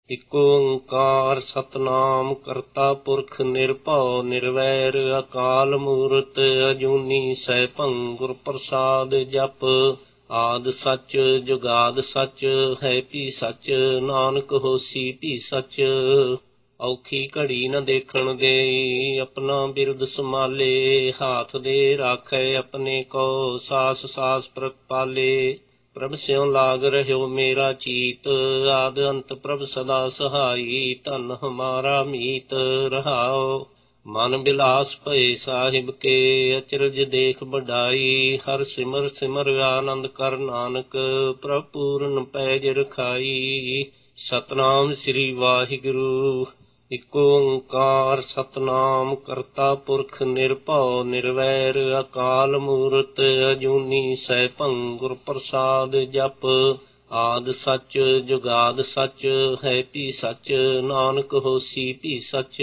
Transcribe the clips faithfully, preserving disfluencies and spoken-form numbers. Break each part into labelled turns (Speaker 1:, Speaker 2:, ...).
Speaker 1: ਇਕ ਓੰਕਾਰ ਸਤਿਨਾਮ ਕਰਤਾ ਪੁਰਖ ਨਿਰਭਉ ਨਿਰਵੈਰ ਅਕਾਲ ਮੂਰਤ ਅਜੂਨੀ ਸੈਭੰ ਗੁਰ ਪ੍ਰਸਾਦ ਜਪ। ਆਦਿ ਸੱਚ ਜੁਗਾਦ ਸੱਚ ਹੈ ਭੀ ਸੱਚ ਨਾਨਕ ਹੋਸੀ ਭੀ ਸੱਚ। ਔਖੀ ਘੜੀ ਨ ਦੇਖਣ ਦੇਈ ਆਪਣਾ ਬਿਰਦ ਸੰਭਾਲੇ। ਹਾਥ ਦੇ ਰਾਖੈ ਆਪਣੇ ਕੋ ਸਾਸ ਸਾਸ ਪ੍ਰਗਪਾਲੇ। ਪ੍ਰਭ ਸਿਉ ਲਾਗ ਰਹਿਓ ਮੇਰਾ ਚੀਤ ਆਦ ਅੰਤ ਪ੍ਰਭ ਸਦਾ ਸਹਾਈ। ਧਨ ਹਮਾਰਾ ਮੀਤ ਰਹਾਓ ਮਨ ਬਿਲਾਸ ਭਏ ਸਾਹਿਬ ਕੇ। ਅਚਰਜ ਦੇਖ ਵਡਾਈ ਹਰ ਸਿਮਰ ਸਿਮਰ ਆਨੰਦ ਕਰ ਨਾਨਕ। ਪ੍ਰਭ ਪੂਰਨ ਪੈਜ ਰਖਾਈ। ਸਤਿਨਾਮ ਸ੍ਰੀ ਵਾਹਿਗੁਰੂ। ਇਕ ਓੰਕਾਰ ਸਤਿਨਾਮ ਕਰਤਾ ਪੁਰਖ ਨਿਰਭਉ ਨਿਰਵੈਰ ਅਕਾਲ ਮੂਰਤ ਅਜੂਨੀ ਸੈਭੰ ਗੁਰ ਪ੍ਰਸਾਦ ਜਪ। ਆਦਿ ਸੱਚ ਜੁਗਾਦ ਸੱਚ ਹੈ ਭੀ ਸੱਚ ਨਾਨਕ ਹੋਸੀ ਭੀ ਸੱਚ।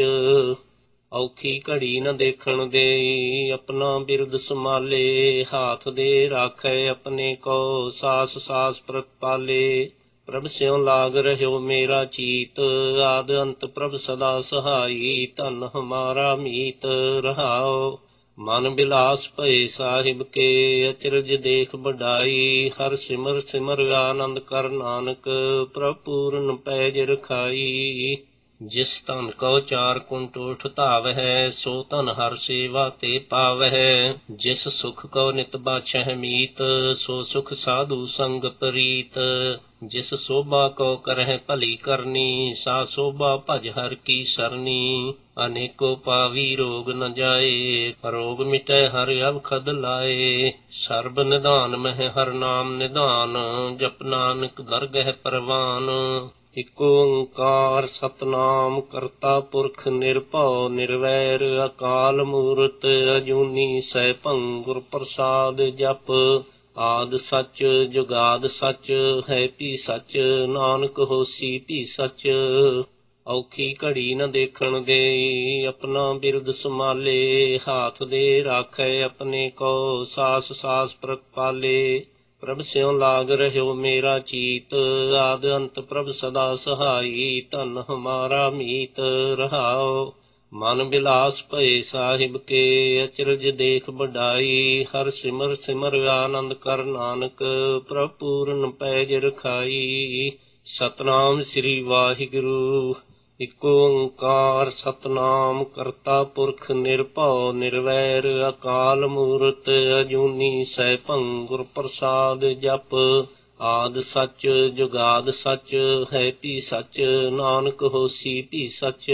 Speaker 1: ਔਖੀ ਘੜੀ ਨ ਦੇਖਣ ਦੇਈ ਆਪਣਾ ਬਿਰਦ ਸੰਭਾਲੇ। ਹਾਥ ਦੇ ਰਾਖੈ ਆਪਣੇ ਕੋ ਸਾਸ ਸਾਸ ਪ੍ਰਗਪਾਲੇ। ਪ੍ਰਭ ਸਿਉ ਲਾਗ ਰਹਿਓ ਮੇਰਾ ਚੀਤ ਆਦ ਅੰਤ ਪ੍ਰਭ ਸਦਾ ਸਹਾਈ। ਧਨ ਹਮਾਰਾ ਮੀਤ ਰਹਾਓ ਮਨ ਬਿਲਾਸ ਭਏ ਸਾਹਿਬ ਕੇ। ਅਚਰਜ ਦੇਖ ਵਡਾਈ ਹਰ ਸਿਮਰ ਸਿਮਰ ਆਨੰਦ ਕਰ ਨਾਨਕ। ਪ੍ਰਭ ਪੂਰਨ ਪੈਜ ਰਖਾਈ। ਜਿਸ ਧਨ ਕਉ ਚਾਰ ਕੁੰਟ ਉਠ ਧਾਵਹਿ ਸੋ ਧਨ ਹਰ ਸੇਵਾ ਤੇ ਪਾਵਹਿ। ਜਿਸ ਸੁਖ ਕਉ ਨਿਤ ਬਾਛਹਿ ਮੀਤ ਸੋ ਸੁਖ ਸਾਧੂ ਸੰਗ ਪ੍ਰੀਤ। ਜਿਸ ਸੋਭਾ ਕਉ ਕਰਹਿ ਭਲੀ ਕਰਨੀ ਸਾ ਸੋਭਾ ਭਜ ਹਰ ਕੀ ਸਰਨੀ। ਅਨੇਕੋ ਪਾਵੀ ਰੋਗ ਨ ਜਾਏ ਰੋਗ ਮਿਟੈ ਹਰ ਅਵਖਦ ਲਾਏ। ਸਰਬ ਨਿਧਾਨ ਮਹਿ ਹਰ ਨਾਮ ਨਿਧਾਨ ਜਪ ਨਾਨਕ ਦਰਗਹਿ ਪਰਵਾਨ। ਇਕ ਓੰਕਾਰ ਸਤਿਨਾਮ ਕਰਤਾ ਪੁਰਖ ਨਿਰਭਉ ਨਿਰਵੈਰ ਅਕਾਲ ਮੂਰਤ ਅਜੂਨੀ ਸੈਭੰ ਗੁਰ ਪ੍ਰਸਾਦ ਜਪ। ਆਦਿ ਸੱਚ ਜੁਗਾਦ ਸੱਚ ਹੈ ਭੀ ਸੱਚ ਨਾਨਕ ਹੋਸੀ ਭੀ ਸੱਚ। ਔਖੀ ਘੜੀ ਨ ਦੇਖਣ ਦੇਈ ਆਪਣਾ ਬਿਰਦ ਸੰਭਾਲੇ। ਹਾਥ ਦੇ ਰਾਖੈ ਆਪਣੇ ਕੋ ਸਾਸ ਸਾਸ ਪ੍ਰਗਪਾਲੇ। ਪ੍ਰਭ ਸਿਉ ਲਾਗ ਰਹਿਓ ਮੇਰਾ ਚੀਤ ਆਦ ਅੰਤ ਪ੍ਰਭ ਸਦਾ ਸਹਾਈ। ਧਨ ਹਮਾਰਾ ਮੀਤ ਰਹਾਓ ਮਨ ਬਿਲਾਸ ਭਏ ਸਾਹਿਬ ਕੇ। ਅਚਰਜ ਦੇਖ ਵਡਾਈ ਹਰ ਸਿਮਰ ਸਿਮਰ ਆਨੰਦ ਕਰ ਨਾਨਕ। ਪ੍ਰਭ ਪੂਰਨ ਪੈਜ ਰਖਾਈ। ਸਤਿਨਾਮ ਸ੍ਰੀ ਵਾਹਿਗੁਰੂ। ਇਕ ਓੰਕਾਰ ਸਤਿਨਾਮ ਕਰਤਾ ਪੁਰਖ ਨਿਰਭਉ ਨਿਰਵੈਰ ਅਕਾਲ ਮੂਰਤ ਅਜੂਨੀ ਸੈਭੰ ਗੁਰ ਪ੍ਰਸਾਦ ਜਪ। ਆਦਿ ਸੱਚ ਜੁਗਾਦ ਸੱਚ ਹੈ ਭੀ ਸੱਚ ਨਾਨਕ ਹੋਸੀ ਭੀ ਸੱਚ।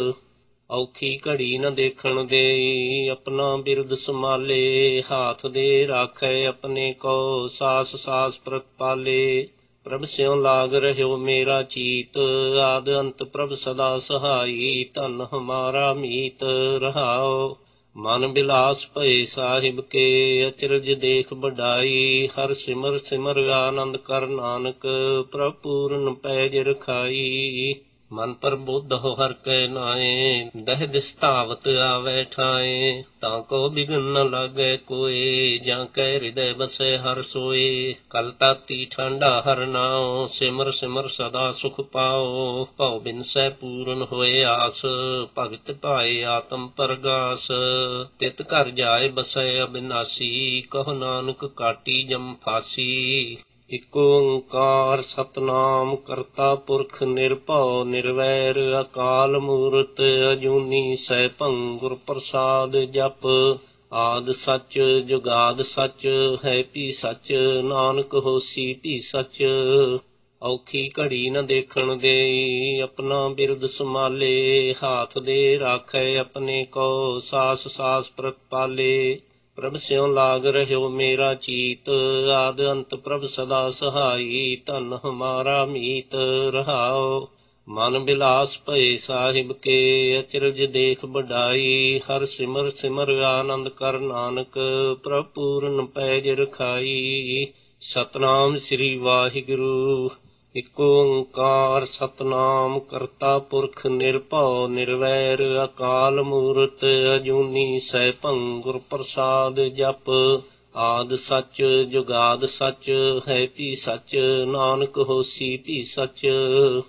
Speaker 1: ਔਖੀ ਘੜੀ ਨ ਦੇਖਣ ਦੇਈ ਆਪਣਾ ਬਿਰਦ ਸੰਭਾਲੇ। ਹਾਥ ਦੇ ਰਾਖੈ ਆਪਣੇ ਕੋ ਸਾਸ ਸਾਸ ਪ੍ਰਗਪਾਲੇ। ਪ੍ਰਭ ਸਿਉ ਲਾਗ ਰਹਿਓ ਮੇਰਾ ਚੀਤ ਆਦ ਅੰਤ ਪ੍ਰਭ ਸਦਾ ਸਹਾਈ। ਧਨ ਹਮਾਰਾ ਮੀਤ ਰਹਾਓ ਮਨ ਬਿਲਾਸ ਭਏ ਸਾਹਿਬ ਕੇ। ਅਚਰਜ ਦੇਖ ਵਡਾਈ ਹਰ ਸਿਮਰ ਸਿਮਰ ਆਨੰਦ ਕਰ ਨਾਨਕ। ਪ੍ਰਭ ਪੂਰਨ ਪੈਜ ਰਖਾਈ। ਮਨ ਪ੍ਰਬੁੱਧ ਹੋ ਹਰ ਕੈ ਨਾਏ ਦਹਿ ਦਿਸ ਧਾਵਤ ਆਵੈ ਠਾਏ। ਤਾਂ ਕੋ ਬਿਘਨ ਨ ਲਾਗੈ ਕੋਏ ਜਾਂ ਕੈ ਹਿਰਦੈ ਬਸੈ ਹਰ ਸੋਏ। ਕਲ ਤਾਤੀ ਠਾਂਡਾ ਹਰ ਨਾਉ ਸਿਮਰ ਸਿਮਰ ਸਦਾ ਸੁਖ ਪਾਓ। ਭਉ ਬਿਨਸੈ ਪੂਰਨ ਹੋਏ ਆਸ ਭਗਤ ਭਾਏ ਆਤਮ ਪਰਗਾਸ। ਤਿਤ ਘਰ ਜਾਏ ਬਸੈ ਅਬਿਨਾਸੀ ਕਹੋ ਨਾਨਕ ਕਾਟੀ ਜਮ ਫਾਸੀ। ਇਕ ਓੰਕਾਰ ਸਤਿਨਾਮ ਕਰਤਾ ਪੁਰਖ ਨਿਰਭਉ ਨਿਰਵੈਰ ਅਕਾਲ ਮੂਰਤ ਅਜੂਨੀ ਸੈਭੰ ਗੁਰ ਪ੍ਰਸਾਦ ਜਪ। ਆਦਿ ਸੱਚ ਜੁਗਾਦ ਸੱਚ ਹੈ ਭੀ ਸੱਚ ਨਾਨਕ ਹੋਸੀ ਭੀ ਸੱਚ। ਔਖੀ ਘੜੀ ਨ ਦੇਖਣ ਦੇਈ ਆਪਣਾ ਬਿਰਦ ਸੰਭਾਲੇ। ਹਾਥ ਦੇ ਰਾਖੈ ਆਪਣੇ ਕੋ ਸਾਸ ਸਾਸ ਪ੍ਰਗਪਾਲੇ। ਪ੍ਰਭ ਸਿਉ ਲਾਗ ਰਹਿਓ ਮੇਰਾ ਚੀਤ ਆਦ ਅੰਤ ਪ੍ਰਭ ਸਦਾ ਸਹਾਈ। ਧਨ ਹਮਾਰਾ ਮੀਤ ਰਹਾਓ ਮਨ ਬਿਲਾਸ ਭਏ ਸਾਹਿਬ ਕੇ। ਅਚਰਜ ਦੇਖ ਵਡਾਈ ਹਰ ਸਿਮਰ ਸਿਮਰ ਆਨੰਦ ਕਰ ਨਾਨਕ। ਪ੍ਰਭ ਪੂਰਨ ਪੈਜ ਰਖਾਈ। ਸਤਿਨਾਮ ਸ੍ਰੀ ਵਾਹਿਗੁਰੂ। ਇਕ ਓੰਕਾਰ ਸਤਿਨਾਮ ਕਰਤਾ ਪੁਰਖ ਨਿਰਭਉ ਨਿਰਵੈਰ ਅਕਾਲ ਮੂਰਤ ਅਜੂਨੀ ਸੈਭੰ ਗੁਰ ਪ੍ਰਸਾਦ ਜਪ। ਆਦਿ ਸੱਚ ਜੁਗਾਦ ਸੱਚ ਹੈ ਭੀ ਸੱਚ ਨਾਨਕ ਹੋਸੀ ਭੀ ਸੱਚ।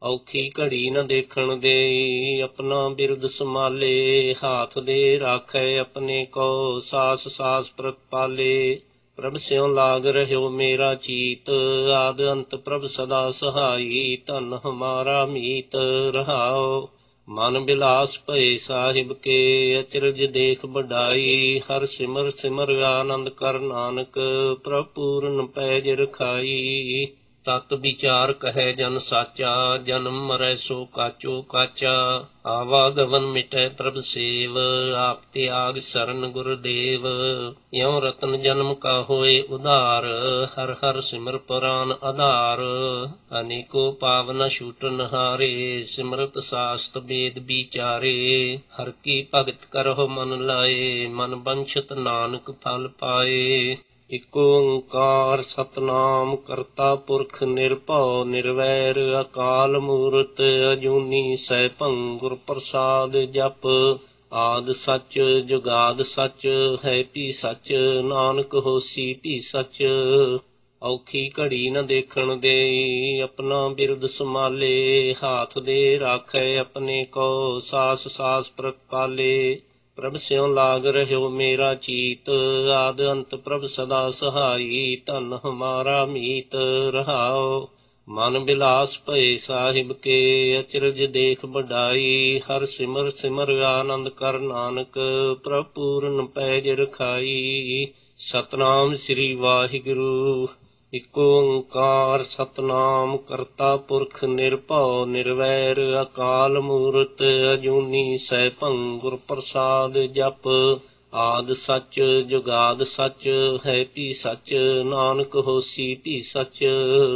Speaker 1: ਔਖੀ ਘੜੀ ਨ ਦੇਖਣ ਦੇਈ, ਆਪਣਾ ਬਿਰਦ ਸੰਭਾਲੇ। ਹਾਥ ਦੇ ਰਾਖੈ ਆਪਣੇ ਕੋ, ਸਾਸ ਸਾਸ ਪ੍ਰਤਪਾਲੇ। ਪ੍ਰਭ ਸਿਉ ਲਾਗ ਰਹਿਓ ਮੇਰਾ ਚੀਤ, ਆਦ ਅੰਤ ਪ੍ਰਭ ਸਦਾ ਸਹਾਈ। ਧਨ ਹਮਾਰਾ ਮੀਤ ਰਹਾਓ, ਮਨ ਬਿਲਾਸ ਭਏ ਸਾਹਿਬ ਕੇ। ਅਚਰਜ ਦੇਖ ਵਡਾਈ, ਹਰ ਸਿਮਰ ਸਿਮਰ ਆਨੰਦ ਕਰ ਨਾਨਕ। ਪ੍ਰਭ ਪੂਰਨ ਪੈਜ ਰਖਾਈ, ਤਤ ਵਿਚਾਰ ਕਹੈ ਜਨ ਸਾਚਾ। ਜਨਮ ਮਰੈ ਸੋ ਕਾਚੋ ਕਾਚਾ, ਆਵਾਗਮਨ ਮਿਟੈ ਪ੍ਰਭ ਸੇਵ। ਆਪ ਤਿਆਗ ਸਰਨ ਗੁਰਦੇਵ, ਇਉ ਰਤਨ ਜਨਮ ਕਾ ਹੋਏ ਉਧਾਰ। ਹਰ ਹਰ ਸਿਮਰ ਪੁਰਾਨ ਆਧਾਰ, ਅਨੇਕੋ ਪਾਵਨ ਛੂਟਨ ਹਾਰੇ। ਸਿਮਰਤ ਸਾਸਤ ਵੇਦ ਵਿਚਾਰੇ, ਹਰ ਕੀ ਭਗਤ ਕਰਹੁ ਮਨ ਲਾਏ। ਮਨ ਬੰਛਤ ਨਾਨਕ ਫਲ ਪਾਏ। ਇਕ ਓੰਕਾਰ ਸਤਿਨਾਮ ਕਰਤਾ ਪੁਰਖ ਨਿਰਭਉ ਨਿਰਵੈਰ। ਅਕਾਲ ਮੂਰਤ ਅਜੂਨੀ ਸੈਭੰ ਗੁਰ ਪ੍ਰਸਾਦ ਜਪ। ਆਦ ਸਚ ਜੁਗਾਦ ਸਚ, ਹੈ ਭੀ ਸਚ ਨਾਨਕ ਹੋਸੀ ਭੀ ਸਚ। ਔਖੀ ਘੜੀ ਨ ਦੇਖਣ ਦੇਈ, ਆਪਣਾ ਬਿਰਦ ਸੰਭਾਲੇ। ਹਾਥ ਦੇ ਰਾਖੈ ਆਪਣੇ ਕੋ, ਸਾਸ ਸਾਸ ਪ੍ਰਤਪਾਲੇ। ਪ੍ਰਭ ਸਿਉ ਲਾਗ ਰਹਿਓ ਮੇਰਾ ਚੀਤ, ਆਦ ਅੰਤ ਪ੍ਰਭ ਸਦਾ ਸਹਾਈ। ਧਨ ਹਮਾਰਾ ਮੀਤ ਰਹਾਓ, ਮਨ ਬਿਲਾਸ ਭਏ ਸਾਹਿਬ ਕੇ। ਅਚਰਜ ਦੇਖ ਵਡਾਈ, ਹਰ ਸਿਮਰ ਸਿਮਰ ਆਨੰਦ ਕਰ ਨਾਨਕ। ਪ੍ਰਭ ਪੂਰਨ ਪੈਜ ਰਖਾਈ, ਸਤਿਨਾਮ ਸ੍ਰੀ ਵਾਹਿਗੁਰੂ। ਇਕ ਓੰਕਾਰ ਸਤਿਨਾਮ ਕਰਤਾ ਪੁਰਖ ਨਿਰਭਉ ਨਿਰਵੈਰ। ਅਕਾਲ ਮੂਰਤ ਅਜੂਨੀ ਸੈਭੰ ਗੁਰ ਪ੍ਰਸਾਦ ਜਪ। ਆਦ ਸਚ ਜੁਗਾਦ ਸਚ, ਹੈ ਭੀ ਸਚ ਨਾਨਕ ਹੋਸੀ ਭੀ ਸਚ।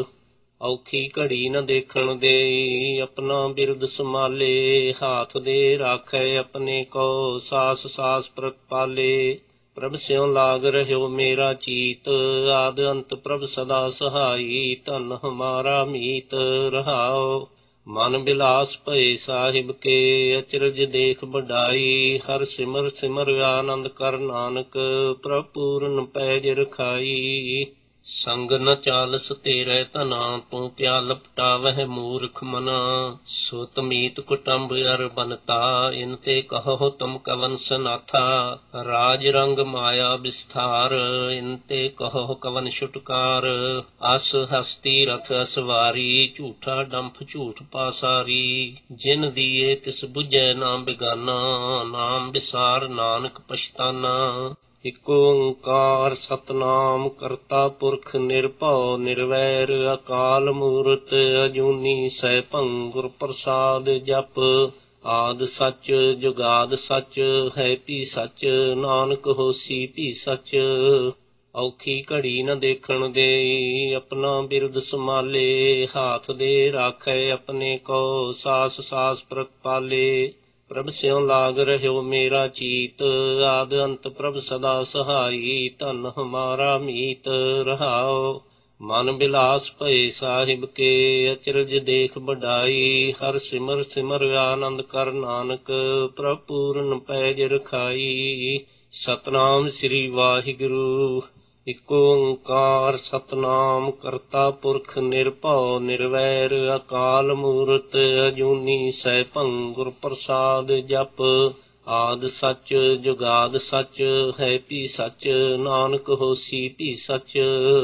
Speaker 1: ਔਖੀ ਘੜੀ ਨ ਦੇਖਣ ਦੇਈ, ਆਪਣਾ ਬਿਰਦ ਸੰਭਾਲੇ। ਹਾਥ ਦੇ ਰਾਖੈ ਆਪਣੇ ਕੋ, ਸਾਸ ਸਾਸ ਪ੍ਰਤਪਾਲੇ। ਪ੍ਰਭ ਸਿਉ ਲਾਗ ਰਹਿਓ ਮੇਰਾ ਚੀਤ, ਆਦ ਅੰਤ ਪ੍ਰਭ ਸਦਾ ਸਹਾਈ। ਧਨ ਹਮਾਰਾ ਮੀਤ ਰਹਾਓ, ਮਨ ਬਿਲਾਸ ਭਏ ਸਾਹਿਬ ਕੇ। ਅਚਰਜ ਦੇਖ ਵਡਾਈ, ਹਰ ਸਿਮਰ ਸਿਮਰ ਆਨੰਦ ਕਰ ਨਾਨਕ। ਪ੍ਰਭ ਪੂਰਨ ਪੈਜ ਰਖਾਈ, ਸੰਗ ਨ ਚਾਲਸ ਤੇਰੇ ਧਨਾ। ਤੂੰ ਕਿਆ ਲਪਟਾਵਹਿ ਮੂਰਖ ਮਨਾ। ਸੁਤ ਮੀਤ ਕੁਟੰਬ ਅਰ ਬਨਤਾ, ਇਨ ਤੇ ਕਹੋ ਤੁਮ ਕਵਨ ਸਨਾਥਾ। ਰਾਜ ਰੰਗ ਮਾਇਆ ਵਿਸਥਾਰ, ਇਨ ਤੇ ਕਹੋ ਕਵਨ ਛੁਟਕਾਰ। ਅਸ ਹਸਤੀ ਰਥ ਅਸਵਾਰੀ, ਝੂਠਾ ਡੰਫ ਝੂਠ ਪਾਸਾਰੀ। ਜਿਨ ਦੀਏ ਤਿਸ ਬੁਝੈ ਨਾ ਬਿਗਾਨਾ, ਨਾਮ ਵਿਸਾਰ ਨਾਨਕ ਪਛਤਾਨਾ। ਇਕ ਓੰਕਾਰ ਸਤਿਨਾਮ ਕਰਤਾ ਪੁਰਖ ਨਿਰਭਉ ਨਿਰਵੈਰ। ਅਕਾਲ ਮੂਰਤ ਅਜੂਨੀ ਸੈਭੰ ਗੁਰ ਪ੍ਰਸਾਦ ਜਪ। ਆਦ ਸਚ ਜੁਗਾਦ ਸਚ, ਹੈ ਭੀ ਸਚ ਨਾਨਕ ਹੋਸੀ ਭੀ ਸਚ। ਔਖੀ ਘੜੀ ਨ ਦੇਖਣ ਦੇਈ, ਆਪਣਾ ਬਿਰਦ ਸੰਭਾਲੇ। ਹਾਥ ਦੇ ਰਾਖੈ ਆਪਣੇ ਕੋ, ਸਾਸ ਸਾਸ ਪ੍ਰਤਪਾਲੇ। ਪ੍ਰਭ ਸਿਉ ਲਾਗ ਰਹਿਓ ਮੇਰਾ ਚੀਤ, ਆਦ ਅੰਤ ਪ੍ਰਭ ਸਦਾ ਸਹਾਈ। ਧਨ ਹਮਾਰਾ ਮੀਤ ਰਹਾਓ, ਮਨ ਬਿਲਾਸ ਭਏ ਸਾਹਿਬ ਕੇ। ਅਚਰਜ ਦੇਖ ਵਡਾਈ, ਹਰ ਸਿਮਰ ਸਿਮਰ ਆਨੰਦ ਕਰ ਨਾਨਕ। ਪ੍ਰਭ ਪੂਰਨ ਪੈਜ ਰਖਾਈ, ਸਤਿਨਾਮ ਸ੍ਰੀ ਵਾਹਿਗੁਰੂ। ਇਕ ਓੰਕਾਰ ਸਤਿਨਾਮ ਕਰਤਾ ਪੁਰਖ ਨਿਰਭਉ ਨਿਰਵੈਰ। ਅਕਾਲ ਮੂਰਤ ਅਜੂਨੀ ਸੈਭੰ ਗੁਰ ਪ੍ਰਸਾਦ ਜਪ। ਆਦ ਸਚ ਜੁਗਾਦ ਸਚ, ਹੈ ਭੀ ਸਚ ਨਾਨਕ ਹੋਸੀ ਭੀ ਸਚ।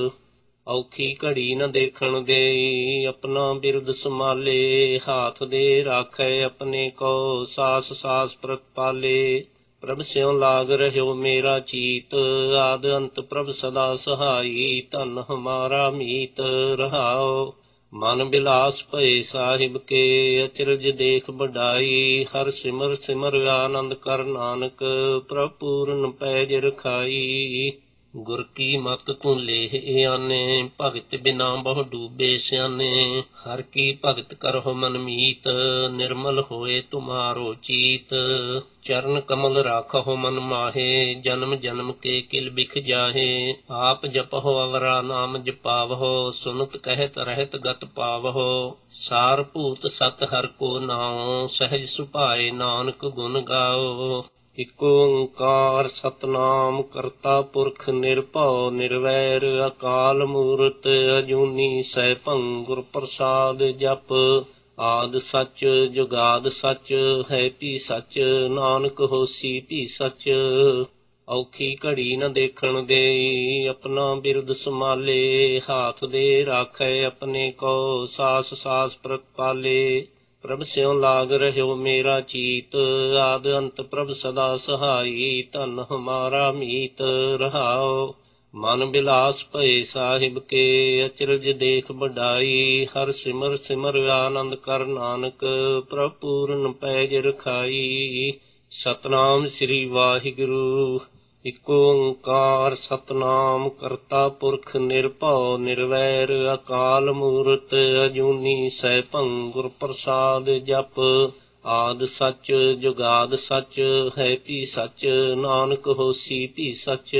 Speaker 1: ਔਖੀ ਘੜੀ ਨ ਦੇਖਣ ਦੇਈ, ਆਪਣਾ ਬਿਰਦ ਸੰਭਾਲੇ। ਹਾਥ ਦੇ ਰਾਖੈ ਆਪਣੇ ਕੋ, ਸਾਸ ਸਾਸ ਪ੍ਰਤਪਾਲੇ। ਪ੍ਰਭ ਸਿਉ ਲਾਗ ਰਹਿਓ ਮੇਰਾ ਚੀਤ, ਆਦ ਅੰਤ ਪ੍ਰਭ ਸਦਾ ਸਹਾਈ। ਧਨ ਹਮਾਰਾ ਮੀਤ ਰਹਾਓ, ਮਨ ਬਿਲਾਸ ਭਏ ਸਾਹਿਬ ਕੇ। ਅਚਰਜ ਦੇਖ ਵਡਾਈ, ਹਰ ਸਿਮਰ ਸਿਮਰ ਆਨੰਦ ਕਰ ਨਾਨਕ। ਪ੍ਰਭ ਪੂਰਨ ਪੈਜ ਰਖਾਈ, ਗੁਰ ਕੀ ਮਤ ਤੂੰ ਲੇਹ ਆਨੇ। ਭਗਤ ਬਿਨਾ ਬਹੁ ਡੂਬੇ ਸਿਆਨੇ। ਹਰ ਕੀ ਭਗਤ ਕਰਹੁ ਮਨ ਮੀਤ, ਨਿਰਮਲ ਹੋਏ ਤੁਮਾਰੋ ਚੀਤ। ਚਰਨ ਕਮਲ ਰਾਖਹੁ ਮਨ ਮਾਹੇ, ਜਨਮ ਜਨਮ ਕੇ ਕਿਲ ਬਿਖ ਜਾਹੇ। ਆਪ ਜਪਹੁ ਅਵਰਾ ਨਾਮ ਜਪਾਵਹੁ, ਸੁਨਤ ਕਹਿਤ ਰਹਿਤ ਗਤ ਪਾਵਹੁ। ਸਾਰ ਭੂਤ ਸਤ ਹਰਿ ਕੋ ਨਾਉ, ਸਹਿਜ ਸੁਭਾਏ ਨਾਨਕ ਗੁਣ ਗਾਓ। ਇਕ ਓੰਕਾਰ ਸਤਿਨਾਮ ਕਰਤਾ ਪੁਰਖ ਨਿਰਭਉ ਨਿਰਵੈਰ। ਅਕਾਲ ਮੂਰਤ ਅਜੂਨੀ ਸੈਭੰ ਗੁਰ ਪ੍ਰਸਾਦ ਜਪ। ਆਦਿ ਸੱਚ ਜੁਗਾਦ ਸੱਚ ਹੈ ਭੀ ਸੱਚ, ਨਾਨਕ ਹੋਸੀ ਭੀ ਸੱਚ। ਔਖੀ ਘੜੀ ਨ ਦੇਖਣ ਦੇਈ, ਆਪਣਾ ਬਿਰਦ ਸੰਭਾਲੇ, ਹਾਥ ਦੇ ਰਾਖੈ ਆਪਣੇ ਕੋ, ਸਾਸ ਸਾਸ ਪ੍ਰਤਪਾਲੇ। ਪ੍ਰਭ ਸਿਉ ਲਾਗ ਰਹਿਓ ਮੇਰਾ ਚੀਤ, ਆਦ ਅੰਤ ਪ੍ਰਭ ਸਦਾ ਸਹਾਈ, ਧਨ ਹਮਾਰਾ ਮੀਤ ਰਹਾਓ। ਮਨ ਬਿਲਾਸ ਭਏ ਸਾਹਿਬ ਕੇ, ਅਚਰਜ ਦੇਖ ਵਡਾਈ, ਹਰ ਸਿਮਰ ਸਿਮਰ ਆਨੰਦ ਕਰ ਨਾਨਕ, ਪ੍ਰਭ ਪੂਰਨ ਪੈਜ ਰਖਾਈ। ਸਤਨਾਮ ਸ੍ਰੀ ਵਾਹਿਗੁਰੂ। ਇਕ ਓੰਕਾਰ ਸਤਨਾਮ ਕਰਤਾ ਪੁਰਖ ਨਿਰਭਉ ਨਿਰਵੈਰ, ਅਕਾਲ ਮੂਰਤ ਅਜੂਨੀ ਸੈਭੰ, ਗੁਰ ਪ੍ਰਸਾਦ ਜਪ। ਆਦਿ ਸੱਚ ਜੁਗਾਦ ਸੱਚ ਹੈ ਭੀ ਸੱਚ, ਨਾਨਕ ਹੋਸੀ ਭੀ ਸੱਚ।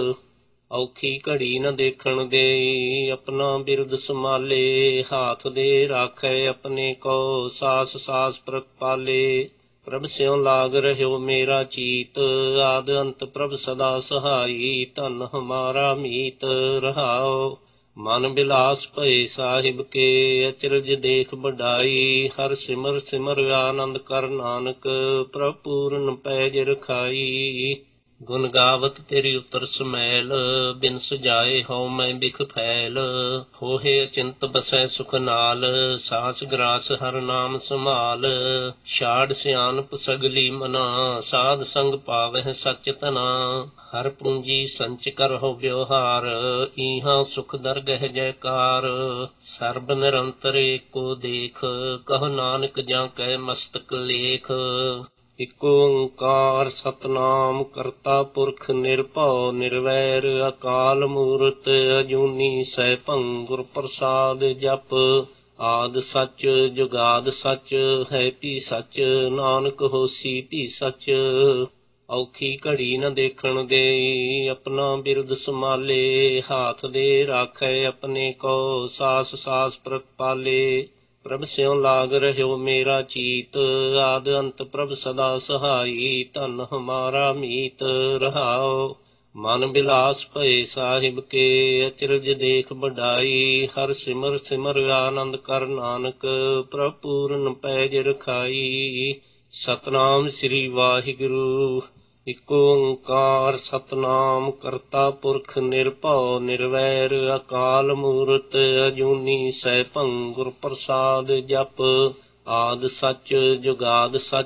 Speaker 1: ਔਖੀ ਘੜੀ ਨ ਦੇਖਣ ਦੇਈ, ਆਪਣਾ ਬਿਰਦ ਸੰਭਾਲੇ, ਹਾਥ ਦੇ ਰਾਖੈ ਆਪਣੇ ਕੋ, ਸਾਸ ਸਾਸ ਪ੍ਰਤਪਾਲੇ। ਪ੍ਰਭ ਸਿਉ ਲਾਗ ਰਹਿਓ ਮੇਰਾ ਚੀਤ, ਆਦ ਅੰਤ ਪ੍ਰਭ ਸਦਾ ਸਹਾਈ, ਧਨ ਹਮਾਰਾ ਮੀਤ ਰਹਾਓ। ਮਨ ਬਿਲਾਸ ਭਏ ਸਾਹਿਬ ਕੇ, ਅਚਰਜ ਦੇਖ ਵਡਾਈ, ਹਰ ਸਿਮਰ ਸਿਮਰ ਆਨੰਦ ਕਰ ਨਾਨਕ, ਪ੍ਰਭ ਪੂਰਨ ਪੈਜ ਰਖਾਈ। ਗੁਣ ਗਾਵਤ ਤੇਰੀ ਉਤਰ ਸਮੈਲ, ਬਿਨ ਸੁਜਾਏ ਹਉ ਮੈਂ ਬਿਖ ਫੈਲ। ਹੋਏ ਅਚਿੰਤ ਬਸੈ ਸੁਖ ਨਾਲ, ਸਾਸ ਗਰਾਸ ਹਰ ਨਾਮ ਸੰਭਾਲ। ਛਾੜ ਸਿਆਣਪ ਸਗਲੀ ਮਨਾ, ਸਾਧ ਸੰਗ ਪਾਵਹਿ ਸਚ ਧਨਾ। ਹਰ ਪੂੰਜੀ ਸੰਚ ਕਰਹੁ ਵਿਵਹਾਰ, ਈਹਾਂ ਸੁਖ ਦਰਗਹਿ ਜੈਕਾਰ। ਸਰਬ ਨਿਰੰਤਰ ਏਕੋ ਦੇਖ, ਕਹੁ ਨਾਨਕ ਜਾਂ ਕੈ ਮਸਤਕ ਲੇਖ। ਇਕ ਓੰਕਾਰ ਸਤਨਾਮ ਕਰਤਾ ਪੁਰਖ ਨਿਰਭਉ ਨਿਰਵੈਰ, ਅਕਾਲ ਮੂਰਤ ਅਜੂਨੀ ਸੈਭੰ, ਗੁਰ ਪ੍ਰਸਾਦ ਜਪ। ਆਦਿ ਸੱਚ ਜੁਗਾਦ ਸੱਚ ਹੈ ਭੀ ਸੱਚ, ਨਾਨਕ ਹੋਸੀ ਭੀ ਸੱਚ। ਔਖੀ ਘੜੀ ਨ ਦੇਖਣ ਦੇਈ, ਆਪਣਾ ਬਿਰਦ ਸੰਭਾਲੇ, ਹਾਥ ਦੇ ਰਾਖੈ ਆਪਣੇ ਕੋ, ਸਾਸ ਸਾਸ ਪ੍ਰਤਪਾਲੇ। ਪ੍ਰਭ ਸਿਉ ਲਾਗ ਰਹਿਓ ਮੇਰਾ ਚੀਤ, ਆਦ ਅੰਤ ਪ੍ਰਭ ਸਦਾ ਸਹਾਈ, ਧਨ ਹਮਾਰਾ ਮੀਤ ਰਹਾਓ। ਮਨ ਬਿਲਾਸ ਭਏ ਸਾਹਿਬ ਕੇ, ਅਚਰਜ ਦੇਖ ਵਡਾਈ, ਹਰ ਸਿਮਰ ਸਿਮਰ ਆਨੰਦ ਕਰ ਨਾਨਕ, ਪ੍ਰਭ ਪੂਰਨ ਪੈਜ ਰਖਾਈ। ਸਤਨਾਮ ਸ੍ਰੀ ਵਾਹਿਗੁਰੂ। ਇਕ ਓੰਕਾਰ ਸਤਨਾਮ ਕਰਤਾ ਪੁਰਖ ਨਿਰਭਉ ਨਿਰਵੈਰ, ਅਕਾਲ ਮੂਰਤ ਅਜੂਨੀ ਸੈਭੰ, ਗੁਰ ਪ੍ਰਸਾਦ ਜਪ। ਆਦਿ ਸੱਚ ਜੁਗਾਦ ਸੱਚ ਹੈ ਭੀ ਸੱਚ, ਨਾਨਕ ਹੋਸੀ ਭੀ ਸੱਚ। ਔਖੀ ਘੜੀ ਨ ਦੇਖਣ ਦੇਈ, ਆਪਣਾ ਬਿਰਦ ਸੰਭਾਲੇ, ਹਾਥ ਦੇ ਰਾਖੈ ਆਪਣੇ ਕੋ, ਸਾਸ ਸਾਸ ਪ੍ਰਤਪਾਲੇ। ਪ੍ਰਭ ਸਿਉ ਲਾਗ ਰਹਿਓ ਮੇਰਾ ਚੀਤ, ਆਦ ਅੰਤ ਪ੍ਰਭ ਸਦਾ ਸਹਾਈ, ਧਨ ਹਮਾਰਾ ਮੀਤ ਰਹਾਓ। ਮਨ ਬਿਲਾਸ ਭਏ ਸਾਹਿਬ ਕੇ, ਅਚਰਜ ਦੇਖ ਵਡਾਈ, ਹਰ ਸਿਮਰ ਸਿਮਰ ਆਨੰਦ ਕਰ ਨਾਨਕ, ਪ੍ਰਭ ਪੂਰਨ ਪੈਜ ਰਖਾਈ। ਸਤਨਾਮ ਸ੍ਰੀ ਵਾਹਿਗੁਰੂ। ਇਕ ਓੰਕਾਰ ਸਤਨਾਮ ਕਰਤਾ ਪੁਰਖ ਨਿਰਭਉ ਨਿਰਵੈਰ, ਅਕਾਲ ਮੂਰਤ ਅਜੂਨੀ ਸੈਭੰ, ਗੁਰ ਪ੍ਰਸਾਦ ਜਪ। ਆਦਿ ਸੱਚ ਜੁਗਾਦ ਸੱਚ ਹੈ ਭੀ ਸੱਚ, ਨਾਨਕ ਹੋਸੀ ਭੀ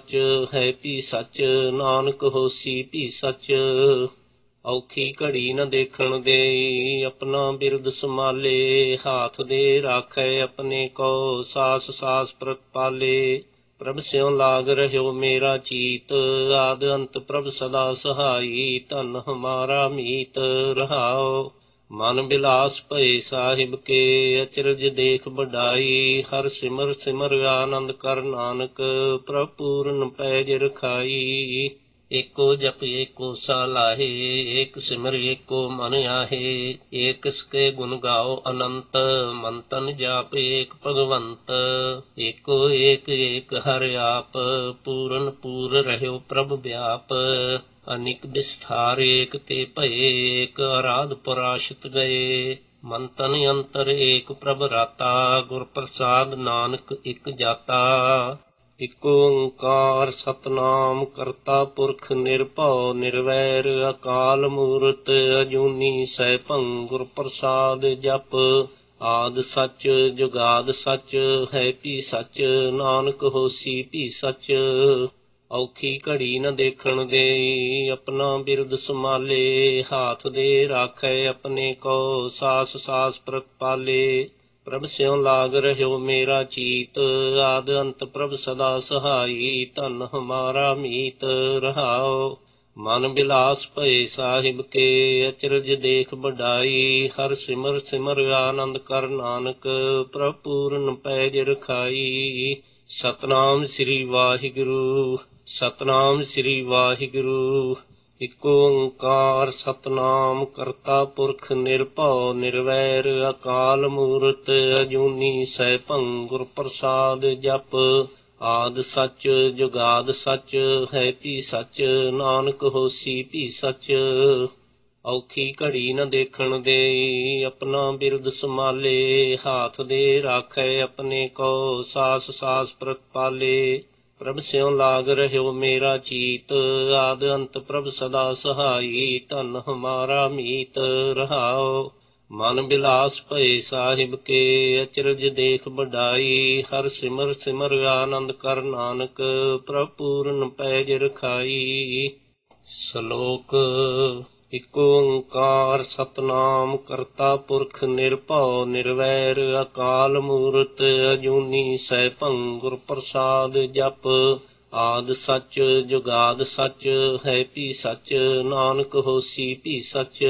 Speaker 1: ਸੱਚ। ਔਖੀ ਘੜੀ ਨ ਦੇਖਣ ਦੇਈ, ਆਪਣਾ ਬਿਰਦ ਸੰਭਾਲੇ, ਹਾਥ ਦੇ ਰਾਖੈ ਆਪਣੇ ਕੋ, ਸਾਸ ਸਾਸ ਪ੍ਰਤਪਾਲੇ। ਪ੍ਰਭ ਸਿਉ ਲਾਗ ਰਹਿਓ ਮੇਰਾ ਚੀਤ, ਆਦ ਅੰਤ ਪ੍ਰਭ ਸਦਾ ਸਹਾਈ, ਧਨ ਹਮਾਰਾ ਮੀਤ ਰਹਾਓ। ਮਨ ਬਿਲਾਸ ਭਏ ਸਾਹਿਬ ਕੇ, ਅਚਰਜ ਦੇਖ ਵਡਾਈ, ਹਰ ਸਿਮਰ ਸਿਮਰ ਆਨੰਦ ਕਰ ਨਾਨਕ, ਪ੍ਰਭ ਪੂਰਨ ਪੈਜ ਰਖਾਈ। ਏਕੋ ਜਪ ਏਕੋ ਸਲਾਹੇ, ਏਕ ਸਿਮਰ ਏਕੋ ਮਨ ਆਹੇ। ਏਕ ਸਕੇ ਗੁਣ ਗਾਓ ਅਨੰਤ, ਮਨ ਤਨ ਜਾਪ ਏਕ ਭਗਵੰਤ। ਏਕੋ ਏਕ ਏਕ ਹਰਿ ਆਪ, ਪੂਰਨ ਪੂਰ ਰਹਿਓ ਪ੍ਰਭ ਵਿਆਪ। ਅਨਿਕ ਵਿਸਥਾਰ ਏਕ ਤੇ ਭਏ, ਏਕ ਅਰਾਧ ਪਰਾਸ਼ਤ ਗਏ। ਮਨ ਤਨ ਅੰਤਰ ਏਕ ਪ੍ਰਭ ਰਾਤਾ, ਗੁਰ ਪ੍ਰਸਾਦ ਨਾਨਕ ਇਕ ਜਾਤਾ। ਇਕ ਓੰਕਾਰ ਸਤਨਾਮ ਕਰਤਾ ਪੁਰਖ ਨਿਰਭਉ ਨਿਰਵੈਰ, ਅਕਾਲ ਮੂਰਤ ਅਜੂਨੀ ਸੈਭੰ, ਗੁਰ ਪ੍ਰਸਾਦ ਜਪ। ਆਦਿ ਸੱਚ ਜੁਗਾਦ ਸੱਚ ਹੈ ਭੀ ਸੱਚ, ਨਾਨਕ ਹੋਸੀ ਭੀ ਸੱਚ। ਔਖੀ ਘੜੀ ਨ ਦੇਖਣ ਦੇਈ, ਆਪਣਾ ਬਿਰਦ ਸੰਭਾਲੇ, ਹਾਥ ਦੇ ਰਾਖੈ ਆਪਣੇ ਕੋ, ਸਾਸ ਸਾਸ ਪ੍ਰਤਪਾਲੇ। ਪ੍ਰਭ ਸਿਉ ਲਾਗ ਰਹਿਓ ਮੇਰਾ ਚੀਤ, ਆਦ ਅੰਤ ਪ੍ਰਭ ਸਦਾ ਸਹਾਈ, ਧਨ ਹਮਾਰਾ ਮੀਤ ਰਹਾਓ। ਮਨ ਬਿਲਾਸ ਭਏ ਸਾਹਿਬ ਕੇ, ਅਚਰਜ ਦੇਖ ਵਡਾਈ, ਹਰ ਸਿਮਰ ਸਿਮਰ ਆਨੰਦ ਕਰ ਨਾਨਕ, ਪ੍ਰਭ ਪੂਰਨ ਪੈਜ ਰਖਾਈ। ਸਤਨਾਮ ਸ੍ਰੀ ਵਾਹਿਗੁਰੂ। ਸਤਨਾਮ ਸ੍ਰੀ ਵਾਹਿਗੁਰੂ। ਇਕ ਓੰਕਾਰ ਸਤਨਾਮ ਕਰਤਾ ਪੁਰਖ ਨਿਰਭਉ ਨਿਰਵੈਰ, ਅਕਾਲ ਮੂਰਤ ਅਜੂਨੀ ਸੈਭੰ, ਗੁਰ ਪ੍ਰਸਾਦ ਜਪ। ਆਦਿ ਸੱਚ ਜੁਗਾਦ ਸੱਚ ਹੈ ਭੀ ਸੱਚ, ਨਾਨਕ ਹੋਸੀ ਭੀ ਸੱਚ। ਔਖੀ ਘੜੀ ਨ ਦੇਖਣ ਦੇਈ, ਆਪਣਾ ਬਿਰਦ ਸੰਭਾਲੇ। ਹਾਥ ਦੇ ਰਾਖੈ ਆਪਣੇ ਕੋ, ਸਾਸ ਸਾਸ ਪ੍ਰਤਪਾਲੇ। ਪ੍ਰਭ ਸਿਉ ਲਾਗ ਰਹਿਓ ਮੇਰਾ ਚੀਤ, ਆਦ ਅੰਤ ਪ੍ਰਭ ਸਦਾ ਸਹਾਈ। ਧਨ ਹਮਾਰਾ ਮੀਤ ਰਹਾਓ, ਮਨ ਬਿਲਾਸ ਭਏ ਸਾਹਿਬ ਕੇ। ਅਚਰਜ ਦੇਖ ਵਡਾਈ, ਹਰ ਸਿਮਰ ਸਿਮਰ ਆਨੰਦ ਕਰ ਨਾਨਕ। ਪ੍ਰਭ ਪੂਰਨ ਪੈਜ ਰਖਾਈ। ਸ਼ਲੋਕ। ਇਕ ਓੰਕਾਰ ਸਤਿਨਾਮ ਕਰਤਾ ਪੁਰਖ ਨਿਰਭਉ ਨਿਰਵੈਰ। ਅਕਾਲ ਮੂਰਤ ਅਜੂਨੀ ਸੈਭੰ ਗੁਰ ਪ੍ਰਸਾਦ ਜਪ। ਆਦਿ ਸਚ ਜੁਗਾਦ ਸਚ, ਹੈ ਭੀ ਸਚ ਨਾਨਕ ਹੋਸੀ ਭੀ ਸਚ।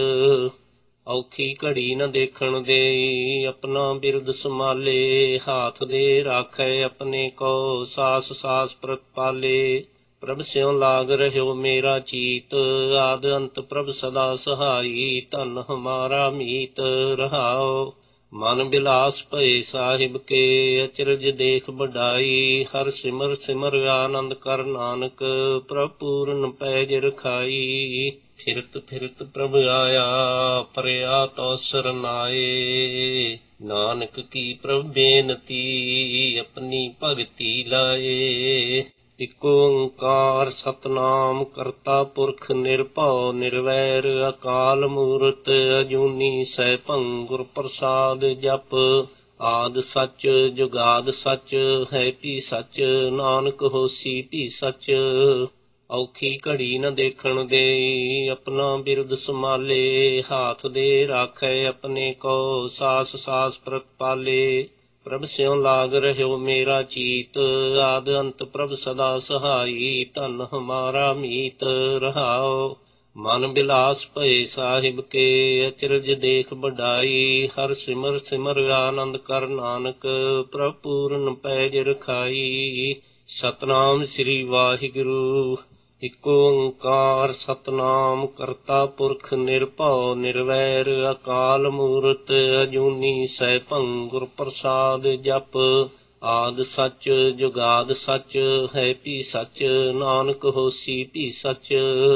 Speaker 1: ਔਖੀ ਘੜੀ ਨ ਦੇਖਣ ਦੇਈ, ਆਪਣਾ ਬਿਰਦ ਸੰਭਾਲੇ। ਹਾਥ ਦੇ ਰਾਖੈ ਆਪਣੇ ਕੋ, ਸਾਸ ਸਾਸ ਪ੍ਰਤਪਾਲੇ। ਪ੍ਰਭ ਸਿਉ ਲਾਗ ਰਹਿਓ ਮੇਰਾ ਚੀਤ, ਆਦ ਅੰਤ ਪ੍ਰਭ ਸਦਾ ਸਹਾਈ। ਧਨ ਹਮਾਰਾ ਮੀਤ ਰਹਾਓ, ਮਨ ਬਿਲਾਸ ਭਏ ਸਾਹਿਬ ਕੇ। ਅਚਰਜ ਦੇਖ ਵਡਾਈ, ਹਰ ਸਿਮਰ ਸਿਮਰ ਆਨੰਦ ਕਰ ਨਾਨਕ। ਪ੍ਰਭ ਪੂਰਨ ਪੈਜ ਰਖਾਈ। ਫਿਰਤ ਫਿਰਤ ਪ੍ਰਭ ਆਇਆ, ਪਰਿਆ ਤੋ ਸਰਨਾਏ। ਨਾਨਕ ਕੀ ਪ੍ਰਭ ਬੇਨਤੀ, ਆਪਣੀ ਭਗਤੀ ਲਾਏ। ਇਕ ਓੰਕਾਰ ਸਤਿਨਾਮ ਕਰਤਾ ਪੁਰਖ ਨਿਰਭਉ ਨਿਰਵੈਰ। ਅਕਾਲ ਮੂਰਤ ਅਜੂਨੀ ਸੈਭੰ ਗੁਰ ਪ੍ਰਸਾਦ ਜਪ। ਆਦਿ ਸਚ ਜੁਗਾਦ ਸਚ, ਹੈ ਭੀ ਸਚ ਨਾਨਕ ਹੋਸੀ ਭੀ ਸਚ। ਔਖੀ ਘੜੀ ਨ ਦੇਖਣ ਦੇਈ, ਆਪਣਾ ਬਿਰਦ ਸੰਭਾਲੇ। ਹਾਥ ਦੇ ਰਾਖੈ ਆਪਣੇ ਕੋ, ਸਾਸ ਸਾਸ ਪ੍ਰਤਪਾਲੇ। ਪ੍ਰਭ ਸਿਉ ਲਾਗ ਰਹਿਓ ਮੇਰਾ ਚੀਤ, ਆਦ ਅੰਤ ਪ੍ਰਭ ਸਦਾ ਸਹਾਈ। ਧਨ ਹਮਾਰਾ ਮੀਤ ਰਹਾਓ, ਮਨ ਬਿਲਾਸ ਭਏ ਸਾਹਿਬ ਕੇ। ਅਚਰਜ ਦੇਖ ਵਡਾਈ, ਹਰ ਸਿਮਰ ਸਿਮਰ ਆਨੰਦ ਕਰ ਨਾਨਕ। ਪ੍ਰਭ ਪੂਰਨ ਪੈਜ ਰਖਾਈ। ਸਤਿਨਾਮ ਸ੍ਰੀ ਵਾਹਿਗੁਰੂ। ਇਕ ਓੰਕਾਰ ਸਤਿਨਾਮ ਕਰਤਾ ਪੁਰਖ ਨਿਰਭਉ ਨਿਰਵੈਰ। ਅਕਾਲ ਮੂਰਤ ਅਜੂਨੀ ਸੈਭੰ ਗੁਰ ਪ੍ਰਸਾਦ ਜਪ। ਆਦਿ ਸਚ ਜੁਗਾਦ ਸਚ, ਹੈ ਭੀ ਸਚ ਨਾਨਕ ਹੋਸੀ ਭੀ ਸਚ।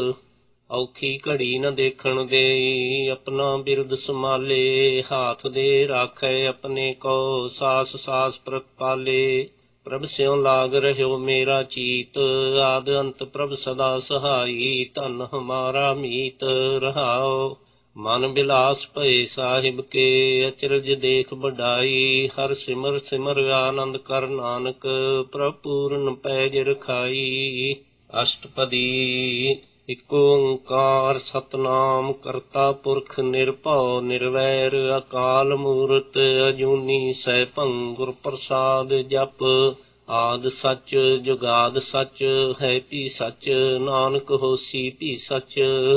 Speaker 1: ਔਖੀ ਘੜੀ ਨ ਦੇਖਣ ਦੇਈ, ਆਪਣਾ ਬਿਰਦ ਸੰਭਾਲੇ। ਹਾਥ ਦੇ ਰਾਖੈ ਆਪਣੇ ਕੋ, ਸਾਸ ਸਾਸ ਪ੍ਰਤਪਾਲੇ। ਪ੍ਰਭ ਸਿਉ ਲਾਗ ਰਹਿਓ ਮੇਰਾ ਚੀਤ, ਆਦ ਅੰਤ ਪ੍ਰਭ ਸਦਾ ਸਹਾਈ। ਧਨ ਹਮਾਰਾ ਮੀਤ ਰਹਾਓ, ਮਨ ਬਿਲਾਸ ਭਏ ਸਾਹਿਬ ਕੇ। ਅਚਰਜ ਦੇਖ ਵਡਾਈ, ਹਰ ਸਿਮਰ ਸਿਮਰ ਆਨੰਦ ਕਰ ਨਾਨਕ। ਪ੍ਰਭ ਪੂਰਨ ਪੈਜ ਰਖਾਈ। ਅਸ਼ਟਪਦੀ। ਇਕ ਓੰਕਾਰ ਸਤਿਨਾਮ ਕਰਤਾ ਪੁਰਖ ਨਿਰਭਉ ਨਿਰਵੈਰ। ਅਕਾਲ ਮੂਰਤ ਅਜੂਨੀ ਸੈਭੰ ਗੁਰ ਪ੍ਰਸਾਦ ਜਪ। ਆਦਿ ਸਚ ਜੁਗਾਦ ਸਚ, ਹੈ ਭੀ ਸਚ ਨਾਨਕ ਹੋਸੀ ਭੀ ਸਚ।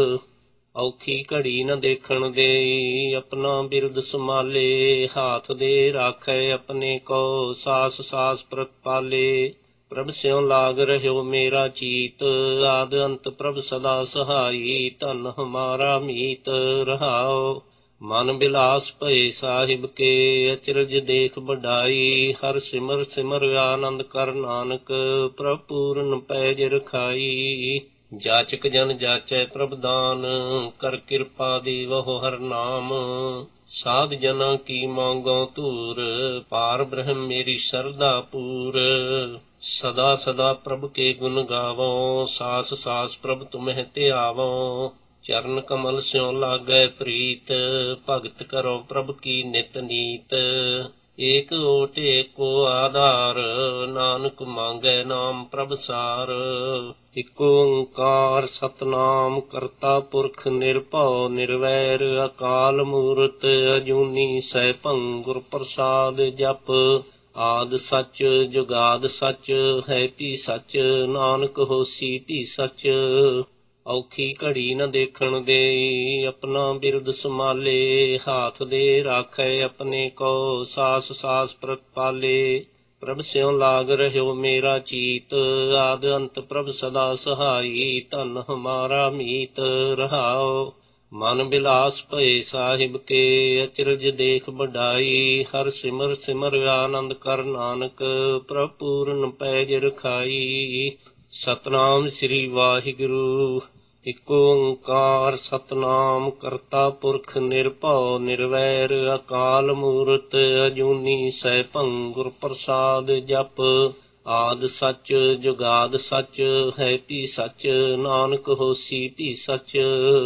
Speaker 1: ਔਖੀ ਘੜੀ ਨ ਦੇਖਣ ਦੇਈ, ਆਪਣਾ ਬਿਰਦ ਸੰਭਾਲੇ। ਹਾਥ ਦੇ ਰਾਖੈ ਆਪਣੇ ਕੋ, ਸਾਸ ਸਾਸ ਪ੍ਰਤਪਾਲੇ। ਪ੍ਰਭ ਸਿਉ ਲਾਗ ਰਹਿਓ ਮੇਰਾ ਚੀਤ, ਆਦ ਅੰਤ ਪ੍ਰਭ ਸਦਾ ਸਹਾਈ। ਧਨ ਹਮਾਰਾ ਮੀਤ ਰਹਾਓ, ਮਨ ਬਿਲਾਸ ਭਏ ਸਾਹਿਬ ਕੇ। ਅਚਰਜ ਦੇਖ ਵਡਾਈ, ਹਰ ਸਿਮਰ ਸਿਮਰ ਆਨੰਦ ਕਰ ਨਾਨਕ। ਪ੍ਰਭ ਪੂਰਨ ਪੈਜ ਰਖਾਈ। ਜਾਚਕ ਜਨ ਜਾਚੈ ਪ੍ਰਭ ਦਾਨ, ਕਰ ਕਿਰਪਾ ਦੇਵਹੁ ਹਰ ਨਾਮ। ਸਾਧ ਜਨਾ ਕੀ ਮੰਗੋ ਧੂਰ, ਪਾਰ ਬ੍ਰਹਮ ਮੇਰੀ ਸਰਦਾ ਪੂਰ। ਸਦਾ ਸਦਾ ਪ੍ਰਭ ਕੇ ਗੁਣ ਗਾਵੋ, ਸਾਸ ਸਾਸ ਪ੍ਰਭ ਤੁਮਹਿ ਧਿਆਵੋ। ਚਰਨ ਕਮਲ ਸਿਉ ਲਾਗੈ ਪ੍ਰੀਤ, ਭਗਤ ਕਰੋ ਪ੍ਰਭ ਕੀ ਨਿਤ ਨੀਤ। ਏਕ ਓਟ ਏਕੋ ਆਧਾਰ, ਨਾਨਕ ਮੰਗੈ ਨਾਮ ਪ੍ਰਭ ਸਾਰ। ਇਕ ਓੰਕਾਰ ਸਤਿਨਾਮ ਕਰਤਾ ਪੁਰਖ ਨਿਰਭਉ ਨਿਰਵੈਰ। ਅਕਾਲ ਮੂਰਤ ਅਜੂਨੀ ਸੈਭੰ ਗੁਰ ਪ੍ਰਸਾਦ ਜਪ। ਆਦਿ ਸਚ ਜੁਗਾਦ ਸਚ, ਹੈ ਭੀ ਸਚ ਨਾਨਕ ਹੋਸੀ ਭੀ ਸਚ। ਔਖੀ ਘੜੀ ਨ ਦੇਖਣ ਦੇਈ, ਆਪਣਾ ਬਿਰਦ ਸੰਭਾਲੇ। ਹਾਥ ਦੇ ਰਾਖੈ ਆਪਣੇ ਕੋ, ਸਾਸ ਸਾਸ ਪ੍ਰਤਪਾਲੇ। ਪ੍ਰਭ ਸਿਉ ਲਾਗ ਰਹਿਓ ਮੇਰਾ ਚੀਤ, ਆਦ ਅੰਤ ਪ੍ਰਭ ਸਦਾ ਸਹਾਈ। ਧਨ ਹਮਾਰਾ ਮੀਤ ਰਹਾਓ, ਮਨ ਬਿਲਾਸ ਭਏ ਸਾਹਿਬ ਕੇ। ਅਚਰਜ ਦੇਖ ਵਡਾਈ, ਹਰ ਸਿਮਰ ਸਿਮਰ ਆਨੰਦ ਕਰ ਨਾਨਕ। ਪ੍ਰਭ ਪੂਰਨ ਪੈਜ ਰਖਾਈ। ਸਤਿਨਾਮ ਸ੍ਰੀ ਵਾਹਿਗੁਰੂ। ਇਕ ਓੰਕਾਰ ਸਤਿਨਾਮ ਕਰਤਾ ਪੁਰਖ ਨਿਰਭਉ ਨਿਰਵੈਰ ਅਕਾਲ ਮੂਰਤ ਅਜੂਨੀ ਸੈਭੰ ਗੁਰ ਪ੍ਰਸਾਦ ਜਪ। ਆਦਿ ਸੱਚ ਜੁਗਾਦ ਸੱਚ ਹੈ ਭੀ ਸੱਚ ਨਾਨਕ ਹੋਸੀ ਭੀ ਸੱਚ।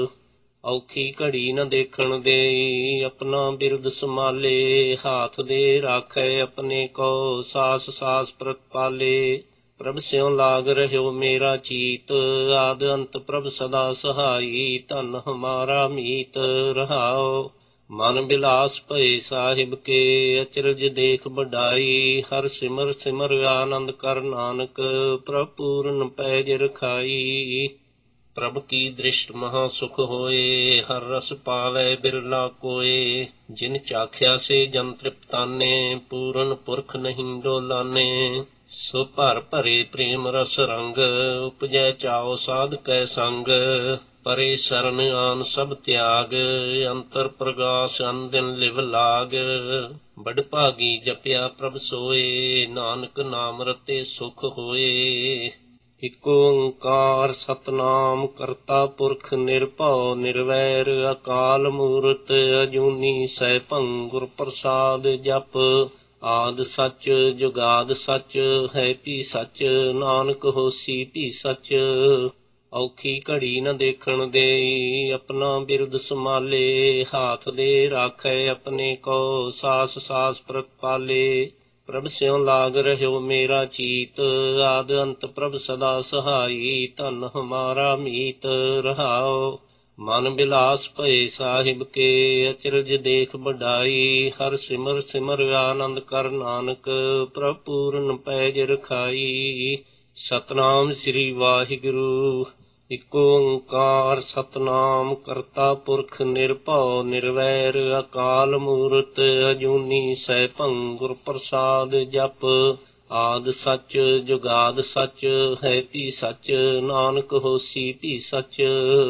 Speaker 1: ਔਖੀ ਘੜੀ ਨ ਦੇਖਣ ਦੇਈ ਆਪਣਾ ਬਿਰਦ ਸੰਭਾਲੇ। ਹਾਥ ਦੇ ਰਾਖੈ ਆਪਣੇ ਕੋ ਸਾਸ ਸਾਸ ਪ੍ਰਤਪਾਲੇ। ਪ੍ਰਭ ਸਿਉ ਲਾਗ ਰਹਿਓ ਮੇਰਾ ਚੀਤ ਆਦ ਅੰਤ ਪ੍ਰਭ ਸਦਾ ਸਹਾਈ। ਧਨ ਹਮਾਰਾ ਮੀਤ ਰਹਾਓ ਮਨ ਬਿਲਾਸ ਭਏ ਸਾਹਿਬ ਕੇ। ਅਚਰਜ ਦੇਖ ਵਡਾਈ ਹਰ ਸਿਮਰ ਸਿਮਰ ਆਨੰਦ ਕਰ ਨਾਨਕ। ਪ੍ਰਭ ਪੂਰਨ ਪੈਜ ਰਖਾਈ। ਪ੍ਰਭ ਕੀ ਦ੍ਰਿਸ਼ਟ ਮਹਾ ਸੁਖ ਹੋਏ ਹਰ ਰਸ ਪਾਵੈ ਬਿਰਲਾ ਕੋਏ। ਜਿਨ ਚਾਖਿਆ ਸੇ ਜਨ ਤ੍ਰਿਪਤਾਨੇ ਪੂਰਨ ਪੁਰਖ ਨਹੀਂ ਡੋਲਾਨੇ। ਸੋ ਭਰ ਭਰੇ ਪ੍ਰੇਮ ਰਸ ਰੰਗ ਉਪਜੈ ਚਾਉ ਸਾਧ ਕੈ ਸੰਗ। ਪਰੇ ਸਰਨ ਆਨ ਸਭ ਤਿਆਗ ਅੰਤਰ ਪ੍ਰਗਾਸ ਅਨਦਿਨ ਲਿਵ ਲਾਗ। ਬੜ ਭਾਗੀ ਜਪਿਆ ਪ੍ਰਭ ਸੋਏ ਨਾਨਕ ਨਾਮ ਰਤੇ ਸੁਖ ਹੋਏ। ਇਕ ਓੰਕਾਰ ਸਤਿਨਾਮ ਕਰਤਾ ਪੁਰਖ ਨਿਰਭਉ ਨਿਰਵੈਰ ਅਕਾਲ ਮੂਰਤ ਅਜੂਨੀ ਸੈਭੰ ਗੁਰ ਪ੍ਰਸਾਦ ਜਪ। ਆਦਿ ਸੱਚ ਜੁਗਾਦ ਸੱਚ ਹੈ ਭੀ ਸੱਚ ਨਾਨਕ ਹੋਸੀ ਭੀ ਸੱਚ। ਔਖੀ ਘੜੀ ਨ ਦੇਖਣ ਦੇਈ ਆਪਣਾ ਬਿਰਦ ਸੰਭਾਲੇ। ਹਾਥ ਦੇ ਰਾਖੈ ਆਪਣੇ ਕੋ ਸਾਸ ਸਾਸ ਪ੍ਰਤਪਾਲੇ। ਪ੍ਰਭ ਸਿਉ ਲਾਗ ਰਹਿਓ ਮੇਰਾ ਚੀਤ ਆਦ ਅੰਤ ਪ੍ਰਭ ਸਦਾ ਸਹਾਈ। ਧਨ ਹਮਾਰਾ ਮੀਤ ਰਹਾਓ ਮਨ ਬਿਲਾਸ ਭਏ ਸਾਹਿਬ ਕੇ। ਅਚਰਜ ਦੇਖ ਵਡਾਈ ਹਰ ਸਿਮਰ ਸਿਮਰ ਆਨੰਦ ਕਰ ਨਾਨਕ। ਪ੍ਰਭ ਪੂਰਨ ਪੈਜ ਰਖਾਈ। ਸਤਿਨਾਮ ਸ੍ਰੀ ਵਾਹਿਗੁਰੂ। ਇਕ ਓੰਕਾਰ ਸਤਿਨਾਮ ਕਰਤਾ ਪੁਰਖ ਨਿਰਭਉ ਨਿਰਵੈਰ ਅਕਾਲ ਮੂਰਤ ਅਜੂਨੀ ਸੈਭੰ ਗੁਰ ਪ੍ਰਸਾਦ ਜਪ। ਆਦਿ ਸੱਚ ਜੁਗਾਦ ਸੱਚ ਹੈ ਭੀ ਸੱਚ ਨਾਨਕ ਹੋਸੀ ਭੀ ਸੱਚ।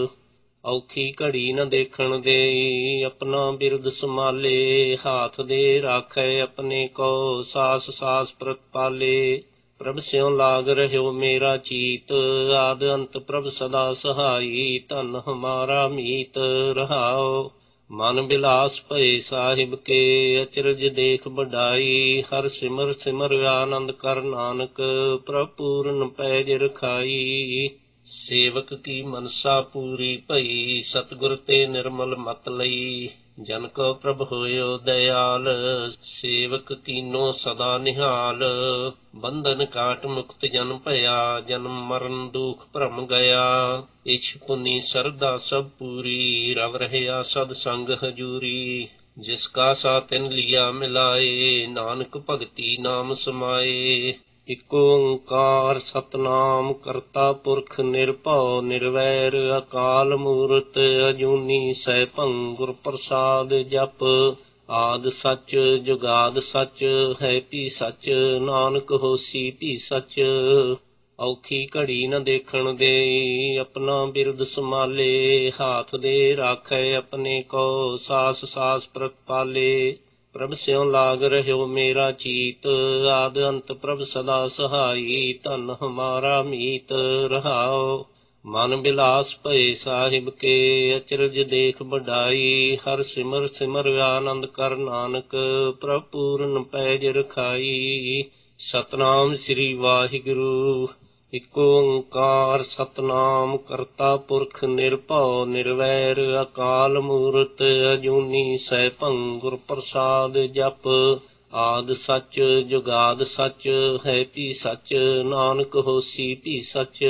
Speaker 1: ਔਖੀ ਘੜੀ ਨ ਦੇਖਣ ਦੇਈ ਆਪਣਾ ਬਿਰਦ ਸੰਭਾਲੇ। ਹਾਥ ਦੇ ਰਾਖੈ ਆਪਣੇ ਕੋ ਸਾਸ ਸਾਸ ਪ੍ਰਤਪਾਲੇ। ਪ੍ਰਭ ਸਿਉ ਲਾਗ ਰਹਿਓ ਮੇਰਾ ਚੀਤ ਆਦ ਅੰਤ ਪ੍ਰਭ ਸਦਾ ਸਹਾਈ। ਧਨ ਹਮਾਰਾ ਮੀਤ ਰਹਾਓ ਮਨ ਬਿਲਾਸ ਭਏ ਸਾਹਿਬ ਕੇ। ਅਚਰਜ ਦੇਖ ਵਡਾਈ ਹਰ ਸਿਮਰ ਸਿਮਰ ਆਨੰਦ ਕਰ ਨਾਨਕ। ਪ੍ਰਭ ਪੂਰਨ ਪੈਜ ਰਖਾਈ। ਸੇਵਕ ਕੀ ਮਨਸਾ ਪੂਰੀ ਭਈ ਸਤਿਗੁਰ ਤੇ ਨਿਰਮਲ ਮਤ ਲਈ। ਜਨ ਕੋ ਪ੍ਰਭ ਹੋਇਓ ਦਇਆਲ ਸੇਵਕ ਕੀਨੋ ਸਦਾ ਨਿਹਾਲ। ਬੰਧਨ ਕਾਟ ਮੁਕਤ ਜਨ ਭਇਆ ਜਨਮ ਮਰਨ ਦੁਖ ਭਰਮ ਗਿਆ। ਇਛ ਪੁਨੀ ਸਰਦਾ ਸਭ ਪੂਰੀ ਰਵ ਰਹਿਆ ਸਦ ਸੰਗ ਹਜੂਰੀ। ਜਿਸ ਕਾ ਸਾ ਤਿਨ ਲਿਆ ਮਿਲਾਏ ਨਾਨਕ ਭਗਤੀ ਨਾਮ ਸਮਾਏ। ਇਕ ਓੰਕਾਰ ਸਤਿਨਾਮ ਕਰਤਾ ਪੁਰਖ ਨਿਰਭਉ ਨਿਰਵੈਰ ਅਕਾਲ ਮੂਰਤ ਅਜੂਨੀ ਸੈਭੰ ਗੁਰ ਪ੍ਰਸਾਦ ਜਪ। ਆਦਿ ਸੱਚ ਜੁਗਾਦ ਸੱਚ ਹੈ ਭੀ ਸੱਚ ਨਾਨਕ ਹੋਸੀ ਭੀ ਸੱਚ। ਔਖੀ ਘੜੀ ਨ ਦੇਖਣ ਦੇਈ ਆਪਣਾ ਬਿਰਦ ਸੰਭਾਲੇ। ਹਾਥ ਦੇ ਰਾਖੈ ਆਪਣੇ ਕੋ ਸਾਸ ਸਾਸ ਪ੍ਰਤਪਾਲੇ। ਪ੍ਰਭ ਸਿਉ ਲਾਗ ਰਹਿਓ ਮੇਰਾ ਚੀਤ ਆਦ ਅੰਤ ਪ੍ਰਭ ਸਦਾ ਸਹਾਈ। ਧਨ ਹਮਾਰਾ ਮੀਤ ਰਹਾਓ ਮਨ ਬਿਲਾਸ ਭਏ ਸਾਹਿਬ ਕੇ। ਅਚਰਜ ਦੇਖ ਵਡਾਈ ਹਰ ਸਿਮਰ ਸਿਮਰ ਆਨੰਦ ਕਰ ਨਾਨਕ। ਪ੍ਰਭ ਪੂਰਨ ਪੈਜ ਰਖਾਈ। ਸਤਿਨਾਮ ਸ੍ਰੀ ਵਾਹਿਗੁਰੂ। ਇਕ ਓੰਕਾਰ ਸਤਿਨਾਮ ਕਰਤਾ ਪੁਰਖ ਨਿਰਭਉ ਨਿਰਵੈਰ ਅਕਾਲ ਮੂਰਤ ਅਜੂਨੀ ਸੈਭੰ ਗੁਰ ਪ੍ਰਸਾਦ ਜਪ। ਆਦਿ ਸੱਚ ਜੁਗਾਦ ਸੱਚ ਹੈ ਭੀ ਸੱਚ ਨਾਨਕ ਹੋਸੀ ਭੀ ਸੱਚ।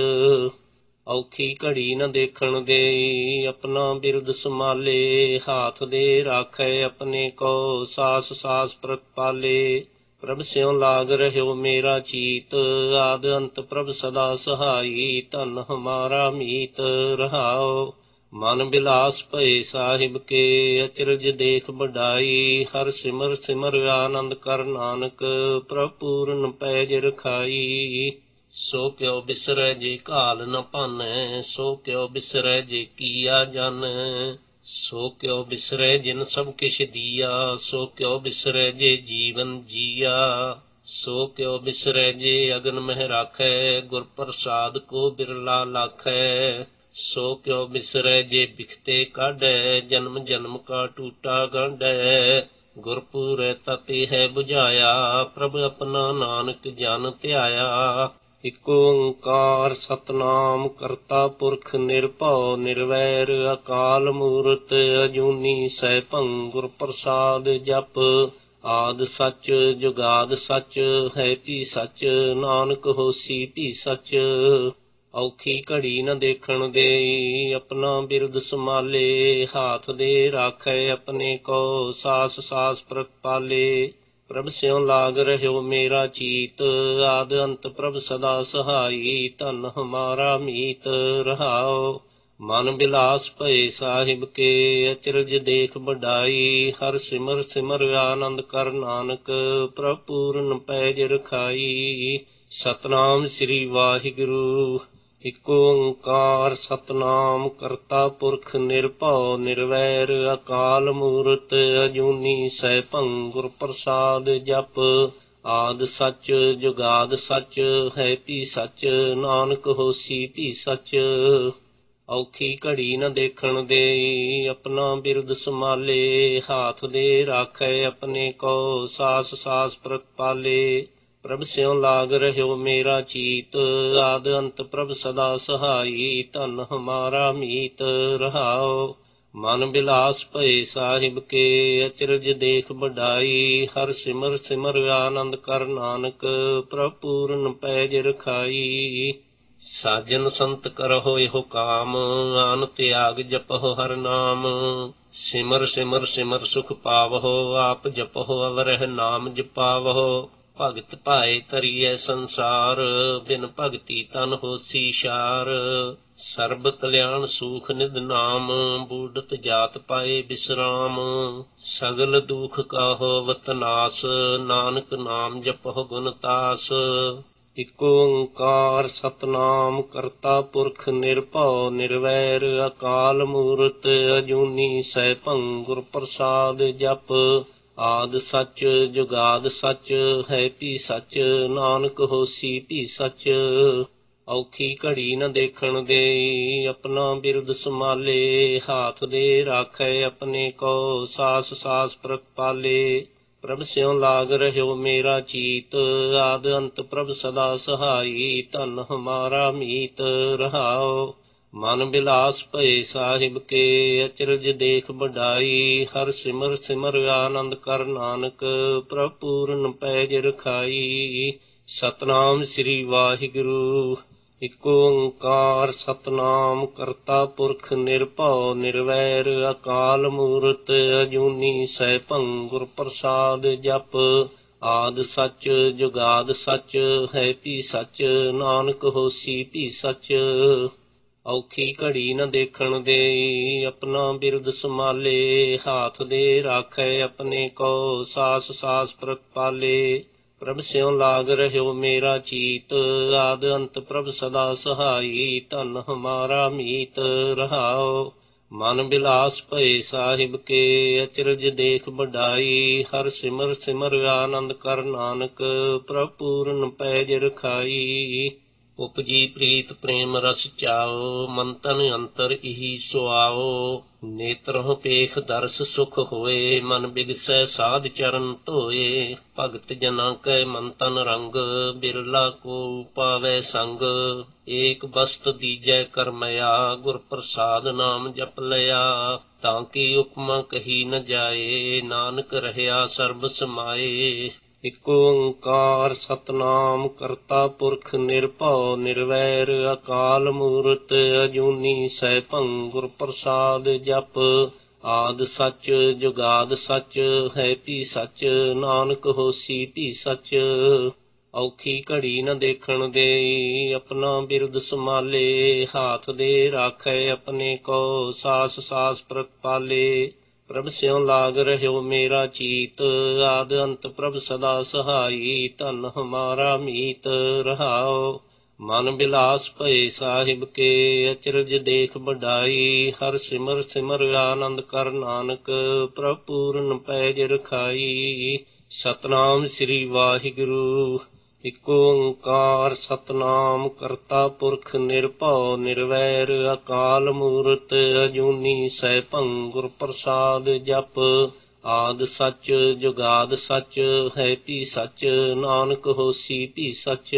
Speaker 1: ਔਖੀ ਘੜੀ ਨ ਦੇਖਣ ਦੇਈ ਆਪਣਾ ਬਿਰਦ ਸੰਭਾਲੇ। ਹਾਥ ਦੇ ਰਾਖੈ ਆਪਣੇ ਕੋ ਸਾਸ ਸਾਸ ਪ੍ਰਤਪਾਲੇ। ਪ੍ਰਭ ਸਿਉ ਲਾਗ ਰਹਿਓ ਮੇਰਾ ਚੀਤ ਆਦ ਅੰਤ ਪ੍ਰਭ ਸਦਾ ਸਹਾਈ। ਧਨ ਹਮਾਰਾ ਮੀਤ ਰਹਾਓ ਮਨ ਬਿਲਾਸ ਭਏ ਸਾਹਿਬ ਕੇ। ਅਚਰਜ ਦੇਖ ਵਡਾਈ ਹਰ ਸਿਮਰ ਸਿਮਰ ਆਨੰਦ ਕਰ ਨਾਨਕ। ਪ੍ਰਭ ਪੂਰਨ ਪੈਜ ਰਖਾਈ। ਸੋ ਕਿਉ ਬਿਸਰੈ ਜੇ ਘਾਲ ਨ ਭਾਨੈ ਸੋ ਕਿਉ ਬਿਸਰੈ ਜੇ ਕੀਆ ਜਾਨੈ। ਸੋ ਕਿਉ ਬਿਸਰੈ ਜਿਨ ਸਭ ਕਿਛ ਦੀਆ ਸੋ ਕਿਉ ਬਿਸਰੈ ਜੇ ਜੀਵਨ ਜੀਆ। ਸੋ ਕਿਉ ਬਿਸਰੈ ਜੇ ਅਗਨ ਮਹਿ ਰਾਖੈ ਗੁਰ ਪ੍ਰਸਾਦ ਕੋ ਬਿਰਲਾ ਲਾਖੈ। ਸੋ ਕਿਉ ਬਿਸਰੈ ਜੇ ਬਿਖਤੇ ਕਾਢੈ, ਜਨਮ ਜਨਮ ਕਾ ਟੂਟਾ ਗਾਢੈ। ਗੁਰਪੂਰੈ ਤਤੀ ਹੈ ਬੁਝਾਇਆ, ਪ੍ਰਭ ਆਪਣਾ ਨਾਨਕ ਜਨ ਧਿਆਇਆ। ਇਕ ਓੰਕਾਰ ਸਤਿਨਾਮ ਕਰਤਾ ਪੁਰਖ ਨਿਰਭਉ ਨਿਰਵੈਰ, ਅਕਾਲ ਮੂਰਤ ਅਜੂਨੀ ਸੈਭੰ ਗੁਰ ਪ੍ਰਸਾਦ ਜਪ। ਆਦਿ ਸੱਚ ਜੁਗਾਦ ਸੱਚ ਹੈ ਭੀ ਸੱਚ, ਨਾਨਕ ਹੋਸੀ ਭੀ ਸੱਚ। ਔਖੀ ਘੜੀ ਨ ਦੇਖਣ ਦੇਈ, ਆਪਣਾ ਬਿਰਦ ਸੰਭਾਲੇ। ਹਾਥ ਦੇ ਰਾਖੈ ਆਪਣੇ ਕੋ, ਸਾਸ ਸਾਸ ਪ੍ਰਤਪਾਲੇ। ਪ੍ਰਭ ਸਿਉ ਲਾਗ ਰਹਿਓ ਮੇਰਾ ਚੀਤ, ਆਦ ਅੰਤ ਪ੍ਰਭ ਸਦਾ ਸਹਾਈ। ਧਨ ਹਮਾਰਾ ਮੀਤ ਰਹਾਉ, ਮਨ ਬਿਲਾਸ ਭਏ ਸਾਹਿਬ ਕੇ। ਅਚਰਜ ਦੇਖ ਵਡਾਈ, ਹਰ ਸਿਮਰ ਸਿਮਰ ਆਨੰਦ ਕਰ ਨਾਨਕ। ਪ੍ਰਭ ਪੂਰਨ ਪੈਜ ਰਖਾਈ, ਸਤਿਨਾਮ ਸ੍ਰੀ ਵਾਹਿਗੁਰੂ। ਇਕ ਓੰਕਾਰ ਸਤਿਨਾਮ ਕਰਤਾ ਪੁਰਖ ਨਿਰਭਉ ਨਿਰਵੈਰ, ਅਕਾਲ ਮੂਰਤ ਅਜੂਨੀ ਸੈਭੰ ਗੁਰ ਪ੍ਰਸਾਦ ਜਪ। ਆਦਿ ਸੱਚ ਜੁਗਾਦ ਸੱਚ ਹੈ ਭੀ ਸੱਚ, ਨਾਨਕ ਹੋਸੀ ਭੀ ਸੱਚ। ਔਖੀ ਘੜੀ ਨ ਦੇਖਣ ਦੇਈ, ਆਪਣਾ ਬਿਰਦ ਸੰਭਾਲੇ। ਹਾਥ ਦੇ ਰਾਖੈ ਆਪਣੇ ਕੋ, ਸਾਸ ਸਾਸ ਪ੍ਰਤਪਾਲੇ। ਪ੍ਰਭ ਸਿਉ ਲਾਗ ਰਹਿਓ ਮੇਰਾ ਚੀਤ, ਆਦ ਅੰਤ ਪ੍ਰਭ ਸਦਾ ਸਹਾਈ। ਧਨ ਹਮਾਰਾ ਮੀਤ ਰਹਾਉ, ਮਨ ਬਿਲਾਸ ਭਏ ਸਾਹਿਬ ਕੇ। ਅਚਰਜ ਦੇਖ ਵਡਾਈ, ਹਰ ਸਿਮਰ ਸਿਮਰ ਆਨੰਦ ਕਰ ਨਾਨਕ। ਪ੍ਰਭ ਪੂਰਨ ਪੈਜ ਰਖਾਈ, ਸਾਜਨ ਸੰਤ ਕਰਹੁ ਇਹੋ ਕਾਮ। ਆਨ ਤਿਆਗ ਜਪਹੁ ਹਰ ਨਾਮ, ਸਿਮਰ ਸਿਮਰ ਸਿਮਰ ਸੁਖ ਪਾਵਹੁ। ਆਪ ਜਪਹੁ ਅਵਰਹਿ ਨਾਮ ਜਪਾਵਹੁ। ਭਗਤ ਭਾਏ ਤਰੀਐ ਸੰਸਾਰ, ਬਿਨ ਭਗਤੀ ਤਨ ਹੋਸੀ ਸ਼ਾਰ। ਸਰਬ ਕਲਿਆਣ ਸੂਖ ਨਿਧ ਨਾਮ, ਬੂਡਤ ਜਾਤ ਪਾਏ ਬਿਸਰਾਮ। ਸਗਲ ਦੁਖ ਕਾਹੋ ਵਤਨਾਸ, ਨਾਨਕ ਨਾਮ ਜਪਹੁ ਗੁਣ ਤਾਸ। ਇਕ ਓੰਕਾਰ ਸਤਿਨਾਮ ਕਰਤਾ ਪੁਰਖ ਨਿਰਭਉ ਨਿਰਵੈਰ, ਅਕਾਲ ਮੂਰਤ ਅਜੂਨੀ ਸੈਭੰ ਗੁਰ ਪ੍ਰਸਾਦ ਜਪ। ਆਦਿ ਸੱਚ ਜੁਗਾਦ ਸੱਚ ਹੈ ਭੀ ਸੱਚ, ਨਾਨਕ ਹੋਸੀ ਭੀ ਸੱਚ। ਔਖੀ ਘੜੀ ਨ ਦੇਖਣ ਦੇਈ, ਆਪਣਾ ਬਿਰਦ ਸੰਭਾਲੇ। ਹਾਥ ਦੇ ਰਾਖੈ ਆਪਣੇ ਕੋ, ਸਾਸ ਸਾਸ ਪ੍ਰਤਪਾਲੇ। ਪ੍ਰਭ ਸਿਉ ਲਾਗ ਰਹਿਓ ਮੇਰਾ ਚੀਤ, ਆਦ ਅੰਤ ਪ੍ਰਭ ਸਦਾ ਸਹਾਈ। ਧਨ ਹਮਾਰਾ ਮੀਤ ਰਹਾਉ, ਮਨ ਬਿਲਾਸ ਭਏ ਸਾਹਿਬ ਕੇ। ਅਚਰਜ ਦੇਖ ਵਡਾਈ, ਹਰ ਸਿਮਰ ਸਿਮਰ ਆਨੰਦ ਕਰ ਨਾਨਕ। ਪ੍ਰਭ ਪੂਰਨ ਪੈਜ ਰਖਾਈ, ਸਤਿਨਾਮ ਸ੍ਰੀ ਵਾਹਿਗੁਰੂ। ਇਕ ਓੰਕਾਰ ਸਤਿਨਾਮ ਕਰਤਾ ਪੁਰਖ ਨਿਰਭਉ ਨਿਰਵੈਰ, ਅਕਾਲ ਮੂਰਤ ਅਜੂਨੀ ਸੈਭੰ ਗੁਰ ਪ੍ਰਸਾਦ ਜਪ। ਆਦਿ ਸੱਚ ਜੁਗਾਦ ਸੱਚ ਹੈ ਭੀ ਸੱਚ, ਨਾਨਕ ਹੋਸੀ ਭੀ ਸੱਚ। ਔਖੀ ਘੜੀ ਨ ਦੇਖਣ ਦੇਈ, ਆਪਣਾ ਬਿਰਦ ਸੰਭਾਲੇ। ਹਾਥ ਦੇ ਰਾਖੈ ਆਪਣੇ ਕੋ, ਸਾਸ ਸਾਸ ਪ੍ਰਤਪਾਲੇ। ਪ੍ਰਭ ਸਿਉ ਲਾਗ ਰਹਿਓ ਮੇਰਾ ਚੀਤ, ਆਦ ਅੰਤ ਪ੍ਰਭ ਸਦਾ ਸਹਾਈ। ਧਨ ਹਮਾਰਾ ਮੀਤ ਰਹਾਉ, ਮਨ ਬਿਲਾਸ ਭਏ ਸਾਹਿਬ ਕੇ। ਅਚਰਜ ਦੇਖ ਵਡਾਈ, ਹਰ ਸਿਮਰ ਸਿਮਰ ਆਨੰਦ ਕਰ ਨਾਨਕ। ਪ੍ਰਭ ਪੂਰਨ ਪੈਜ ਰਖਾਈ, ਉਪਜੀ ਪ੍ਰੀਤ ਪ੍ਰੇਮ ਰਸ ਚਾਓ। ਮਨ ਤਨ ਅੰਤਰ ਇਹੀ ਸੁਆਓ, ਨੇਤਰਹੁ ਪੇਖ ਦਰਸ ਸੁਖ ਹੋਏ। ਮਨ ਬਿਗਸੈ ਸਾਧ ਚਰਨ ਧੋਏ, ਭਗਤ ਜਨਾਂ ਕੈ ਮਨ ਤਨ ਰੰਗ। ਬਿਰਲਾ ਕੋ ਪਾਵੈ ਸੰਗ, ਏਕ ਬਸਤ ਦੀਜੈ ਕਰਮਇਆ। ਗੁਰ ਪ੍ਰਸਾਦ ਨਾਮ ਜਪ ਲਿਆ, ਤਾਂ ਕੀ ਉਪਮਾ ਕਹੀ ਨ ਜਾਏ। ਨਾਨਕ ਰਹਿਆ ਸਰਬ ਸਮਾਏ। ਇਕ ਓੰਕਾਰ ਸਤਿਨਾਮ ਕਰਤਾ ਪੁਰਖ ਨਿਰਭਉ ਨਿਰਵੈਰ, ਅਕਾਲ ਮੂਰਤ ਅਜੂਨੀ ਸੈਭੰ ਗੁਰ ਪ੍ਰਸਾਦ ਜਪ। ਆਦਿ ਸੱਚ ਜੁਗਾਦ ਸੱਚ ਹੈ ਭੀ ਸੱਚ, ਨਾਨਕ ਹੋਸੀ ਭੀ ਸੱਚ। ਔਖੀ ਘੜੀ ਨ ਦੇਖਣ ਦੇਈ, ਆਪਣਾ ਬਿਰਦ ਸੰਭਾਲੇ। ਹਾਥ ਦੇ ਰਾਖੈ ਆਪਣੇ ਕੋ, ਸਾਸ ਸਾਸ ਪ੍ਰਤਪਾਲੇ। ਪ੍ਰਭ ਸਿਉ ਲਾਗ ਰਹਿਓ ਮੇਰਾ ਚੀਤ, ਆਦ ਅੰਤ ਪ੍ਰਭ ਸਦਾ ਸਹਾਈ। ਧਨ ਹਮਾਰਾ ਮੀਤ ਰਹਾਉ, ਮਨ ਬਿਲਾਸ ਭਏ ਸਾਹਿਬ ਕੇ। ਅਚਰਜ ਦੇਖ ਵਡਾਈ, ਹਰ ਸਿਮਰ ਸਿਮਰ ਆਨੰਦ ਕਰ ਨਾਨਕ। ਪ੍ਰਭ ਪੂਰਨ ਪੈਜ ਰਖਾਈ, ਸਤਿਨਾਮ ਸ੍ਰੀ ਵਾਹਿਗੁਰੂ। ਇਕ ਓੰਕਾਰ ਸਤਿਨਾਮ ਕਰਤਾ ਪੁਰਖ ਨਿਰਭਉ ਨਿਰਵੈਰ ਅਕਾਲ ਮੂਰਤ ਅਜੂਨੀ ਸੈਭੰ ਗੁਰ ਪ੍ਰਸਾਦ ਜਪ। ਆਦਿ ਸੱਚ ਜੁਗਾਦ ਸੱਚ ਹੈ ਭੀ ਸੱਚ ਨਾਨਕ ਹੋਸੀ ਭੀ ਸੱਚ।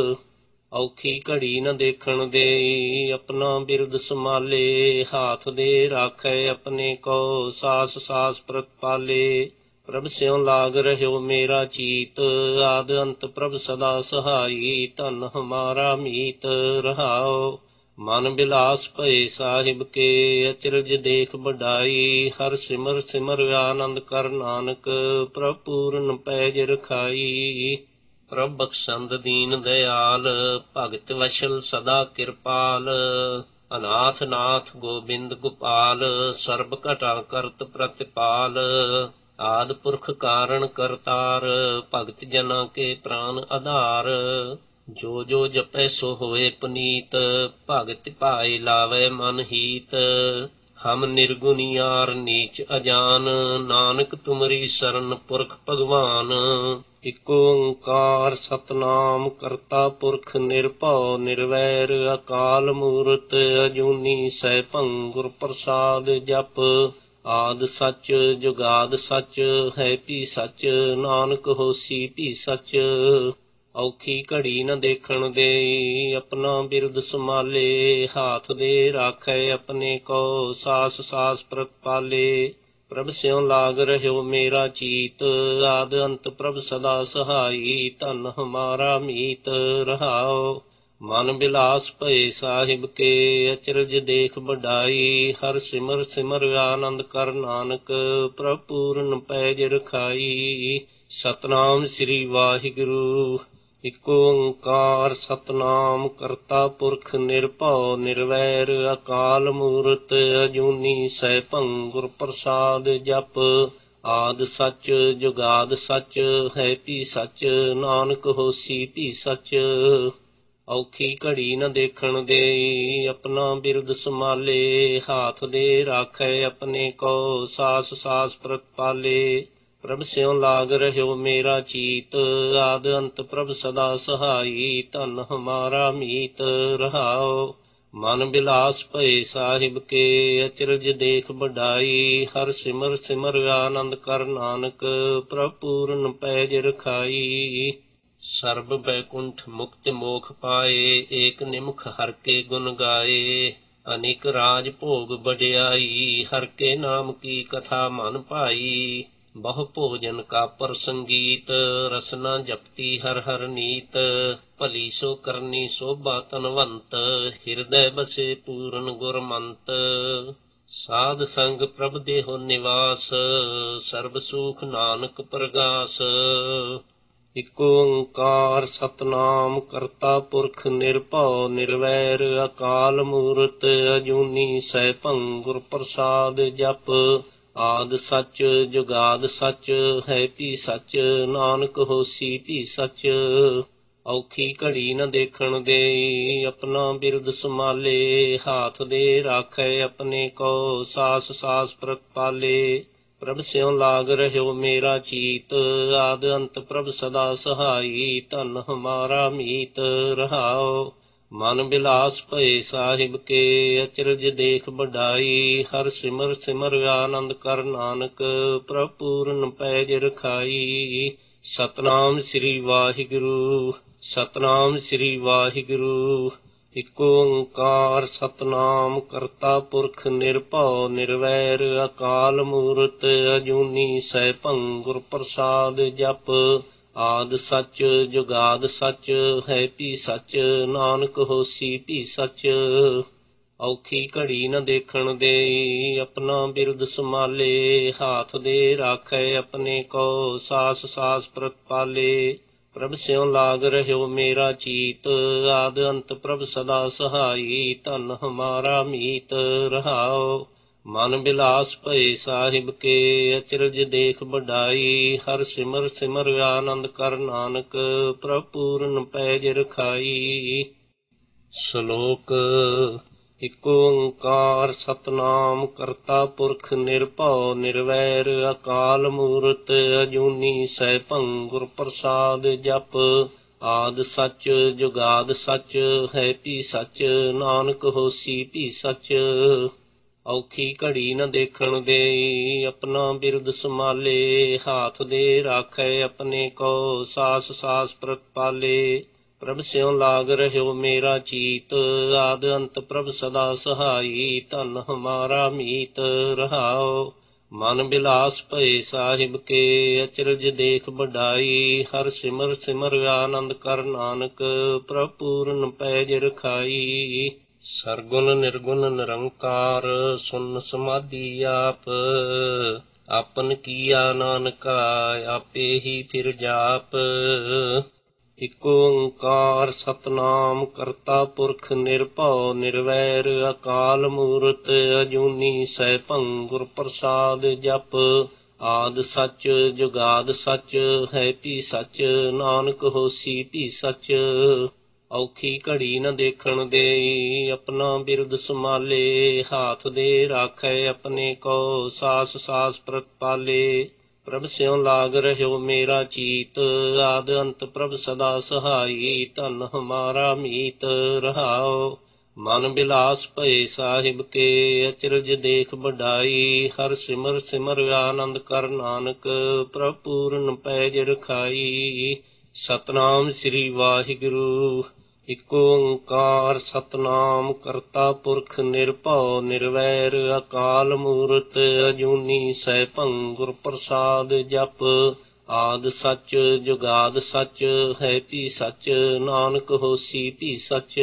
Speaker 1: ਔਖੀ ਘੜੀ ਨ ਦੇਖਣ ਦੇਈ ਆਪਣਾ ਬਿਰਦ ਸੰਭਾਲੇ। ਹਾਥ ਦੇ ਰਾਖੈ ਆਪਣੇ ਕੋ ਸਾਸ ਸਾਸ ਪ੍ਰਤਪਾਲੇ। ਪ੍ਰਭ ਸਿਉ ਲਾਗ ਰਹਿਓ ਮੇਰਾ ਚੀਤ ਆਦ ਅੰਤ ਪ੍ਰਭ ਸਦਾ ਸਹਾਈ। ਧਨ ਹਮਾਰਾ ਮੀਤ ਰਹਾਓ ਮਨ ਬਿਲਾਸ ਭਏ ਸਾਹਿਬ ਕੇ। ਅਚਰਜ ਦੇਖ ਵਡਾਈ ਹਰ ਸਿਮਰ ਸਿਮਰ ਆਨੰਦ ਕਰ ਨਾਨਕ। ਪ੍ਰਭ ਪੂਰਨ ਪੈਜ ਰਖਾਈ। ਪ੍ਰਭ ਬਖਸ਼ੰਦ ਦੀਨ ਦਇਆਲ ਭਗਤ ਵਸ਼ਲ ਸਦਾ ਕਿਰਪਾਲ। ਅਨਾਥ ਨਾਥ ਗੋਬਿੰਦ ਗੋਪਾਲ ਸਰਬ ਘਟਾ ਕਰਤ ਪ੍ਰਤਿਪਾਲ। ਆਦ ਪੁਰਖ ਕਾਰਣ ਕਰਤਾਰ ਭਗਤ ਜਨਾਂ ਕੇ ਪ੍ਰਾਨ ਆਧਾਰ। ਜੋ ਜੋ ਜਪੈ ਸੋ ਹੋਏ ਪੁਨੀਤ ਭਗਤ ਭਾਏ ਲਾਵੇ ਮਨ ਹੀਤ। ਹਮ ਨਿਰਗੁਣੀਆਰ ਨੀਚ ਅਜਾਨ ਨਾਨਕ ਤੁਮਰੀ ਸਰਨ ਪੁਰਖ ਭਗਵਾਨ। ਇਕ ਓੰਕਾਰ ਸਤਿਨਾਮ ਕਰਤਾ ਪੁਰਖ ਨਿਰਭਉ ਨਿਰਵੈਰ ਅਕਾਲ ਮੂਰਤ ਅਜੂਨੀ ਸੈਭੰ ਗੁਰ ਪ੍ਰਸਾਦ ਜਪ। ਆਦਿ ਸੱਚ ਜੁਗਾਦ ਸੱਚ ਹੈ ਭੀ ਸੱਚ ਨਾਨਕ ਹੋਸੀ ਭੀ ਸੱਚ। ਔਖੀ ਘੜੀ ਨ ਦੇਖਣ ਦੇਈ ਆਪਣਾ ਬਿਰਦ ਸੰਭਾਲੇ। ਹਾਥ ਦੇ ਰਾਖੈ ਆਪਣੇ ਕੋ ਸਾਸ ਸਾਸ ਪ੍ਰਤਪਾਲੇ। ਪ੍ਰਭ ਸਿਉ ਲਾਗ ਰਹਿਓ ਮੇਰਾ ਚੀਤ ਆਦ ਅੰਤ ਪ੍ਰਭ ਸਦਾ ਸਹਾਈ। ਧਨ ਹਮਾਰਾ ਮੀਤ ਰਹਾਓ ਮਨ ਬਿਲਾਸ ਭਏ ਸਾਹਿਬ ਕੇ। ਅਚਰਜ ਦੇਖ ਵਡਾਈ ਹਰ ਸਿਮਰ ਸਿਮਰ ਆਨੰਦ ਕਰ ਨਾਨਕ। ਪ੍ਰਭ ਪੂਰਨ ਪੈਜ ਰਖਾਈ। ਸਤਿਨਾਮ ਸ੍ਰੀ ਵਾਹਿਗੁਰੂ। ਇਕ ਓੰਕਾਰ ਸਤਿਨਾਮ ਕਰਤਾ ਪੁਰਖ ਨਿਰਭਉ ਨਿਰਵੈਰ ਅਕਾਲ ਮੂਰਤ ਅਜੂਨੀ ਸੈਭੰ ਗੁਰ ਪ੍ਰਸਾਦ ਜਪ। ਆਦਿ ਸੱਚ ਜੁਗਾਦ ਸੱਚ ਹੈ ਭੀ ਸੱਚ ਨਾਨਕ ਹੋਸੀ ਭੀ ਸੱਚ। ਔਖੀ ਘੜੀ ਨ ਦੇਖਣ ਦੇਈ ਆਪਣਾ ਬਿਰਦ ਸੰਭਾਲੇ। ਹਾਥ ਦੇ ਰਾਖੈ ਆਪਣੇ ਕੋ ਸਾਸ ਸਾਸ ਪ੍ਰਤਪਾਲੇ। ਪ੍ਰਭ ਸਿਉ ਲਾਗ ਰਹਿਓ ਮੇਰਾ ਚੀਤ ਆਦ ਅੰਤ ਪ੍ਰਭ ਸਦਾ ਸਹਾਈ। ਧਨ ਹਮਾਰਾ ਮੀਤ ਰਹਾਓ ਮਨ ਬਿਲਾਸ ਭਏ ਸਾਹਿਬ ਕੇ। ਅਚਰਜ ਦੇਖ ਵਡਾਈ ਹਰ ਸਿਮਰ ਸਿਮਰ ਆਨੰਦ ਕਰ ਨਾਨਕ। ਪ੍ਰਭ ਪੂਰਨ ਪੈਜ ਰਖਾਈ। ਸਰਬ ਬੈਕੁੰਠ ਮੁਕਤ ਮੋਖ ਪਾਏ ਏਕ ਨਿਮਖ ਹਰ ਕੇ ਗੁਣ ਗਾਏ। ਅਨੇਕ ਰਾਜ ਭੋਗ ਵਡਿਆਈ ਹਰ ਕੇ ਨਾਮ ਕੀ ਕਥਾ ਮਨ ਭਾਈ। ਬਹੁ ਭੋਜਨ ਕਾ ਪ੍ਰਸੰਗੀਤ ਰਸਨਾ ਜਪਤੀ ਹਰ ਹਰ ਨੀਤ। ਭਲੀ ਸੋ ਕਰਨੀ ਸੋਭਾ ਤਨਵੰਤ ਹਿਰਦੈ ਬਸੇ ਪੂਰਨ ਗੁਰਮੰਤ। ਸਾਧ ਸੰਗ ਪ੍ਰਭ ਦੇਹੁ ਨਿਵਾਸ ਸਰਬ ਸੂਖ ਨਾਨਕ ਪ੍ਰਗਾਸ। ਇਕ ਓੰਕਾਰ ਸਤਿਨਾਮ ਕਰਤਾ ਪੁਰਖ ਨਿਰਭਉ ਨਿਰਵੈਰ ਅਕਾਲ ਮੂਰਤ ਅਜੂਨੀ ਸੈਭੰ ਗੁਰ ਪ੍ਰਸਾਦ ਜਪ। ਆਦਿ ਸੱਚ ਜੁਗਾਦ ਸੱਚ ਹੈ ਭੀ ਸੱਚ ਨਾਨਕ ਹੋਸੀ ਭੀ ਸੱਚ। ਔਖੀ ਘੜੀ ਨ ਦੇਖਣ ਦੇਈ ਆਪਣਾ ਬਿਰਦ ਸੰਭਾਲੇ। ਹਾਥ ਦੇ ਰਾਖੈ ਆਪਣੇ ਕੋ ਸਾਸ ਸਾਸ ਪ੍ਰਤਪਾਲੇ। ਪ੍ਰਭ ਸਿਉ ਲਾਗ ਰਹਿਓ ਮੇਰਾ ਚੀਤ ਆਦ ਅੰਤ ਪ੍ਰਭ ਸਦਾ ਸਹਾਈ। ਧਨ ਹਮਾਰਾ ਮੀਤ ਰਹਾਓ ਮਨ ਬਿਲਾਸ ਭਏ ਸਾਹਿਬ ਕੇ। ਅਚਰਜ ਦੇਖ ਵਡਾਈ ਹਰ ਸਿਮਰ ਸਿਮਰ ਆਨੰਦ ਕਰ ਨਾਨਕ। ਪ੍ਰਭ ਪੂਰਨ ਪੈਜ ਰਖਾਈ। ਸਤਿਨਾਮ ਸ੍ਰੀ ਵਾਹਿਗੁਰੂ। ਸਤਿਨਾਮ ਸ੍ਰੀ ਵਾਹਿਗੁਰੂ। ਇਕ ਓੰਕਾਰ ਸਤਿਨਾਮ ਕਰਤਾ ਪੁਰਖ ਨਿਰਭਉ ਨਿਰਵੈਰ ਅਕਾਲ ਮੂਰਤ ਅਜੂਨੀ ਸੈਭੰ ਗੁਰ ਪ੍ਰਸਾਦ ਜਪ। ਆਦਿ ਸੱਚ ਜੁਗਾਦ ਸੱਚ ਹੈ ਭੀ ਸੱਚ ਨਾਨਕ ਹੋਸੀ ਭੀ ਸੱਚ। ਔਖੀ ਘੜੀ ਨ ਦੇਖਣ ਦੇਈ ਆਪਣਾ ਬਿਰਦ ਸੰਭਾਲੇ। ਹਾਥ ਦੇ ਰਾਖੈ ਆਪਣੇ ਕੋ ਸਾਸ ਸਾਸ ਪ੍ਰਤਪਾਲੇ। ਪ੍ਰਭ ਸਿਉ ਲਾਗ ਰਹਿਓ ਮੇਰਾ ਚੀਤ ਆਦ ਅੰਤ ਪ੍ਰਭ ਸਦਾ ਸਹਾਈ। ਧਨ ਹਮਾਰਾ ਮੀਤ ਰਹਾਓ ਮਨ ਬਿਲਾਸ ਭਏ ਸਾਹਿਬ ਕੇ। ਅਚਰਜ ਦੇਖ ਵਡਾਈ ਹਰ ਸਿਮਰ ਸਿਮਰ ਆਨੰਦ ਕਰ ਨਾਨਕ। ਪ੍ਰਭ ਪੂਰਨ ਪੈਜ ਰਖਾਈ। ਸ਼ਲੋਕ ਇਕ ਓੰਕਾਰ ਸਤਿਨਾਮ ਕਰਤਾ ਪੁਰਖ ਨਿਰਭਉ ਨਿਰਵੈਰ ਅਕਾਲ ਮੂਰਤ ਅਜੂਨੀ ਸੈਭੰ ਗੁਰ ਪ੍ਰਸਾਦ ਜਪ। ਆਦਿ ਸੱਚ ਜੁਗਾਦ ਸੱਚ ਹੈ ਭੀ ਸੱਚ, ਨਾਨਕ ਹੋਸੀ ਭੀ ਸੱਚ। ਔਖੀ ਘੜੀ ਨ ਦੇਖਣ ਦੇਈ, ਆਪਣਾ ਬਿਰਦ ਸੰਭਾਲੇ, ਹਾਥ ਦੇ ਰਾਖੈ ਆਪਣੇ ਕੋ, ਸਾਸ ਸਾਸ ਪ੍ਰਤਪਾਲੇ। ਪ੍ਰਭ ਸਿਉ ਲਾਗ ਰਹਿਓ ਮੇਰਾ ਚੀਤ, ਆਦ ਅੰਤ ਪ੍ਰਭ ਸਦਾ ਸਹਾਈ, ਧਨ ਹਮਾਰਾ ਮੀਤ ਰਹਾਓ। ਮਨ ਬਿਲਾਸ ਭਏ ਸਾਹਿਬ ਕੇ, ਅਚਰਜ ਦੇਖ ਵਡਾਈ, ਹਰ ਸਿਮਰ ਸਿਮਰ ਆਨੰਦ ਕਰ ਨਾਨਕ, ਪ੍ਰਭ ਪੂਰਨ ਪੈਜ ਰਖਾਈ। ਸਰਗੁਣ ਨਿਰਗੁਣ ਨਿਰੰਕਾਰ, ਸੁਨ ਸਮਾਧੀ ਆਪ, ਆਪਨ ਕੀਆ ਨਾਨਕਾ, ਆਪੇ ਹੀ ਫਿਰ ਜਾਪ। ਇਕ ਓੰਕਾਰ ਸਤਿਨਾਮ ਕਰਤਾ ਪੁਰਖ ਨਿਰਭਉ ਨਿਰਵੈਰ, ਅਕਾਲ ਮੂਰਤ ਅਜੂਨੀ ਸੈਭੰ, ਗੁਰ ਪ੍ਰਸਾਦ ਜਪ। ਆਦਿ ਸੱਚ ਜੁਗਾਦ ਸੱਚ ਹੈ ਭੀ ਸੱਚ, ਨਾਨਕ ਹੋਸੀ ਭੀ ਸੱਚ। ਔਖੀ ਘੜੀ ਨ ਦੇਖਣ ਦੇਈ, ਆਪਣਾ ਬਿਰਦ ਸੰਭਾਲੇ, ਹਾਥ ਦੇ ਰਾਖੈ ਆਪਣੇ ਕੋ, ਸਾਸ ਸਾਸ ਪ੍ਰਤਪਾਲੇ। ਪ੍ਰਭ ਸਿਉ ਲਾਗ ਰਹਿਓ ਮੇਰਾ ਚੀਤ, ਆਦ ਅੰਤ ਪ੍ਰਭ ਸਦਾ ਸਹਾਈ, ਧਨ ਹਮਾਰਾ ਮੀਤ ਰਹਾਓ। ਮਨ ਬਿਲਾਸ ਭਏ ਸਾਹਿਬ ਕੇ, ਅਚਰਜ ਦੇਖ ਵਡਾਈ, ਹਰ ਸਿਮਰ ਸਿਮਰ ਆਨੰਦ ਕਰ ਨਾਨਕ, ਪ੍ਰਭ ਪੂਰਨ ਪੈਜ ਰਖਾਈ। ਸਤਿਨਾਮ ਸ੍ਰੀ ਵਾਹਿਗੁਰੂ। ਇਕ ਓੰਕਾਰ ਸਤਿਨਾਮ ਕਰਤਾ ਪੁਰਖ ਨਿਰਭਉ ਨਿਰਵੈਰ, ਅਕਾਲ ਮੂਰਤ ਅਜੂਨੀ ਸੈਭੰ, ਗੁਰ ਪ੍ਰਸਾਦ ਜਪ। ਆਦਿ ਸੱਚ ਜੁਗਾਦ ਸੱਚ ਹੈ ਭੀ ਸੱਚ, ਨਾਨਕ ਹੋਸੀ ਭੀ ਸੱਚ।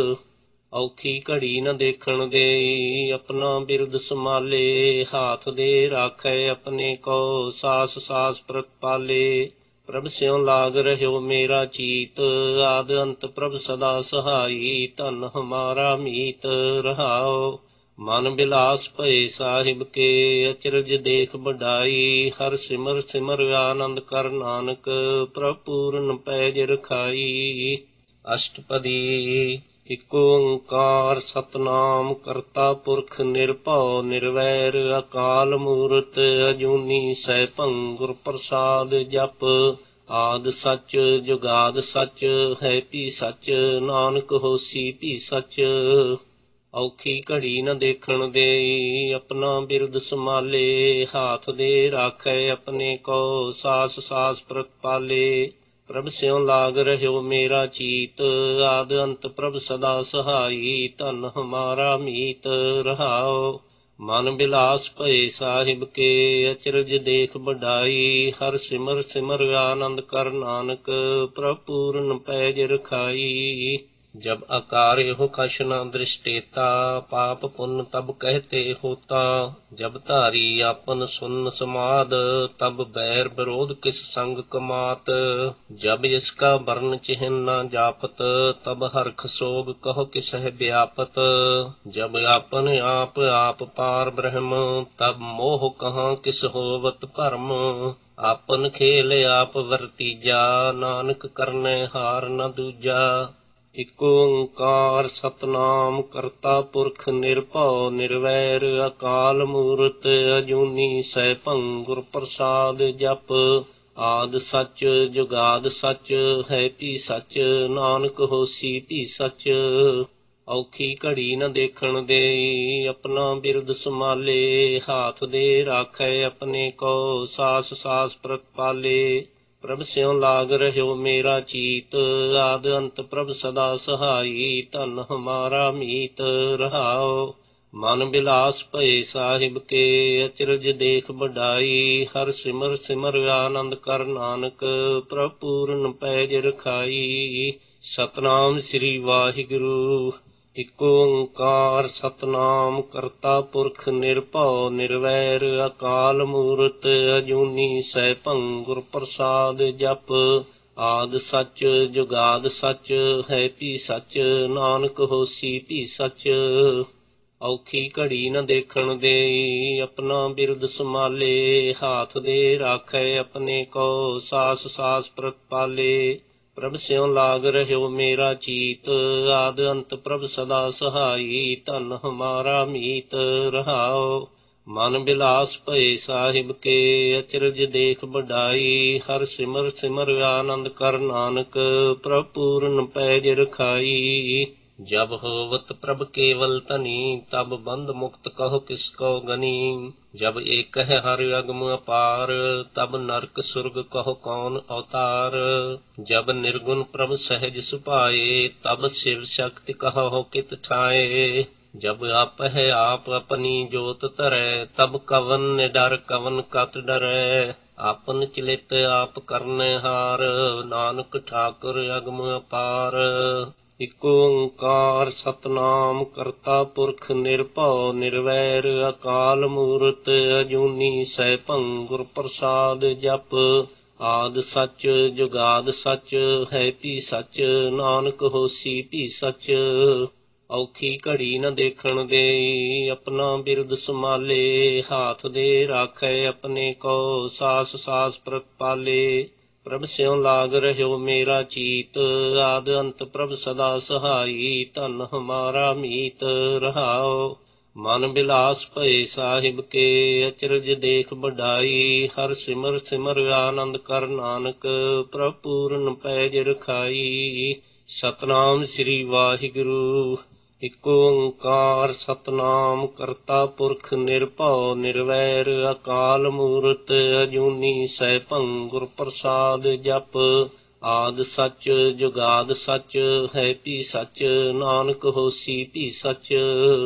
Speaker 1: ਔਖੀ ਘੜੀ ਨ ਦੇਖਣ ਦੇਈ, ਆਪਣਾ ਬਿਰਦ ਸੰਭਾਲੇ, ਹਾਥ ਦੇ ਰਾਖੈ ਆਪਣੇ ਕੋ, ਸਾਸ ਸਾਸ ਪ੍ਰਤਪਾਲੇ। ਪ੍ਰਭ ਸਿਉ ਲਾਗ ਰਹਿਓ ਮੇਰਾ ਚੀਤ, ਆਦ ਅੰਤ ਪ੍ਰਭ ਸਦਾ ਸਹਾਈ, ਧਨ ਹਮਾਰਾ ਮੀਤ ਰਹਾਓ। ਮਨ ਬਿਲਾਸ ਭਏ ਸਾਹਿਬ ਕੇ, ਅਚਰਜ ਦੇਖ ਵਡਾਈ, ਹਰ ਸਿਮਰ ਸਿਮਰ ਆਨੰਦ ਕਰ ਨਾਨਕ, ਪ੍ਰਭ ਪੂਰਨ ਪੈਜ ਰਖਾਈ। ਅਸ਼ਟਪਦੀ। ਇਕ ਓੰਕਾਰ ਸਤਿਨਾਮ ਕਰਤਾ ਪੁਰਖ ਨਿਰਭਉ ਨਿਰਵੈਰ, ਅਕਾਲ ਮੂਰਤ ਅਜੂਨੀ ਸੈਭੰ, ਗੁਰ ਪ੍ਰਸਾਦ ਜਪ। ਆਦਿ ਸੱਚ ਜੁਗਾਦ ਸੱਚ ਹੈ ਭੀ ਸੱਚ, ਨਾਨਕ ਹੋਸੀ ਭੀ ਸੱਚ। ਔਖੀ ਘੜੀ ਨ ਦੇਖਣ ਦੇਈ, ਆਪਣਾ ਬਿਰਦ ਸੰਭਾਲੇ, ਹਾਥ ਦੇ ਰਾਖੈ ਆਪਣੇ ਕੋ, ਸਾਸ ਸਾਸ ਪ੍ਰਤਪਾਲੇ। ਪ੍ਰਭ ਸਿਉ ਲਾਗ ਰਹਿਓ ਮੇਰਾ ਚੀਤ, ਆਦ ਅੰਤ ਪ੍ਰਭ ਸਦਾ ਸਹਾਈ, ਧਨ ਹਮਾਰਾ ਮੀਤ ਰਹਾਓ। ਮਨ ਬਿਲਾਸ ਭਏ ਸਾਹਿਬ ਕੇ, ਅਚਰਜ ਦੇਖ ਵਡਾਈ, ਹਰ ਸਿਮਰ ਸਿਮਰ ਆਨੰਦ ਕਰ ਨਾਨਕ, ਪ੍ਰਭ ਪੂਰਨ ਪੈਜ ਰਖਾਈ। ਜਬ ਆਕਾਰ ਇਹੋ ਕਛ ਨ ਦ੍ਰਿਸ਼ਟੇਤਾ, ਪਾਪ ਪੁੰਨ ਤਬ ਕਹਿਤੇ ਹੋਤਾ। ਜਬ ਧਾਰੀ ਆਪਨ ਸੁਨ ਸਮਾਦ, ਤਬ ਬੈਰ ਵਿਰੋਧ ਕਿਸ ਸੰਗ ਕਮਾਤ। ਜਬ ਇਸਕਾ ਵਰਨ ਚਿਹਨ ਨ ਜਾਪਤ, ਤਬ ਹਰਖ ਸੋਗ ਕਹੋ ਕਿਸਹਿ ਵਿਆਪਤ। ਜਬ ਆਪਨ ਆਪ ਆਪ ਪਾਰ ਬ੍ਰਹਮ, ਤਬ ਮੋਹ ਕਹਾਂ ਕਿਸ ਹੋਵਤ ਭਰਮ। ਆਪਨ ਖੇਲ ਆਪ ਵਰਤੀਜਾ, ਨਾਨਕ ਕਰਨੈ ਹਾਰ ਨ ਦੂਜਾ। ਇਕ ਓੰਕਾਰ ਸਤਿਨਾਮ ਕਰਤਾ ਪੁਰਖ ਨਿਰਭਉ ਨਿਰਵੈਰ, ਅਕਾਲ ਮੂਰਤ ਅਜੂਨੀ ਸੈਭੰ, ਗੁਰ ਪ੍ਰਸਾਦ ਜਪ। ਆਦਿ ਸੱਚ ਜੁਗਾਦ ਸੱਚ ਹੈ ਭੀ ਸੱਚ, ਨਾਨਕ ਹੋਸੀ ਭੀ ਸੱਚ। ਔਖੀ ਘੜੀ ਨ ਦੇਖਣ ਦੇਈ, ਆਪਣਾ ਬਿਰਦ ਸੰਭਾਲੇ, ਹਾਥ ਦੇ ਰਾਖੈ ਆਪਣੇ ਕੋ, ਸਾਸ ਸਾਸ ਪ੍ਰਤਪਾਲੇ। ਪ੍ਰਭ ਸਿਉ ਲਾਗ ਰਹਿਓ ਮੇਰਾ ਚੀਤ, ਆਦ ਅੰਤ ਪ੍ਰਭ ਸਦਾ ਸਹਾਈ, ਧਨ ਹਮਾਰਾ ਮੀਤ ਰਹਾਓ। ਮਨ ਬਿਲਾਸ ਭਏ ਸਾਹਿਬ ਕੇ, ਅਚਰਜ ਦੇਖ ਵਡਾਈ, ਹਰ ਸਿਮਰ ਸਿਮਰ ਆਨੰਦ ਕਰ ਨਾਨਕ, ਪ੍ਰਭ ਪੂਰਨ ਪੈਜ ਰਖਾਈ। ਸਤਿਨਾਮ ਸ੍ਰੀ ਵਾਹਿਗੁਰੂ। ਇਕ ਓੰਕਾਰ ਸਤਿਨਾਮ ਕਰਤਾ ਪੁਰਖ ਨਿਰਭਉ ਨਿਰਵੈਰ, ਅਕਾਲ ਮੂਰਤ ਅਜੂਨੀ ਸੈਭੰ, ਗੁਰ ਪ੍ਰਸਾਦ ਜਪ। ਆਦਿ ਸੱਚ ਜੁਗਾਦ ਸੱਚ ਹੈ ਭੀ ਸੱਚ, ਨਾਨਕ ਹੋਸੀ ਭੀ ਸੱਚ। ਔਖੀ ਘੜੀ ਨ ਦੇਖਣ ਦੇਈ, ਆਪਣਾ ਬਿਰਦ ਸੰਭਾਲੇ, ਹਾਥ ਦੇ ਰਾਖੈ ਆਪਣੇ ਕੋ, ਸਾਸ ਸਾਸ ਪ੍ਰਤਪਾਲੇ। ਪ੍ਰਭ ਸਿਉ ਲਾਗ ਰਹਿਓ ਮੇਰਾ ਚੀਤ, ਆਦ ਅੰਤ ਪ੍ਰਭ ਸਦਾ ਸਹਾਈ, ਧਨ ਹਮਾਰਾ ਮੀਤ ਰਹਾਓ। ਮਨ ਬਿਲਾਸ ਭਏ ਸਾਹਿਬ ਕੇ ਅਚਰਜ ਦੇਖ ਬਡਾਈ। ਹਰ ਸਿਮਰ ਸਿਮਰ ਆਨੰਦ ਕਰ ਨਾਨਕ ਪ੍ਰਭ ਪੂਰਨ ਪੈਜ ਰਖਾਈ। ਜਬ ਹੋਵਤ ਪ੍ਰਭ ਕੇਵਲ ਧਨੀ ਤਬ ਬੰਧ ਮੁਕਤ ਕਹੋ ਕਿਸ ਕੋ ਗਨੀ। ਜਬ ਏਕ ਹੈ ਹਰ ਅਗਮ ਅਪਾਰ ਤਬ ਨਰਕ ਸੁਰਗ ਕਹੋ ਕੌਣ ਅਵਤਾਰ। ਜਬ ਨਿਰਗੁਣ ਪ੍ਰਭ ਸਹਿਜ ਸੁਭਾਏ ਤਬ शिव शक्ति कहो कित ठाए। जब आप है आप अपनी जोत धरै तब कवन निडर कवन कत डरै। आपन चिलित आप करने हार नानक ठाकुर अगम अपार। इक ओंकार सतनाम करता पुरख निरभउ निरवैर अकाल मूरत अजूनी सैभं गुर प्रसाद जप। ਆਦਿ ਸੱਚ ਜੁਗਾਦ ਸੱਚ ਹੈ ਭੀ ਸੱਚ ਨਾਨਕ ਹੋਸੀ ਭੀ ਸੱਚ। ਔਖੀ ਘੜੀ ਨ ਦੇਖਣ ਦੇਈ ਆਪਣਾ ਬਿਰਦ ਸੰਭਾਲੇ। ਹਾਥ ਦੇ ਰਾਖੈ ਆਪਣੇ ਕੋ ਸਾਸ ਸਾਸ ਪ੍ਰਤਪਾਲੇ। ਪ੍ਰਭ ਸਿਉ ਲਾਗ ਰਹਿਓ ਮੇਰਾ ਚੀਤ ਆਦ ਅੰਤ ਪ੍ਰਭ ਸਦਾ ਸਹਾਈ। ਧਨ ਹਮਾਰਾ ਮੀਤ ਰਹਾਓ ਮਨ ਬਿਲਾਸ ਭਏ ਸਾਹਿਬ ਕੇ ਅਚਰਜ ਦੇਖ ਬਡਾਈ। ਹਰ ਸਿਮਰ ਸਿਮਰ ਆਨੰਦ ਕਰ ਨਾਨਕ ਪ੍ਰਭ ਪੂਰਨ ਪੈਜ ਰਖਾਈ। ਸਤਨਾਮ ਸ੍ਰੀ ਵਾਹਿਗੁਰੂ। ਇਕ ਓੰਕਾਰ ਸਤਨਾਮ ਕਰਤਾ ਪੁਰਖ ਨਿਰਭਉ ਨਿਰਵੈਰ ਅਕਾਲ ਮੂਰਤ ਅਜੂਨੀ ਸੈਭੰ ਗੁਰ ਪ੍ਰਸਾਦ ਜਪ। ਆਦਿ ਸੱਚ ਜੁਗਾਦ ਸੱਚ ਹੈ ਭੀ ਸੱਚ ਨਾਨਕ ਹੋਸੀ ਭੀ ਸੱਚ।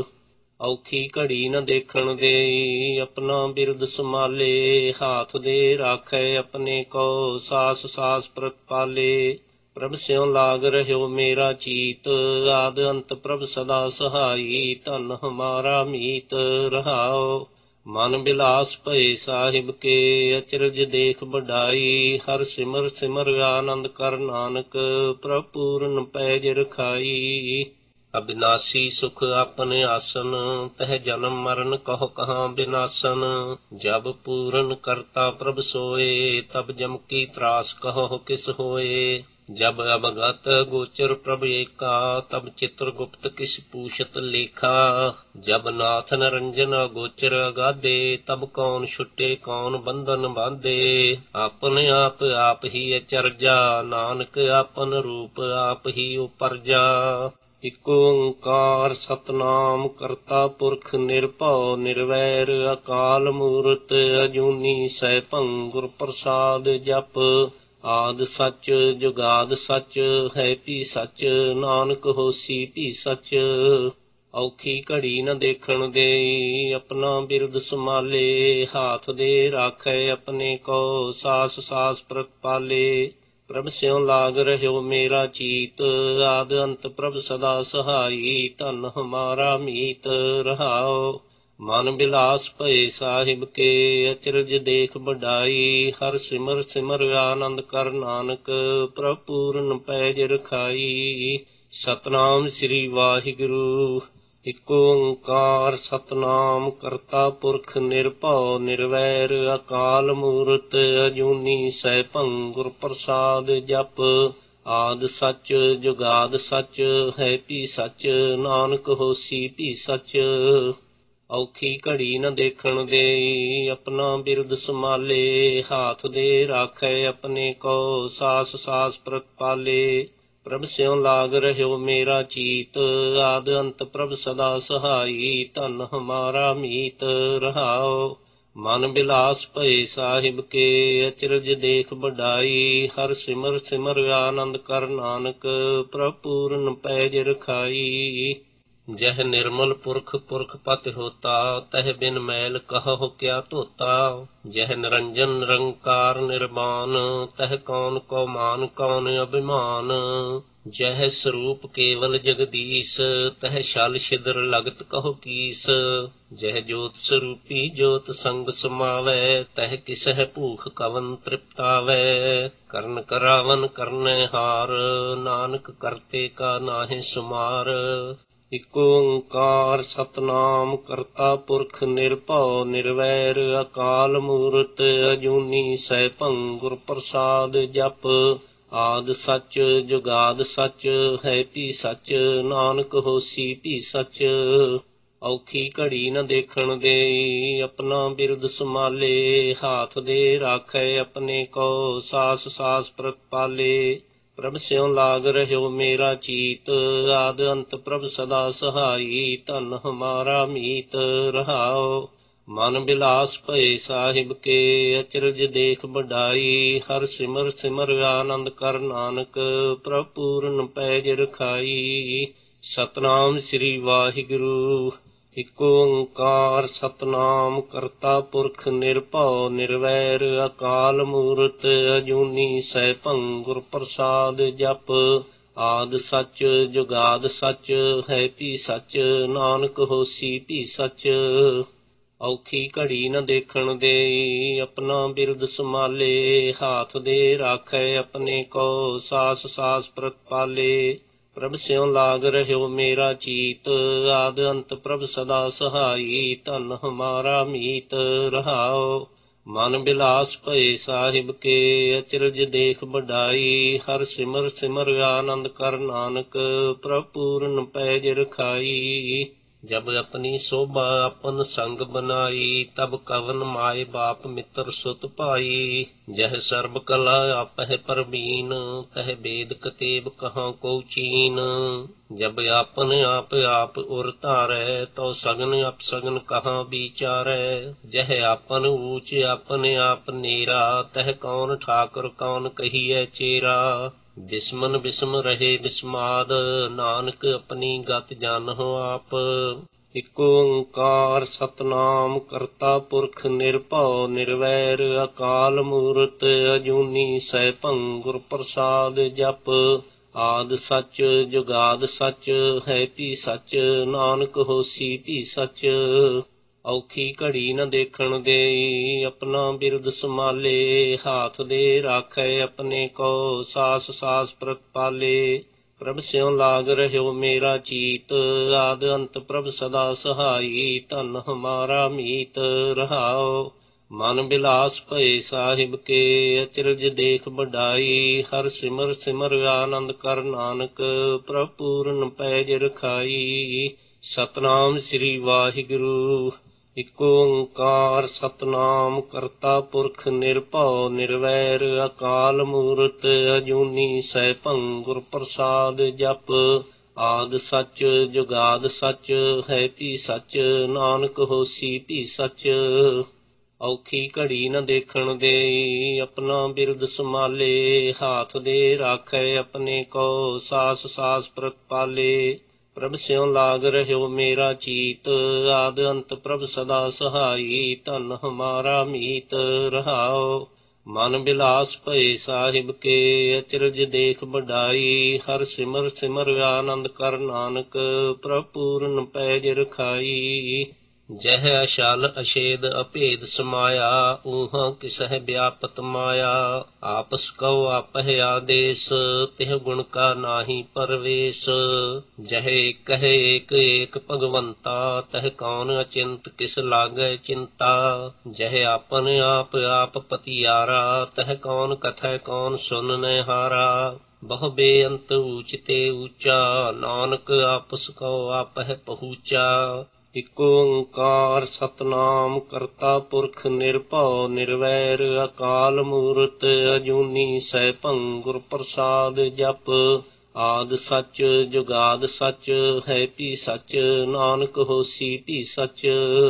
Speaker 1: ਔਖੀ ਘੜੀ ਨ ਦੇਖਣ ਦੇਈ ਆਪਣਾ ਬਿਰਦ ਸੰਭਾਲੇ। ਹਾਥ ਦੇ ਰਾਖੈ ਆਪਣੇ ਕੋ ਸਾਸ ਸਾਸ ਪ੍ਰਤਪਾਲੇ। ਪ੍ਰਭ ਸਿਉ ਲਾਗ ਰਹਿਓ ਮੇਰਾ ਚੀਤ ਆਦ ਅੰਤ ਪ੍ਰਭ ਸਦਾ ਸਹਾਈ। ਧਨ ਹਮਾਰਾ ਮੀਤ ਰਹਾਓ ਮਨ ਬਿਲਾਸ ਭਏ ਸਾਹਿਬ ਕੇ ਅਚਰਜ ਦੇਖ ਬਡਾਈ। ਹਰ ਸਿਮਰ ਸਿਮਰ ਆਨੰਦ ਕਰ ਨਾਨਕ ਪ੍ਰਭ ਪੂਰਨ ਪੈਜ ਰਖਾਈ। ਅਬਿਨਾਸੀ ਸੁਖ ਆਪਣੇ ਆਸਨ ਤਹ ਜਨਮ ਮਰਨ ਕਹੋ ਕਹਾਂ ਬਿਨਾਸਨ। ਜਬ ਪੂਰਨ ਕਰਤਾ ਪ੍ਰਭ ਸੋਏ ਤਬ ਜਮ ਕੀ ਤਰਾਸ ਕਹੋ ਕਿਸ ਹੋਏ। ਜਬ ਅਵਗਤ ਗੋਚਰ ਪ੍ਰਭ ਏਕਾ ਤਬ ਚਿਤ੍ਰ ਗੁਪਤ ਕਿਸ ਪੂਛਤ ਲੇਖਾ। ਜਬ ਨਾਥ ਨਰੰਜਨ ਗੋਚਰ ਅਗਾਧੇ ਤਬ ਕੌਣ ਛੁੱਟੇ ਕੌਣ ਬੰਧਨ ਬਾਂਧੇ। ਆਪਨ ਆਪ ਆਪ ਹੀ ਅਚਰਜਾ ਨਾਨਕ ਆਪਨ ਰੂਪ ਆਪ ਹੀ ਉਪਰਜਾ। ਇਕ ਓੰਕਾਰ ਸਤਨਾਮ ਕਰਤਾ ਪੁਰਖ ਨਿਰਭਉ ਨਿਰਵੈਰ ਅਕਾਲ ਮੂਰਤ ਅਜੂਨੀ ਸੈਭੰ ਗੁਰ ਪ੍ਰਸਾਦ ਜਪ। ਆਦਿ ਸੱਚ ਜੁਗਾਦ ਸੱਚ ਹੈ ਭੀ ਸੱਚ ਨਾਨਕ ਹੋਸੀ ਭੀ ਸੱਚ। ਔਖੀ ਘੜੀ ਨ ਦੇਖਣ ਦੇਈ ਆਪਣਾ ਬਿਰਦ ਸੰਭਾਲੇ। ਹਾਥ ਦੇ ਰਾਖੈ ਆਪਣੇ ਕੋ ਸਾਸ ਸਾਸ ਪ੍ਰਤਪਾਲੇ। ਪ੍ਰਭ ਸਿਉ ਲਾਗ ਰਹਿਓ ਮੇਰਾ ਚੀਤ ਆਦ ਅੰਤ ਪ੍ਰਭ ਸਦਾ ਸਹਾਈ। ਧਨ ਹਮਾਰਾ ਮੀਤ ਰਹਾਓ ਮਨ ਬਿਲਾਸ ਭਏ ਸਾਹਿਬ ਕੇ ਅਚਰਜ ਦੇਖ ਬਡਾਈ। ਹਰ ਸਿਮਰ ਸਿਮਰ ਆਨੰਦ ਕਰ ਨਾਨਕ ਪ੍ਰਭ ਪੂਰਨ ਪੈਜ ਰਖਾਈ। ਸਤਨਾਮ ਸ੍ਰੀ ਵਾਹਿਗੁਰੂ। ਇਕ ਓੰਕਾਰ ਸਤਨਾਮ ਕਰਤਾ ਪੁਰਖ ਨਿਰਭਉ ਨਿਰਵੈਰ ਅਕਾਲ ਮੂਰਤ ਅਜੂਨੀ ਸੈਭੰ ਗੁਰ ਪ੍ਰਸਾਦ ਜਪ। ਆਦਿ ਸੱਚ ਜੁਗਾਦ ਸੱਚ ਹੈ ਭੀ ਸੱਚ ਨਾਨਕ ਹੋਸੀ ਭੀ ਸੱਚ। ਔਖੀ ਘੜੀ ਨ ਦੇਖਣ ਦੇਈ ਆਪਣਾ ਬਿਰਦ ਸੰਭਾਲੇ। ਹਾਥ ਦੇ ਰਾਖੈ ਆਪਣੇ ਕੋ ਸਾਸ ਸਾਸ ਪ੍ਰਤਪਾਲੇ। ਪ੍ਰਭ ਸਿਉ ਲਾਗ ਰਹਿਓ ਮੇਰਾ ਚੀਤ ਆਦ ਅੰਤ ਪ੍ਰਭ ਸਦਾ ਸਹਾਈ। ਧਨ ਹਮਾਰਾ ਮੀਤ ਰਹਾਓ ਮਨ ਬਿਲਾਸ ਭਏ ਸਾਹਿਬ ਕੇ ਅਚਰਜ ਦੇਖ ਬਡਾਈ। ਹਰ ਸਿਮਰ ਸਿਮਰ ਆਨੰਦ ਕਰ ਨਾਨਕ ਪ੍ਰਭ ਪੂਰਨ ਪੈਜ ਰਖਾਈ। ਜਹ ਨਿਰਮਲ ਪੁਰਖ ਪੁਰਖ ਪਤ ਹੋਤਾ ਤਹ ਬਿਨ ਮੈਲ ਕਹੋ ਕਿਆ ਧੋਤਾ। ਜਹ ਨਿਰੰਜਨ ਨਿਰੰਕਾਰ ਨਿਰਮਾਨ ਤਹ ਕੌਣ ਕੋ ਮਾਨ ਕੌਣ ਅਭਿਮਾਨ। ਜਹ ਸਰੂਪ ਕੇਵਲ ਜਗਦੀਸ਼ ਤਹ ਛਲ ਛਿਦਰ ਲਗਤ ਕਹੋ ਕੀਸ। ਜਹ ਜੋਤ ਸਰੂਪੀ ਜੋਤ ਸੰਗ ਸਮਾਵੈ ਤਹ ਕਿਸਹਿ ਭੂਖ ਕਵਨ ਤ੍ਰਿਪਤਾਵੈ। ਕਰਨ ਕਰਾਵਨ ਕਰਨੈ ਹਾਰ ਨਾਨਕ ਕਰਤੇ ਕਾ ਨਾਹਿ ਸੁਮਾਰ। ਇਕ ਓੰਕਾਰ ਸਤਨਾਮ ਕਰਤਾ ਪੁਰਖ ਨਿਰਭਉ ਨਿਰਵੈਰ ਅਕਾਲ ਮੂਰਤ ਅਜੂਨੀ ਸੈਭੰ ਗੁਰ ਪ੍ਰਸਾਦ ਜਪ। ਆਦਿ ਸੱਚ ਜੁਗਾਦ ਸੱਚ ਹੈ ਭੀ ਸੱਚ ਨਾਨਕ ਹੋਸੀ ਭੀ ਸੱਚ। ਔਖੀ ਘੜੀ ਨ ਦੇਖਣ ਦੇਈ, ਆਪਣਾ ਬਿਰਦ ਸੰਭਾਲੇ। ਹਾਥ ਦੇ ਰਾਖੈ ਆਪਣੇ ਕੋ, ਸਾਸ ਸਾਸ ਪ੍ਰਤਪਾਲੇ। ਪ੍ਰਭ ਸਿਉ ਲਾਗ ਰਹਿਓ ਮੇਰਾ ਚੀਤ, ਆਦ ਅੰਤ ਪ੍ਰਭ ਸਦਾ ਸਹਾਈ। ਧਨ ਹਮਾਰਾ ਮੀਤ ਰਹਾਓ, ਮਨ ਬਿਲਾਸ ਭਏ ਸਾਹਿਬ ਕੇ। ਅਚਰਜ ਦੇਖ ਵਡਾਈ, ਹਰ ਸਿਮਰ ਸਿਮਰ ਆਨੰਦ ਕਰ ਨਾਨਕ। ਪ੍ਰਭ ਪੂਰਨ ਪੈਜ ਰਖਾਈ, ਸਤਨਾਮ ਸ੍ਰੀ ਵਾਹਿਗੁਰੂ। ਇਕ ਓੰਕਾਰ ਸਤਨਾਮ ਕਰਤਾ ਪੁਰਖ ਨਿਰਭਉ ਨਿਰਵੈਰ, ਅਕਾਲ ਮੂਰਤ ਅਜੂਨੀ ਸੈਭੰ। ਗੁਰ ਪ੍ਰਸਾਦ ਜਪ, ਆਦ ਸਚ ਜੁਗਾਦ ਸਚ, ਹੈ ਭੀ ਸਚ ਨਾਨਕ ਹੋਸੀ ਭੀ ਸਚ। ਔਖੀ ਘੜੀ ਨ ਦੇਖਣ ਦੇਈ, ਆਪਣਾ ਬਿਰਦ ਸੰਭਾਲੇ। ਹਾਥ ਦੇ ਰਾਖੈ ਆਪਣੇ ਕੋ, ਸਾਸ ਸਾਸ ਪ੍ਰਤਪਾਲੇ। ਪ੍ਰਭ ਸਿਉ ਲਾਗ ਰਹਿਓ ਮੇਰਾ ਚੀਤ, ਆਦ ਅੰਤ ਪ੍ਰਭ ਸਦਾ ਸਹਾਈ। ਧਨ ਹਮਾਰਾ ਮੀਤ ਰਹਾਓ, ਮਨ ਬਿਲਾਸ ਭਏ ਸਾਹਿਬ ਕੇ। ਅਚਰਜ ਦੇਖ ਵਡਾਈ, ਹਰ ਸਿਮਰ ਸਿਮਰ ਆਨੰਦ ਕਰ ਨਾਨਕ। ਪ੍ਰਭ ਪੂਰਨ ਪੈਜ ਰਖਾਈ, ਜਬ ਆਪਣੀ ਸੋਭਾ ਆਪਨ ਸੰਗ ਬਨਾਈ। ਤਬ ਕਵਨ ਮਾਏ ਬਾਪ ਮਿੱਤਰ ਸੁਤ ਭਾਈ। ਜਹ ਸਰਬ ਕਲਾ ਆਪਹਿ ਪਰਬੀਨ, ਤਹ ਬੇਦ ਕਤੇਬ ਕਹਾਂ ਕੋ ਚੀਨ। ਜਬ ਆਪਨ ਆਪ ਆਪ ਉਰ ਧਾਰੈ, ਤੋ ਸਗਨ ਅਪਸਗਨ ਕਹਾਂ ਵਿਚਾਰੈ। ਜਹ ਆਪਨ ਊਚ ਆਪਨ ਆਪ ਨੇਰਾ, ਤਹ ਕੌਣ ਠਾਕੁਰ ਕੌਣ ਕਹੀਐ ਚੇਰਾ। ਬਿਸਮਨ ਬਿਸਮ ਰਹੇ ਬਿਸਮਾਦ, ਨਾਨਕ ਆਪਣੀ ਗਤ ਜਾਨਹੁ ਆਪ। ਇਕ ਓੰਕਾਰ ਸਤਨਾਮ ਕਰਤਾ ਪੁਰਖ ਨਿਰਭਉ ਨਿਰਵੈਰ, ਅਕਾਲ ਮੂਰਤ ਅਜੂਨੀ ਸੈਭੰ। ਗੁਰ ਪ੍ਰਸਾਦ ਜਪ, ਆਦ ਸਚ ਜੁਗਾਦ ਸਚ, ਹੈ ਭੀ ਸਚ ਨਾਨਕ ਹੋਸੀ ਭੀ ਸਚ। ਔਖੀ ਘੜੀ ਨ ਦੇਖਣ ਦੇਈ, ਆਪਣਾ ਬਿਰਦ ਸੰਭਾਲੇ। ਹਾਥ ਦੇ ਰਾਖੈ ਆਪਣੇ ਕੋ, ਸਾਸ ਸਾਸ ਪ੍ਰਤਪਾਲੇ। ਪ੍ਰਭ ਸਿਉ ਲਾਗ ਰਹਿਓ ਮੇਰਾ ਚੀਤ, ਆਦ ਅੰਤ ਪ੍ਰਭ ਸਦਾ ਸਹਾਈ। ਧਨ ਹਮਾਰਾ ਮੀਤ ਰਹਾਓ, ਮਨ ਬਿਲਾਸ ਭਏ ਸਾਹਿਬ ਕੇ। ਅਚਰਜ ਦੇਖ ਵਡਾਈ, ਹਰ ਸਿਮਰ ਸਿਮਰ ਆਨੰਦ ਕਰ ਨਾਨਕ। ਪ੍ਰਭ ਪੂਰਨ ਪੈਜ ਰਖਾਈ, ਸਤਨਾਮ ਸ੍ਰੀ ਵਾਹਿਗੁਰੂ। ਇਕ ਓੰਕਾਰ ਸਤਨਾਮ ਕਰਤਾ ਪੁਰਖ ਨਿਰਭਉ ਨਿਰਵੈਰ, ਅਕਾਲ ਮੂਰਤ ਅਜੂਨੀ ਸੈਭੰ। ਗੁਰ ਪ੍ਰਸਾਦ ਜਪ, ਆਦ ਸਚ ਜੁਗਾਦ ਸਚ, ਹੈ ਭੀ ਸਚ ਨਾਨਕ ਹੋਸੀ ਭੀ ਸਚ। ਔਖੀ ਘੜੀ ਨ ਦੇਖਣ ਦੇਈ, ਆਪਣਾ ਬਿਰਦ ਸੰਭਾਲੇ। ਹਾਥ ਦੇ ਰਾਖੈ ਆਪਣੇ ਕੋ, ਸਾਸ ਸਾਸ ਪ੍ਰਤਪਾਲੇ। ਪ੍ਰਭ ਸਿਉ ਲਾਗ ਰਹਿਓ ਮੇਰਾ ਚੀਤ, ਆਦ ਅੰਤ ਪ੍ਰਭ ਸਦਾ ਸਹਾਈ। ਧਨ ਹਮਾਰਾ ਮੀਤ ਰਹਾਓ, ਮਨ ਬਿਲਾਸ ਭਏ ਸਾਹਿਬ ਕੇ। ਅਚਰਜ ਦੇਖ ਵਡਾਈ, ਹਰ ਸਿਮਰ ਸਿਮਰ ਆਨੰਦ ਕਰ ਨਾਨਕ। ਪ੍ਰਭ ਪੂਰਨ ਪੈਜ ਰਖਾਈ, ਜਹ ਅਸ਼ਲ ਅਛੇਦ ਅਭੇਦ ਸਮਾਇਆ। ਊਹਾਂ ਕਿਸਹਿ ਵਿਆਪਤ ਮਾਇਆ, ਆਪਸ ਕਉ ਆਪਹਿ ਆਦੇਸ। ਤਿਹ ਗੁਣ ਕਾ ਨਾਹੀ ਪਰਵੇਸ, ਜਹ ਏਕਹਿ ਏਕ ਏਕ ਭਗਵੰਤਾ। ਤਹ ਕੌਣ ਅਚਿੰਤ ਕਿਸ ਲਾਗੈ ਚਿੰਤਾ। ਜਹ ਆਪਨ ਆਪ ਆਪ ਪਤਿਆਰਾ, ਤਹ ਕੌਣ ਕਥੈ ਕੌਣ ਸੁਨਨੈ ਹਾਰਾ। ਬਹੁ ਬੇਅੰਤ ਊਚ ਤੇ ਊਚਾ, ਨਾਨਕ ਆਪਸ ਕਉ ਆਪਹਿ ਪਹੂਚਾ। ਇਕ ਓੰਕਾਰ ਸਤਨਾਮ ਕਰਤਾ ਪੁਰਖ ਨਿਰਭਉ ਨਿਰਵੈਰ, ਅਕਾਲ ਮੂਰਤ ਅਜੂਨੀ ਸੈਭੰ। ਗੁਰ ਪ੍ਰਸਾਦ ਜਪ, ਆਦ ਸਚ ਜੁਗਾਦ ਸਚ, ਹੈ ਭੀ ਸਚ ਨਾਨਕ ਹੋਸੀ ਭੀ ਸਚ।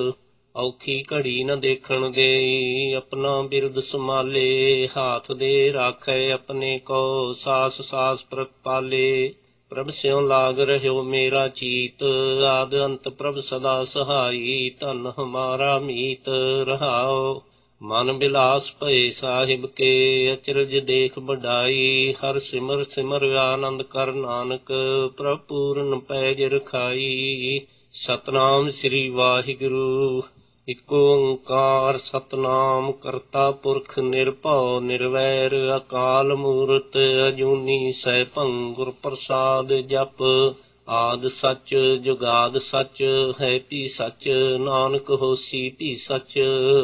Speaker 1: ਔਖੀ ਘੜੀ ਨ ਦੇਖਣ ਦੇਈ, ਆਪਣਾ ਬਿਰਦ ਸੰਭਾਲੇ। ਹਾਥ ਦੇ ਰਾਖੈ ਆਪਣੇ ਕੋ, ਸਾਸ ਸਾਸ ਪ੍ਰਤਪਾਲੇ। ਪ੍ਰਭ ਸਿਉ ਲਾਗ ਰਹਿਓ ਮੇਰਾ ਚੀਤ, ਆਦ ਅੰਤ ਪ੍ਰਭ ਸਦਾ ਸਹਾਈ। ਧਨ ਹਮਾਰਾ ਮੀਤ ਰਹਾਓ, ਮਨ ਬਿਲਾਸ ਭਏ ਸਾਹਿਬ ਕੇ। ਅਚਰਜ ਦੇਖ ਵਡਾਈ, ਹਰ ਸਿਮਰ ਸਿਮਰ ਆਨੰਦ ਕਰ ਨਾਨਕ। ਪ੍ਰਭ ਪੂਰਨ ਪੈਜ ਰਖਾਈ, ਸਤਨਾਮ ਸ੍ਰੀ ਵਾਹਿਗੁਰੂ। ਇਕ ਓੰਕਾਰ ਸਤਨਾਮ ਕਰਤਾ ਪੁਰਖ ਨਿਰਭਉ ਨਿਰਵੈਰ, ਅਕਾਲ ਮੂਰਤ ਅਜੂਨੀ ਸੈਭੰ। ਗੁਰ ਪ੍ਰਸਾਦ ਜਪ, ਆਦ ਸਚ ਜੁਗਾਦ ਸਚ, ਹੈ ਭੀ ਸਚ ਨਾਨਕ ਹੋਸੀ ਭੀ ਸਚ।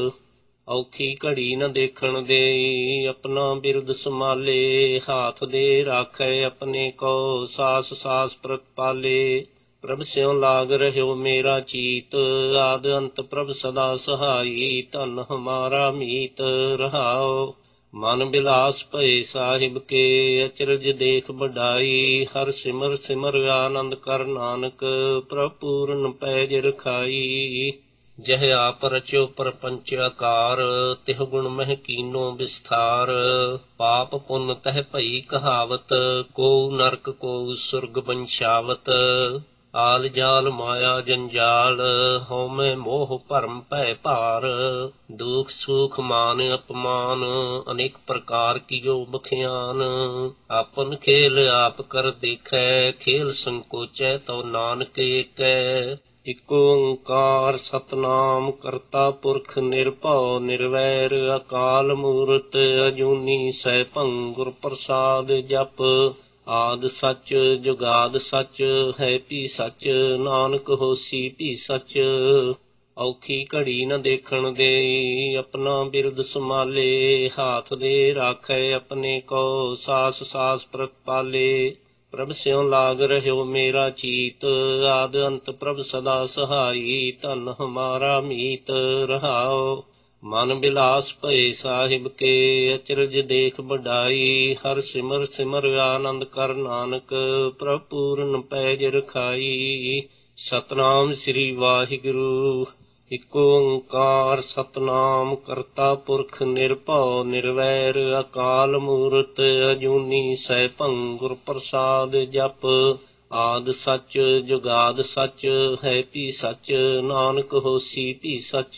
Speaker 1: ਔਖੀ ਘੜੀ ਨ ਦੇਖਣ ਦੇਈ, ਆਪਣਾ ਬਿਰਦ ਸੰਭਾਲੇ। ਹਾਥ ਦੇ ਰਾਖੈ ਆਪਣੇ ਕੋ, ਸਾਸ ਸਾਸ ਪ੍ਰਤਪਾਲੇ। ਪ੍ਰਭ ਸਿਉ ਲਾਗ ਰਹਿਓ ਮੇਰਾ ਚੀਤ, ਆਦ ਅੰਤ ਪ੍ਰਭ ਸਦਾ ਸਹਾਈ, ਧਨ ਹਮਾਰਾ ਮੀਤ ਰਹਾਓ। ਮਨ ਬਿਲਾਸ ਭਏ ਸਾਹਿਬ ਕੇ, ਅਚਰਜ ਦੇਖ ਬਡਾਈ, ਹਰ ਸਿਮਰ ਸਿਮਰ ਆਨੰਦ ਕਰ ਨਾਨਕ, ਪ੍ਰਭ ਪੂਰਨ ਪੈਜ ਰਖਾਈ। ਜਹ ਆਪ ਰਚਿਓ ਪਰਪੰਚ ਆਕਾਰ, ਤਿਹ ਗੁਣ ਮਹਿ ਕੀਨੋ ਵਿਸਥਾਰ, ਪਾਪ ਪੁੰਨ ਤਹਿ ਭਈ ਕਹਾਵਤ, ਕੋ ਨਰਕ ਕੋ ਸੁਰਗ ਬੰਸ਼ਾਵਤ। ਆਲ ਜਾਲ ਮਾਇਆ ਜੰਜਾਲ, ਹਉਮੈ ਮੋਹ ਭਰਮ ਭੈ ਭਾਰ, ਦੁਖ ਸੁਖ ਮਾਨ ਅਪਮਾਨ, ਅਨੇਕ ਪ੍ਰਕਾਰ ਕੀਓ ਬਖਿਆਨ। ਆਪਨ ਖੇਲ ਆਪ ਕਰ ਦੇਖੈ, ਖੇਲ ਸੰਕੋਚੈ ਤਉ ਨਾਨਕ ਏਕੈ। ਇਕ ਓੰਕਾਰ ਸਤਿਨਾਮ ਕਰਤਾ ਪੁਰਖ ਨਿਰਭਉ ਨਿਰਵੈਰ, ਅਕਾਲ ਮੂਰਤ ਅਜੂਨੀ ਸੈਭੰ, ਗੁਰ ਪ੍ਰਸਾਦ ਜਪ। ਆਦਿ ਸੱਚ ਜੁਗਾਦ ਸੱਚ, ਹੈ ਭੀ ਸੱਚ, ਨਾਨਕ ਹੋਸੀ ਭੀ ਸੱਚ। ਔਖੀ ਘੜੀ ਨ ਦੇਖਣ ਦੇਈ, ਆਪਣਾ ਬਿਰਦ ਸੰਭਾਲੇ, ਹਾਥ ਦੇ ਰਾਖੈ ਆਪਣੇ ਕੋ, ਸਾਸ ਸਾਸ ਪ੍ਰਤਪਾਲੇ। ਪ੍ਰਭ ਸਿਉ ਲਾਗ ਰਹਿਓ ਮੇਰਾ ਚੀਤ, ਆਦ ਅੰਤ ਪ੍ਰਭ ਸਦਾ ਸਹਾਈ, ਧਨ ਹਮਾਰਾ ਮੀਤ ਰਹਾਓ। ਮਨ ਬਿਲਾਸ ਭਏ ਸਾਹਿਬ ਕੇ, ਅਚਰਜ ਦੇਖ ਬਡਾਈ, ਹਰ ਸਿਮਰ ਸਿਮਰ ਆਨੰਦ ਕਰ ਨਾਨਕ, ਪ੍ਰਭ ਪੂਰਨ ਪੈਜ ਰਖਾਈ। ਸਤਿਨਾਮ ਸ੍ਰੀ ਵਾਹਿਗੁਰੂ। ਇਕ ਓੰਕਾਰ ਸਤਿਨਾਮ ਕਰਤਾ ਪੁਰਖ ਨਿਰਭਉ ਨਿਰਵੈਰ, ਅਕਾਲ ਮੂਰਤ ਅਜੂਨੀ ਸੈਭੰ, ਗੁਰ ਪ੍ਰਸਾਦ ਜਪ। ਆਦਿ ਸੱਚ ਜੁਗਾਦ ਸੱਚ, ਹੈ ਭੀ ਸੱਚ, ਨਾਨਕ ਹੋਸੀ ਭੀ ਸੱਚ।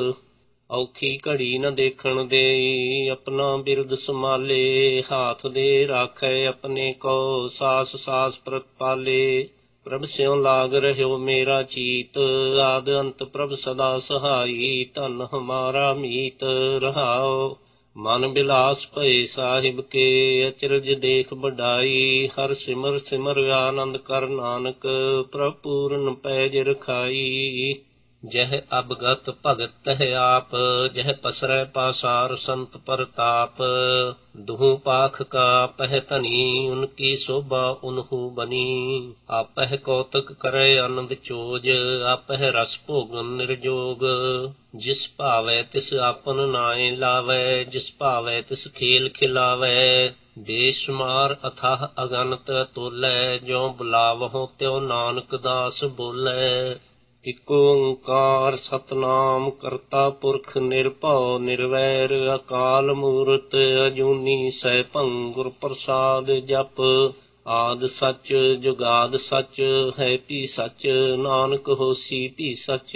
Speaker 1: ਔਖੀ ਘੜੀ ਨ ਦੇਖਣ ਦੇਈ, ਆਪਣਾ ਬਿਰਦ ਸੰਭਾਲੇ, ਹਾਥ ਦੇ ਰਾਖੈ ਆਪਣੇ ਕੋ, ਸਾਸ ਸਾਸ ਪ੍ਰਤਪਾਲੇ। ਪ੍ਰਭ ਸਿਉ ਲਾਗ ਰਹਿਓ ਮੇਰਾ ਚੀਤ, ਆਦ ਅੰਤ ਪ੍ਰਭ ਸਦਾ ਸਹਾਈ, ਧਨ ਹਮਾਰਾ ਮੀਤ ਰਹਾਓ। ਮਨ ਬਿਲਾਸ ਭਏ ਸਾਹਿਬ ਕੇ, ਅਚਰਜ ਦੇਖ ਬਡਾਈ, ਹਰ ਸਿਮਰ ਸਿਮਰ ਆਨੰਦ ਕਰ ਨਾਨਕ, ਪ੍ਰਭ ਪੂਰਨ ਪੈਜ ਰਖਾਈ। ਜਹ ਅਬਗਤ ਭਗਤ ਤਹ ਆਪ, ਜਹ ਪਸਰੈ ਪਾਸਾਰ ਸੰਤ ਪ੍ਰਤਾਪ। ਦੁਹੂ ਪਾਖ ਕਾ ਪਹਿ ਧਨੀ, ਉਨਕੀ ਸੋਭਾ ਉਨਹੂ ਬਨੀ। ਆਪਹਿ ਕੌਤਕ ਕਰੈ ਆਨੰਦ ਚੋਜ, ਆਪਹਿ ਰਸ ਭੋਗਨ ਨਿਰਜੋਗ। ਜਿਸ ਭਾਵੈ ਤਿਸ ਆਪਨ ਨਾਇ ਲਾਵੈ, ਜਿਸ ਭਾਵੈ ਤਿਸ ਖੇਲ ਖਿਲਾਵੈ। ਬੇਸ਼ੁਮਾਰ ਅਥਾਹ ਅਗਨਤ ਤੋਲੈ, ਜਿਉ ਬੁਲਾਵਹੁ ਤਿਉ ਨਾਨਕ ਦਾਸ ਬੋਲੈ। ਇਕ ਓੰਕਾਰ ਸਤਿਨਾਮ ਕਰਤਾ ਪੁਰਖ ਨਿਰਭਉ ਨਿਰਵੈਰ, ਅਕਾਲ ਮੂਰਤ ਅਜੂਨੀ ਸੈਭੰ, ਗੁਰ ਪ੍ਰਸਾਦ ਜਪ। ਆਦਿ ਸੱਚ ਜੁਗਾਦ ਸੱਚ, ਹੈ ਭੀ ਸੱਚ, ਨਾਨਕ ਹੋਸੀ ਭੀ ਸੱਚ।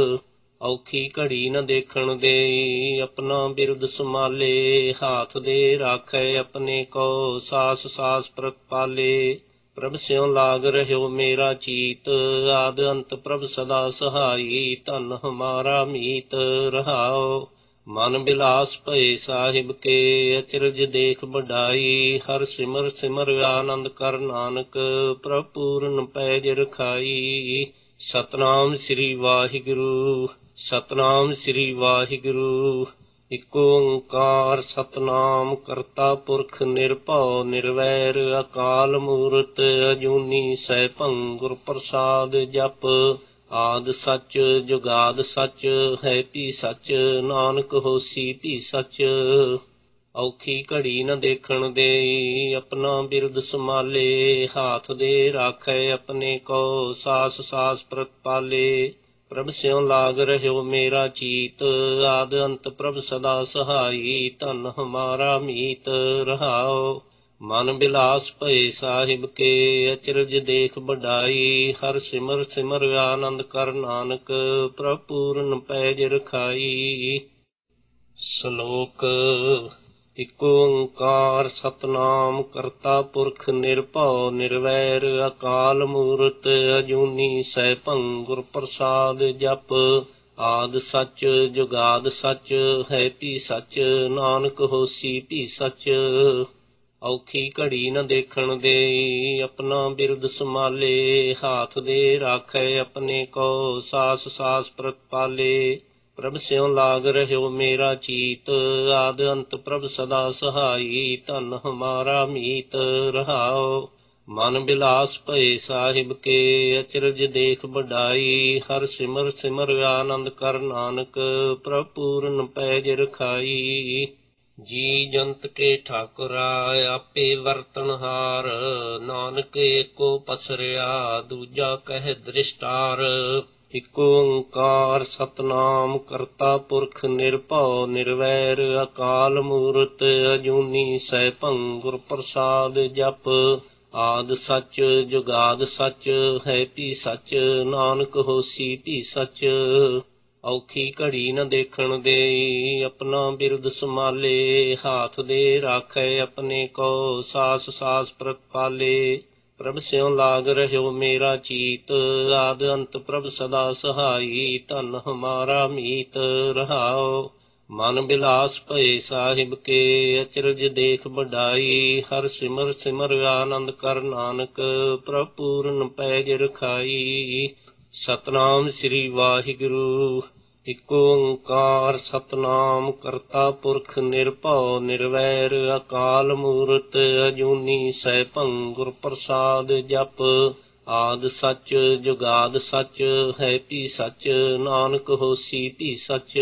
Speaker 1: ਔਖੀ ਘੜੀ ਨ ਦੇਖਣ ਦੇਈ, ਆਪਣਾ ਬਿਰਦ ਸੰਭਾਲੇ, ਹਾਥ ਦੇ ਰਾਖੈ ਆਪਣੇ ਕੋ, ਸਾਸ ਸਾਸ ਪ੍ਰਤਪਾਲੇ। ਪ੍ਰਭ ਸਿਉ ਲਾਗ ਰਹਿਓ ਮੇਰਾ ਚੀਤ, ਆਦ ਅੰਤ ਪ੍ਰਭ ਸਦਾ ਸਹਾਈ, ਧਨ ਹਮਾਰਾ ਮੀਤ ਰਹਾਓ। ਮਨ ਬਿਲਾਸ ਭਏ ਸਾਹਿਬ ਕੇ, ਅਚਰਜ ਦੇਖ ਬਡਾਈ, ਹਰ ਸਿਮਰ ਸਿਮਰ ਆਨੰਦ ਕਰ ਨਾਨਕ, ਪ੍ਰਭ ਪੂਰਨ ਪੈਜ ਰਖਾਈ। ਸਤਿਨਾਮ ਸ੍ਰੀ ਵਾਹਿਗੁਰੂ। ਸਤਿਨਾਮ ਸ੍ਰੀ ਵਾਹਿਗੁਰੂ। ਇਕ ਓੰਕਾਰ ਸਤਿਨਾਮ ਕਰਤਾ ਪੁਰਖ ਨਿਰਭਉ ਨਿਰਵੈਰ, ਅਕਾਲ ਮੂਰਤ ਅਜੂਨੀ ਸੈਭੰ, ਗੁਰ ਪ੍ਰਸਾਦ ਜਪ। ਆਦਿ ਸੱਚ ਜੁਗਾਦ ਸੱਚ, ਹੈ ਭੀ ਸੱਚ, ਨਾਨਕ ਹੋਸੀ ਭੀ ਸੱਚ। ਔਖੀ ਘੜੀ ਨ ਦੇਖਣ ਦੇਈ, ਆਪਣਾ ਬਿਰਦ ਸੰਭਾਲੇ, ਹਾਥ ਦੇ ਰਾਖੈ ਆਪਣੇ ਕੋ, ਸਾਸ ਸਾਸ ਪ੍ਰਤਪਾਲੇ। ਪ੍ਰਭ ਸਿਉ ਲਾਗ ਰਹਿਓ ਮੇਰਾ ਚੀਤ, ਆਦ ਅੰਤ ਪ੍ਰਭ ਸਦਾ ਸਹਾਈ, ਧਨ ਹਮਾਰਾ ਮੀਤ ਰਹਾਓ। ਮਨ ਬਿਲਾਸ ਭਏ ਸਾਹਿਬ ਕੇ, ਅਚਰਜ ਦੇਖ ਬਡਾਈ, ਹਰ ਸਿਮਰ ਸਿਮਰ ਆਨੰਦ ਕਰ ਨਾਨਕ, ਪ੍ਰਭ ਪੂਰਨ ਪੈਜ ਰਖਾਈ। ਸ਼ਲੋਕ। ਇਕ ਓੰਕਾਰ ਸਤਿਨਾਮ ਕਰਤਾ ਪੁਰਖ ਨਿਰਭਉ ਨਿਰਵੈਰ, ਅਕਾਲ ਮੂਰਤ ਅਜੂਨੀ ਸੈਭੰ, ਗੁਰ ਪ੍ਰਸਾਦ ਜਪ। ਆਦਿ ਸੱਚ ਜੁਗਾਦ ਸੱਚ, ਹੈ ਭੀ ਸੱਚ, ਨਾਨਕ ਹੋਸੀ ਭੀ ਸੱਚ। ਔਖੀ ਘੜੀ ਨ ਦੇਖਣ ਦੇਈ, ਆਪਣਾ ਬਿਰਦ ਸੰਭਾਲੇ, ਹਾਥ ਦੇ ਰਾਖੈ ਆਪਣੇ ਕੋ, ਸਾਸ ਸਾਸ ਪ੍ਰਤਪਾਲੇ। ਪ੍ਰਭ ਸਿਉ ਲਾਗ ਰਹਿਓ ਮੇਰਾ ਚੀਤ, ਆਦ ਅੰਤ ਪ੍ਰਭ ਸਦਾ ਸਹਾਈ, ਧਨ ਹਮਾਰਾ ਮੀਤ ਰਹਾਓ। ਮਨ ਬਿਲਾਸ ਭਏ ਸਾਹਿਬ ਕੇ ਅਚਰਜ ਦੇਖ ਬਡਾਈ। ਹਰ ਸਿਮਰ ਸਿਮਰ ਆਨੰਦ ਕਰ ਨਾਨਕ ਪ੍ਰਭ ਪੂਰਨ ਪੈਜ ਰਖਾਈ। ਜੀ ਜੰਤ ਕੇ ਠਾਕੁਰਾ ਆਪੇ ਵਰਤਨਹਾਰ। ਨਾਨਕ ਏਕੋ ਪਸਰਿਆ ਦੂਜਾ ਕਹਿ ਦ੍ਰਿਸ਼ਟਾਰ। ਇਕ ਓੰਕਾਰ ਸਤਨਾਮ ਕਰਤਾ ਪੁਰਖ ਨਿਰਭਉ ਨਿਰਵੈਰ ਅਕਾਲ ਮੂਰਤ ਅਜੂਨੀ ਸੈਭੰ ਗੁਰ ਪ੍ਰਸਾਦ ਜਪ। ਆਦ ਸੱਚ ਜੁਗਾਦ ਸੱਚ ਹੈ ਭੀ ਸੱਚ ਨਾਨਕ ਹੋਸੀ ਭੀ ਸੱਚ। ਔਖੀ ਘੜੀ ਨ ਦੇਖਣ ਦੇਈ ਆਪਣਾ ਬਿਰਦ ਸੰਭਾਲੇ। ਹਾਥ ਦੇ ਰਾਖੈ ਆਪਣੇ ਕੋ ਸਾਸ ਸਾਸ ਪ੍ਰਤਪਾਲੇ। ਪ੍ਰਭ ਸਿਉ ਲਾਗ ਰਹਿਓ ਮੇਰਾ ਚੀਤ ਆਦ ਅੰਤ ਪ੍ਰਭ ਸਦਾ ਸਹਾਈ। ਧਨ ਹਮਾਰਾ ਮੀਤ ਰਹਾਓ। ਮਨ ਬਿਲਾਸ ਭਏ ਸਾਹਿਬ ਕੇ ਅਚਰਜ ਦੇਖ ਬਡਾਈ। ਹਰ ਸਿਮਰ ਸਿਮਰ ਆਨੰਦ ਕਰ ਨਾਨਕ ਪ੍ਰਭ ਪੂਰਨ ਪੈਜ ਰਖਾਈ। ਸਤਨਾਮ ਸ੍ਰੀ ਵਾਹਿਗੁਰੂ। ਇਕ ਓੰਕਾਰ ਸਤਨਾਮ ਕਰਤਾ ਪੁਰਖ ਨਿਰਭਉ ਨਿਰਵੈਰ ਅਕਾਲ ਮੂਰਤ ਅਜੂਨੀ ਸੈਭੰ ਗੁਰ ਪ੍ਰਸਾਦ ਜਪ। ਆਦ ਸੱਚ ਜੁਗਾਦ ਸੱਚ ਹੈ ਭੀ ਸੱਚ ਨਾਨਕ ਹੋਸੀ ਭੀ ਸੱਚ।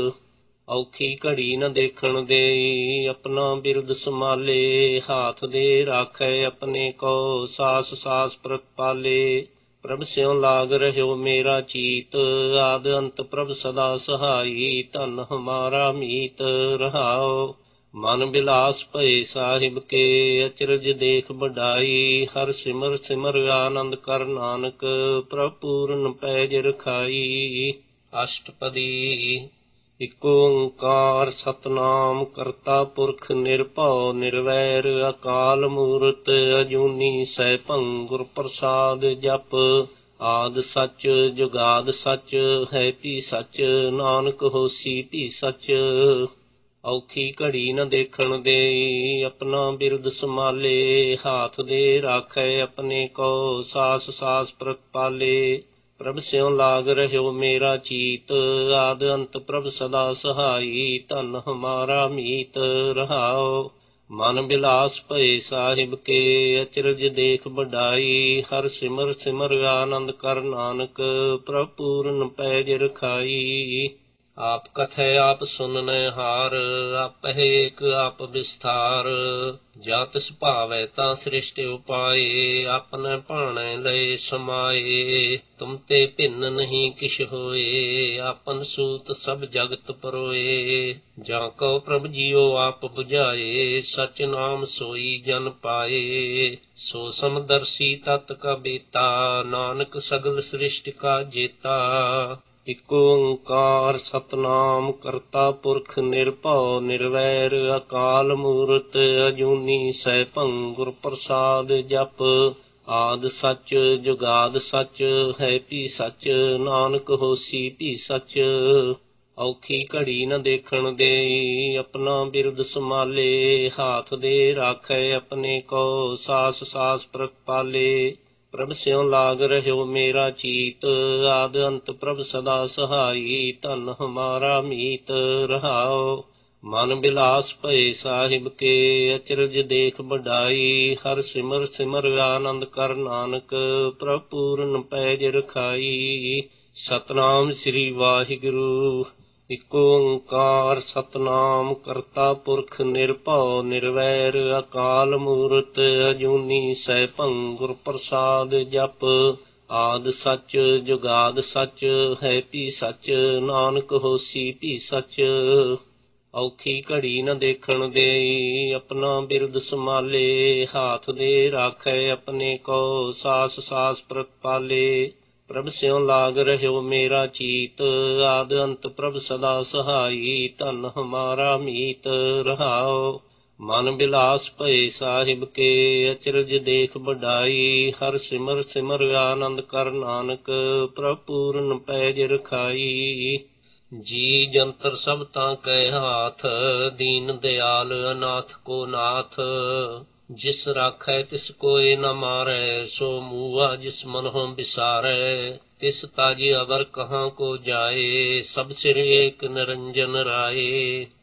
Speaker 1: ਔਖੀ ਘੜੀ ਨ ਦੇਖਣ ਦੇਈ ਆਪਣਾ ਬਿਰਦ ਸੰਭਾਲੇ। ਹਾਥ ਦੇ ਰਾਖੈ ਆਪਣੇ ਕੋ ਸਾਸ ਸਾਸ ਪ੍ਰਤਪਾਲੇ। ਪ੍ਰਭ ਸਿਉ ਲਾਗ ਰਹਿਓ ਮੇਰਾ ਚੀਤ ਆਦ ਅੰਤ ਪ੍ਰਭ ਸਦਾ ਸਹਾਈ। ਧਨ ਹਮਾਰਾ ਮੀਤ ਰਹਾਓ। ਮਨ ਬਿਲਾਸ ਭਏ ਸਾਹਿਬ ਕੇ ਅਚਰਜ ਦੇਖ ਬਡਾਈ। ਹਰ ਸਿਮਰ ਸਿਮਰ ਆਨੰਦ ਕਰ ਨਾਨਕ ਪ੍ਰਭ ਪੂਰਨ ਪੈਜ ਰਖਾਈ। ਅਸ਼ਟਪਦੀ। ਇਕ ਓੰਕਾਰ ਸਤਨਾਮ ਕਰਤਾ ਪੁਰਖ ਨਿਰਭਉ ਨਿਰਵੈਰ ਅਕਾਲ ਮੂਰਤ ਅਜੂਨੀ ਸੈਭੰ ਗੁਰ ਪ੍ਰਸਾਦ ਜਪ। ਆਦ ਸੱਚ ਜੁਗਾਦ ਸੱਚ ਹੈ ਭੀ ਸੱਚ ਨਾਨਕ ਹੋਸੀ ਭੀ ਸੱਚ। ਔਖੀ ਘੜੀ ਨ ਦੇਖਣ ਦੇਈ ਆਪਣਾ ਬਿਰਦ ਸੰਭਾਲੇ। ਹਾਥ ਦੇ ਰਾਖੈ ਆਪਣੇ ਕੋ ਸਾਸ ਸਾਸ ਪ੍ਰਤਪਾਲੇ। ਪ੍ਰਭ ਸਿਉ ਲਾਗ ਰਹਿਓ ਮੇਰਾ ਚੀਤ ਆਦ ਅੰਤ ਪ੍ਰਭ ਸਦਾ ਸਹਾਈ। ਧਨ ਹਮਾਰਾ ਮੀਤ ਰਹਾਓ। ਮਨ ਬਿਲਾਸ ਭਏ ਸਾਹਿਬ ਕੇ ਅਚਰਜ ਦੇਖ ਬਡਾਈ। ਹਰ ਸਿਮਰ ਸਿਮਰ ਆਨੰਦ ਕਰ ਨਾਨਕ ਪ੍ਰਭ ਪੂਰਨ ਪੈਜ ਰਖਾਈ। ਆਪ ਕਥੈ ਆਪ ਸੁਨਨੈ ਹਾਰ ਆਪਹਿ ਏਕ ਆਪ ਵਿਸਥਾਰ। ਜਾ ਤਿਸ ਭਾਵੈ ਤਾਂ ਸ੍ਰਿਸ਼ਟ ਉਪਾਏ ਆਪਨੇ ਭਾਣੈ ਲਏ ਸਮਾਏ। ਤੁਮ ਤੇ ਭਿੰਨ ਨਹੀਂ ਕਿਛ ਹੋਏ ਆਪਨ ਸੂਤ ਸਭ ਜਗਤ ਪਰੋਏ। ਜਾਂ ਕਉ ਪ੍ਰਭ ਜੀਓ ਆਪ ਬੁਝਾਏ ਸਚ ਨਾਮ ਸੋਈ ਜਨ ਪਾਏ। ਸੋ ਸਮਦਰਸੀ ਤਤ ਕਾ ਬੇਤਾ ਨਾਨਕ ਸਗਲ ਸ੍ਰਿਸ਼ਟ ਕਾ ਜੇਤਾ। ਇਕ ਓੰਕਾਰ ਸਤਨਾਮ ਕਰਤਾ ਪੁਰਖ ਨਿਰਭਉ ਨਿਰਵੈਰ ਅਕਾਲ ਮੂਰਤ ਅਜੂਨੀ ਸੈਭੰ ਗੁਰ ਪ੍ਰਸਾਦ ਜਪ। ਆਦ ਸੱਚ ਜੁਗਾਦ ਸੱਚ ਹੈ ਭੀ ਸੱਚ ਨਾਨਕ ਹੋਸੀ ਭੀ ਸੱਚ। ਔਖੀ ਘੜੀ ਨ ਦੇਖਣ ਦੇਈ ਆਪਣਾ ਬਿਰਦ ਸੰਭਾਲੇ। ਹਾਥ ਦੇ ਰਾਖੈ ਆਪਣੇ ਕੋ ਸਾਸ ਸਾਸ ਪ੍ਰਤਪਾਲੇ। ਪ੍ਰਭ ਸਿਉ ਲਾਗ ਰਹਿਓ ਮੇਰਾ ਚੀਤ ਆਦ ਅੰਤ ਪ੍ਰਭ ਸਦਾ ਸਹਾਈ। ਧਨ ਹਮਾਰਾ ਮੀਤ ਰਹਾਓ। ਮਨ ਬਿਲਾਸ ਭਏ ਸਾਹਿਬ ਕੇ ਅਚਰਜ ਦੇਖ ਬਡਾਈ। ਹਰ ਸਿਮਰ ਸਿਮਰ ਆਨੰਦ ਕਰ ਨਾਨਕ ਪ੍ਰਭ ਪੂਰਨ ਪੈਜ ਰਖਾਈ। ਸਤਨਾਮ ਸ੍ਰੀ ਵਾਹਿਗੁਰੂ। ਇਕ ਓੰਕਾਰ ਸਤਨਾਮ ਕਰਤਾ ਪੁਰਖ ਨਿਰਭਉ ਨਿਰਵੈਰ ਅਕਾਲ ਮੂਰਤ ਅਜੂਨੀ ਸੈਭੰ ਗੁਰ ਪ੍ਰਸਾਦ ਜਪ। ਆਦ ਸੱਚ ਜੁਗਾਦ ਸੱਚ ਹੈ ਭੀ ਸੱਚ ਨਾਨਕ ਹੋਸੀ ਭੀ ਸੱਚ। ਔਖੀ ਘੜੀ ਨ ਦੇਖਣ ਦੇਈ ਆਪਣਾ ਬਿਰਦ ਸੰਭਾਲੇ। ਹਾਥ ਦੇ ਰਾਖੈ ਆਪਣੇ ਕੋ ਸਾਸ ਸਾਸ ਪ੍ਰਤਪਾਲੇ। ਪ੍ਰਭ ਸਿਉ ਲਾਗ ਰਹਿਓ ਮੇਰਾ ਚੀਤ ਆਦ ਅੰਤ ਪ੍ਰਭ ਸਦਾ ਸਹਾਈ। ਧਨ ਹਮਾਰਾ ਮੀਤ ਰਹਾਓ। ਮਨ ਬਿਲਾਸ ਭਏ ਸਾਹਿਬ ਕੇ ਅਚਰਜ ਦੇਖ ਬਡਾਈ। ਹਰ ਸਿਮਰ ਸਿਮਰ ਆਨੰਦ ਕਰ ਨਾਨਕ ਪ੍ਰਭ ਪੂਰਨ ਪੈਜ ਰਖਾਈ। ਜੀ ਜੰਤਰ ਸਭ ਤਾਂ ਕੈ ਹਾਥ ਦੀਨ ਦਿਆਲ ਅਨਾਥ ਕੋ ਨਾਥ। ਜਿਸ ਰਾਖੈ ਤਿਸ ਕੋਇ ਨ ਮਾਰੈ ਸੋ ਮੂਆ ਜਿਸ ਮਨਹੁ ਬਿਸਾਰੈ। ਤਿਸ ਤਾਜ ਅਵਰ ਕਹਾਂ ਕੋ ਜਾਏ ਸਭ ਸਿਰ ਏਕ ਨਿਰੰਜਨ ਰਾਏ।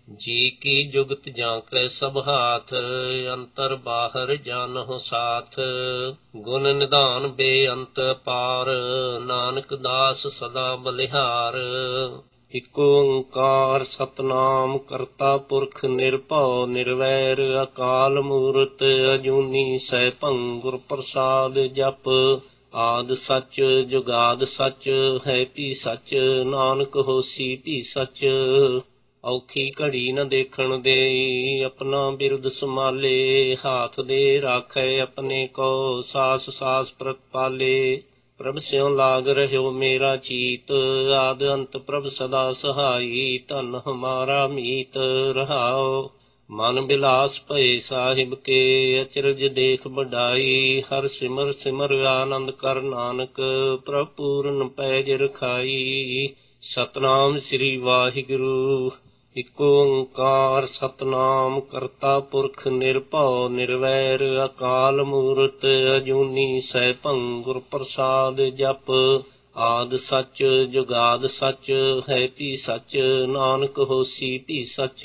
Speaker 1: ਜੀ ਕੀ ਜੁਗਤ ਜਾਂਕੈ ਸਭ ਹਾਥ, ਅੰਤਰ ਬਾਹਰ ਜਾਨਹੁ ਸਾਥ। ਗੁਣ ਨਿਧਾਨ ਬੇਅੰਤ ਪਾਰ, ਨਾਨਕ ਦਾਸ ਸਦਾ ਬਲਿਹਾਰ। ਇਕ ਓੰਕਾਰ ਸਤਿਨਾਮ ਕਰਤਾ ਪੁਰਖ ਨਿਰਭਉ ਨਿਰਵੈਰ, ਅਕਾਲ ਮੂਰਤ ਅਜੂਨੀ ਸੈਭੰ ਗੁਰ ਪ੍ਰਸਾਦ ਜਪ। ਆਦਿ ਸੱਚ ਜੁਗਾਦ ਸੱਚ, ਹੈ ਭੀ ਸੱਚ ਨਾਨਕ ਹੋਸੀ ਭੀ ਸੱਚ। ਔਖੀ ਘੜੀ ਨ ਦੇਖਣ ਦੇਈ, ਆਪਣਾ ਬਿਰਦ ਸੰਭਾਲੇ। ਹਾਥ ਦੇ ਰਾਖੈ ਆਪਣੇ ਕੋ, ਸਾਸ ਸਾਸ ਪ੍ਰਤਪਾਲੇ। ਪ੍ਰਭ ਸਿਉ ਲਾਗ ਰਹਿਓ ਮੇਰਾ ਚੀਤ, ਆਦ ਅੰਤ ਪ੍ਰਭ ਸਦਾ ਸਹਾਈ। ਧਨ ਹਮਾਰਾ ਮੀਤ ਰਹਾਓ, ਮਨ ਬਿਲਾਸ ਭਏ ਸਾਹਿਬ ਕੇ। ਅਚਰਜ ਦੇਖ ਵਡਾਈ, ਹਰ ਸਿਮਰ ਸਿਮਰ ਆਨੰਦ ਕਰ ਨਾਨਕ। ਪ੍ਰਭ ਪੂਰਨ ਪੈਜ ਰਖਾਈ, ਸਤਿਨਾਮ ਸ੍ਰੀ ਵਾਹਿਗੁਰੂ। ਇਕ ਓੰਕਾਰ ਸਤਿਨਾਮ ਕਰਤਾ ਪੁਰਖ ਨਿਰਭਉ ਨਿਰਵੈਰ, ਅਕਾਲ ਮੂਰਤ ਅਜੂਨੀ ਸੈਭੰ ਗੁਰ ਪ੍ਰਸਾਦ ਜਪ। ਆਦਿ ਸੱਚ ਜੁਗਾਦ ਸੱਚ, ਹੈ ਭੀ ਸੱਚ ਨਾਨਕ ਹੋਸੀ ਭੀ ਸੱਚ।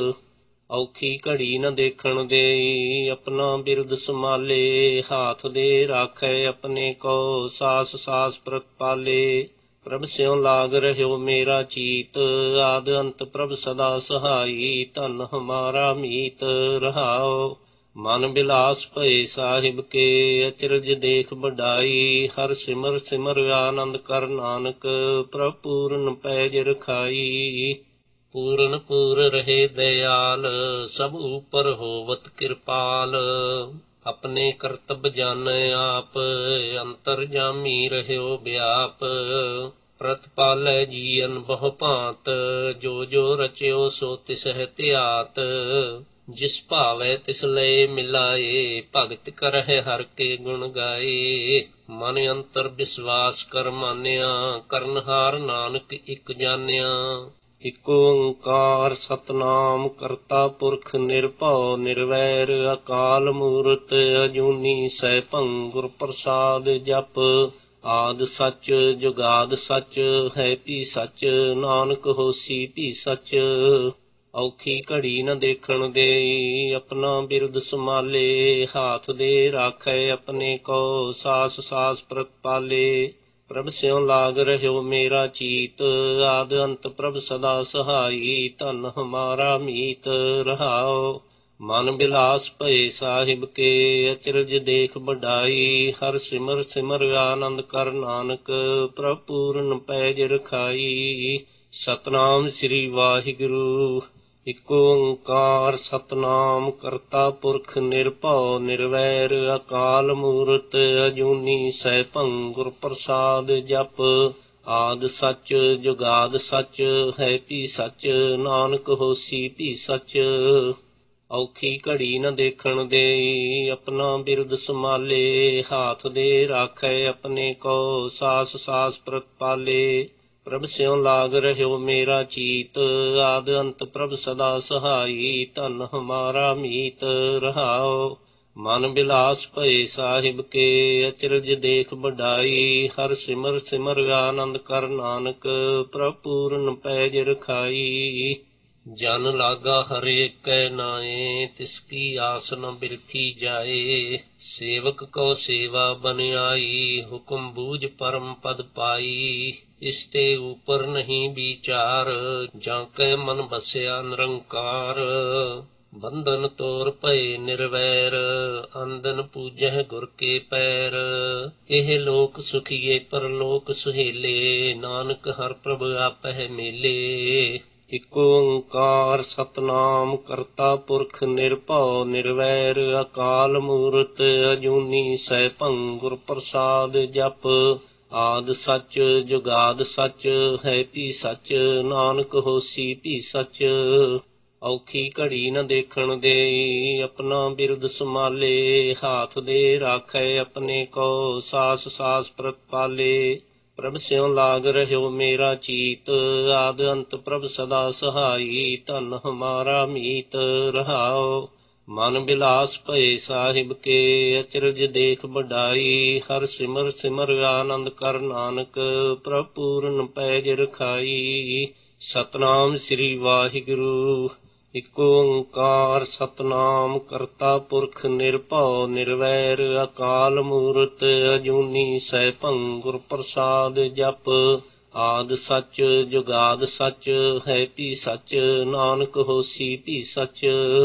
Speaker 1: ਔਖੀ ਘੜੀ ਨ ਦੇਖਣ ਦੇਈ, ਆਪਣਾ ਬਿਰਦ ਸੰਭਾਲੇ। ਹਾਥ ਦੇ ਰਾਖੈ ਆਪਣੇ ਕੋ, ਸਾਸ ਸਾਸ ਪ੍ਰਤਪਾਲੇ। ਪ੍ਰਭ ਸਿਉ ਲਾਗ ਰਹਿਓ ਮੇਰਾ ਚੀਤ, ਆਦ ਅੰਤ ਪ੍ਰਭ ਸਦਾ ਸਹਾਈ। ਧਨ ਹਮਾਰਾ ਮੀਤ ਰਹਾਓ, ਮਨ ਬਿਲਾਸ ਭਏ ਸਾਹਿਬ ਕੇ। ਅਚਰਜ ਦੇਖ ਵਡਾਈ, ਹਰ ਸਿਮਰ ਸਿਮਰ ਆਨੰਦ ਕਰ ਨਾਨਕ। ਪ੍ਰਭ ਪੂਰਨ ਪੈਜ ਰਖਾਈ, ਪੂਰਨ ਪੂਰ ਰਹੇ ਦਇਆਲ। ਸਭ ਉਪਰ ਹੋਵਤ ਕਿਰਪਾਲ, ਆਪਣੇ ਕਰਤਬ ਜਾਣੈ ਆਪ। ਅੰਤਰ ਜਾਮੀ ਰਹਿਓ ਵਿਆਪ, ਪ੍ਰਤਪਾਲੈ ਜੀਅਨ ਬਹੁ ਭਾਂਤ। ਜੋ ਜੋ ਰਚਿਓ ਸੋ ਤਿਸਹਿ ਧਿਆਤ, ਜਿਸ ਭਾਵੈ ਤਿਸ ਲਏ ਮਿਲਾਏ। ਭਗਤ ਕਰਹਿ ਹਰਿ ਕੇ ਗੁਣ ਗਾਏ, ਮਨ ਅੰਤਰ ਵਿਸਵਾਸ ਕਰ ਮਾਨਿਆ। ਕਰਨਹਾਰ ਨਾਨਕ ਇਕ ਜਾਣਿਆ। ਇਕ ਓੰਕਾਰ ਸਤਿਨਾਮ ਕਰਤਾ ਪੁਰਖ ਨਿਰਭਉ ਨਿਰਵੈਰ, ਅਕਾਲ ਮੂਰਤ ਅਜੂਨੀ ਸੈਭੰ ਗੁਰ ਪ੍ਰਸਾਦ ਜਪ। ਆਦਿ ਸੱਚ ਜੁਗਾਦ ਸੱਚ, ਹੈ ਭੀ ਸੱਚ ਨਾਨਕ ਹੋਸੀ ਭੀ ਸੱਚ। ਔਖੀ ਘੜੀ ਨ ਦੇਖਣ ਦੇਈ, ਆਪਣਾ ਬਿਰਦ ਸੰਭਾਲੇ। ਹਾਥ ਦੇ ਰਾਖੈ ਆਪਣੇ ਕੋ, ਸਾਸ ਸਾਸ ਪ੍ਰਤਪਾਲੇ। ਪ੍ਰਭ ਸਿਉ ਲਾਗ ਰਹਿਓ ਮੇਰਾ ਚੀਤ, ਆਦ ਅੰਤ ਪ੍ਰਭ ਸਦਾ ਸਹਾਈ। ਧਨ ਹਮਾਰਾ ਮੀਤ ਰਹਾਓ, ਮਨ ਬਿਲਾਸ ਭਏ ਸਾਹਿਬ ਕੇ। ਅਚਰਜ ਦੇਖ ਵਡਾਈ, ਹਰ ਸਿਮਰ ਸਿਮਰ ਆਨੰਦ ਕਰ ਨਾਨਕ। ਪ੍ਰਭ ਪੂਰਨ ਪੈਜ ਰਖਾਈ, ਸਤਿਨਾਮ ਸ੍ਰੀ ਵਾਹਿਗੁਰੂ। ਇਕ ਓੰਕਾਰ ਸਤਿਨਾਮ ਕਰਤਾ ਪੁਰਖ ਨਿਰਭਉ ਨਿਰਵੈਰ, ਅਕਾਲ ਮੂਰਤ ਅਜੂਨੀ ਸੈਭੰ ਗੁਰ ਪ੍ਰਸਾਦ ਜਪ। ਆਦਿ ਸੱਚ ਜੁਗਾਦ ਸੱਚ, ਹੈ ਭੀ ਸੱਚ ਨਾਨਕ ਹੋਸੀ ਭੀ ਸੱਚ। ਔਖੀ ਘੜੀ ਨ ਦੇਖਣ ਦੇਈ, ਆਪਣਾ ਬਿਰਦ ਸੰਭਾਲੇ। ਹਾਥ ਦੇ ਰਾਖੈ ਆਪਣੇ ਕੋ, ਸਾਸ ਸਾਸ ਪ੍ਰਤਪਾਲੇ। ਪ੍ਰਭ ਸਿਉ ਲਾਗ ਰਹਿਓ ਮੇਰਾ ਚੀਤ, ਆਦ ਅੰਤ ਪ੍ਰਭ ਸਦਾ ਸਹਾਈ। ਧਨ ਹਮਾਰਾ ਮੀਤ ਰਹਾਓ, ਮਨ ਬਿਲਾਸ ਭਏ ਸਾਹਿਬ ਕੇ। ਅਚਰਜ ਦੇਖ ਵਡਾਈ, ਹਰ ਸਿਮਰ ਸਿਮਰ ਆਨੰਦ ਕਰ ਨਾਨਕ। ਪ੍ਰਭ ਪੂਰਨ ਪੈਜ ਰਖਾਈ, ਜਨ ਲਾਗਾ ਹਰੇ ਕੈ ਨਾਏ। ਤਿਸ ਕੀ ਆਸ ਨ ਬਿਰਥੀ ਜਾਏ, ਸੇਵਕ ਕੋ ਸੇਵਾ ਬਨ ਆਈ। ਹੁਕਮ ਬੂਝ ਪਰਮ ਪਦ ਪਾਈ, ਇਸ ਤੇ ਉਪਰ ਨਹੀਂ ਵਿਚਾਰ। ਜਾਂ ਕੈ ਮਨ ਬਸਿਆ ਨਿਰੰਕਾਰ, ਬੰਧਨ ਤੋਰ ਭਏ ਨਿਰਵੈਰ। ਅੰਦਨ ਪੂਜਹਿ ਗੁਰ ਕੇ ਪੈਰ, ਇਹ ਲੋਕ ਸੁਖੀਏ ਪਰਲੋਕ ਸੁਹੇਲੇ। ਨਾਨਕ ਹਰਿ ਪ੍ਰਭ ਆਪਹਿ ਮੇਲੇ। ਇਕ ਓੰਕਾਰ ਸਤਿਨਾਮ ਕਰਤਾ ਪੁਰਖ ਨਿਰਭਉ ਨਿਰਵੈਰ, ਅਕਾਲ ਮੂਰਤ ਅਜੂਨੀ ਸੈਭੰ ਗੁਰ ਪ੍ਰਸਾਦ ਜਪ। ਆਦਿ ਸੱਚ ਜੁਗਾਦ ਸੱਚ, ਹੈ ਭੀ ਸੱਚ ਨਾਨਕ ਹੋਸੀ ਭੀ ਸੱਚ। ਔਖੀ ਘੜੀ ਨ ਦੇਖਣ ਦੇਈ, ਆਪਣਾ ਬਿਰਦ ਸੰਭਾਲੇ। ਹਾਥ ਦੇ ਰਾਖੈ ਆਪਣੇ ਕੋ, ਸਾਸ ਸਾਸ ਪ੍ਰਤਪਾਲੇ। ਪ੍ਰਭ ਸਿਉ ਲਾਗ ਰਹਿਓ ਮੇਰਾ ਚੀਤ, ਆਦ ਅੰਤ ਪ੍ਰਭ ਸਦਾ ਸਹਾਈ। ਧਨ ਹਮਾਰਾ ਮੀਤ ਰਹਾਓ, ਮਨ ਬਿਲਾਸ ਭਏ ਸਾਹਿਬ ਕੇ। ਅਚਰਜ ਦੇਖ ਵਡਾਈ, ਹਰ ਸਿਮਰ ਸਿਮਰ ਆਨੰਦ ਕਰ ਨਾਨਕ। ਪ੍ਰਭ ਪੂਰਨ ਪੈਜ ਰਖਾਈ, ਸਤਿਨਾਮ ਸ੍ਰੀ ਵਾਹਿਗੁਰੂ। ਇਕ ਓੰਕਾਰ ਸਤਿਨਾਮ ਕਰਤਾ ਪੁਰਖ ਨਿਰਭਉ ਨਿਰਵੈਰ ਅਕਾਲ ਮੂਰਤ ਅਜੂਨੀ ਸੈਭੰ ਗੁਰ ਪ੍ਰਸਾਦ ਜਪ। ਆਦਿ ਸੱਚ ਜੁਗਾਦ ਸੱਚ ਹੈ ਭੀ ਸੱਚ ਨਾਨਕ ਹੋਸੀ ਭੀ ਸੱਚ।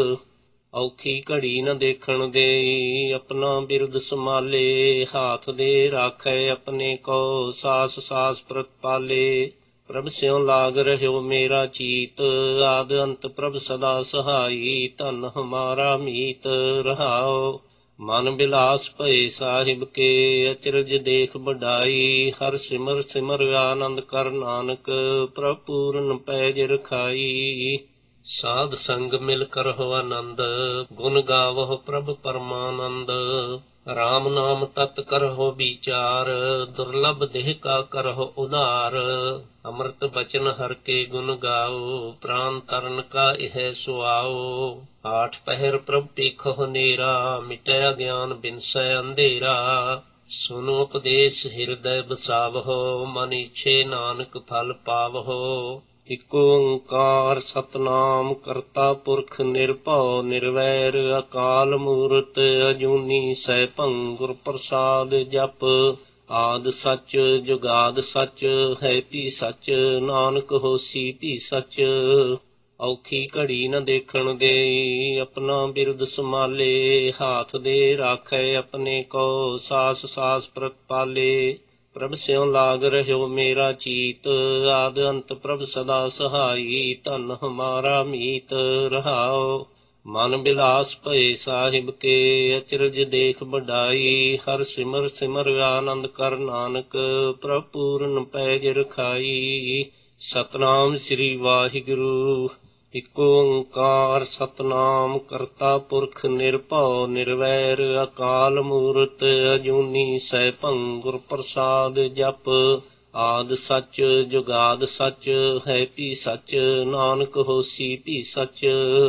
Speaker 1: ਔਖੀ ਘੜੀ ਨ ਦੇਖਣ ਦੇਈ ਆਪਣਾ ਬਿਰਦ ਸੰਭਾਲੇ। ਹਾਥ ਦੇ ਰਾਖੈ ਆਪਣੇ ਕੋ ਸਾਸ ਸਾਸ ਪ੍ਰਤਪਾਲੇ। ਪ੍ਰਭ ਸਿਉ ਲਾਗ ਰਹਿਓ ਮੇਰਾ ਚੀਤ ਆਦ ਅੰਤ ਪ੍ਰਭ ਸਦਾ ਸਹਾਈ। ਧਨ ਹਮਾਰਾ ਮੀਤ ਰਹਾਓ ਮਨ ਬਿਲਾਸ ਭਏ ਸਾਹਿਬ ਕੇ ਅਚਰਜ ਦੇਖ ਵਡਾਈ। ਹਰ ਸਿਮਰ ਸਿਮਰ ਆਨੰਦ ਕਰ ਨਾਨਕ ਪ੍ਰਭ ਪੂਰਨ ਪੈਜ ਰਖਾਈ। ਸਾਧ ਸੰਗ ਮਿਲ ਕਰਹੁ ਆਨੰਦ ਗੁਣ ਗਾਵਹੁ ਪ੍ਰਭ ਪਰਮਾਨੰਦ। ਰਾਮ ਨਾਮ ਤਤ ਕਰਹੁ ਵਿਚਾਰ ਦੁਰਲਭ ਦੇਹ ਕਾ ਕਰਹੁ ਉਧਾਰ। ਅੰਮ੍ਰਿਤ ਬਚਨ ਹਰ ਕੇ ਗੁਣ ਗਾਓ ਪ੍ਰਾਨ ਤਰਨ ਕਾ ਇਹ ਸੁਆਓ। ਆਠ ਪਹਿਰ ਪ੍ਰਭ ਪੇਖਹੁ ਨੇਰਾ ਮਿਟਿਆ ਗਿਆਨ ਬਿਨਸੈ ਅੰਧੇਰਾ। ਸੁਨੋ ਉਪਦੇਸ਼ ਹਿਰਦੈ ਬਸਾਵਹੁ ਮਨ ਇਛੇ ਨਾਨਕ ਫਲ ਪਾਵਹੁ। ਇਕ ਓੰਕਾਰ ਸਤਿਨਾਮ ਕਰਤਾ ਪੁਰਖ ਨਿਰਭਉ ਨਿਰਵੈਰ ਅਕਾਲ ਮੂਰਤ ਅਜੂਨੀ ਸੈਭੰ ਗੁਰ ਪ੍ਰਸਾਦ ਜਪ। ਆਦਿ ਸੱਚ ਜੁਗਾਦ ਸੱਚ ਹੈ ਭੀ ਸੱਚ ਨਾਨਕ ਹੋਸੀ ਭੀ ਸੱਚ। ਔਖੀ ਘੜੀ ਨ ਦੇਖਣ ਦੇਈ ਆਪਣਾ ਬਿਰਦ ਸੰਭਾਲੇ। ਹਾਥ ਦੇ ਰਾਖੈ ਆਪਣੇ ਕੋ ਸਾਸ ਸਾਸ ਪ੍ਰਤਪਾਲੇ। ਪ੍ਰਭ ਸਿਉ ਲਾਗ ਰਹਿਓ ਮੇਰਾ ਚੀਤ ਆਦ ਅੰਤ ਪ੍ਰਭ ਸਦਾ ਸਹਾਈ। ਧਨ ਹਮਾਰਾ ਮੀਤ ਰਹਾਓ ਮਨ ਬਿਲਾਸ ਭਏ ਸਾਹਿਬ ਕੇ ਅਚਰਜ ਦੇਖ ਵਡਾਈ। ਹਰ ਸਿਮਰ ਸਿਮਰ ਆਨੰਦ ਕਰ ਨਾਨਕ ਪ੍ਰਭ ਪੂਰਨ ਪੈਜ ਰਖਾਈ। ਸਤਿਨਾਮ ਸ੍ਰੀ ਵਾਹਿਗੁਰੂ। ਇਕ ਓੰਕਾਰ ਸਤਿਨਾਮ ਕਰਤਾ ਪੁਰਖ ਨਿਰਭਉ ਨਿਰਵੈਰ ਅਕਾਲ ਮੂਰਤ ਅਜੂਨੀ ਸੈਭੰ ਗੁਰ ਪ੍ਰਸਾਦ ਜਪ। ਆਦਿ ਸੱਚ ਜੁਗਾਦ ਸੱਚ ਹੈ ਭੀ ਸੱਚ ਨਾਨਕ ਹੋਸੀ ਭੀ ਸੱਚ।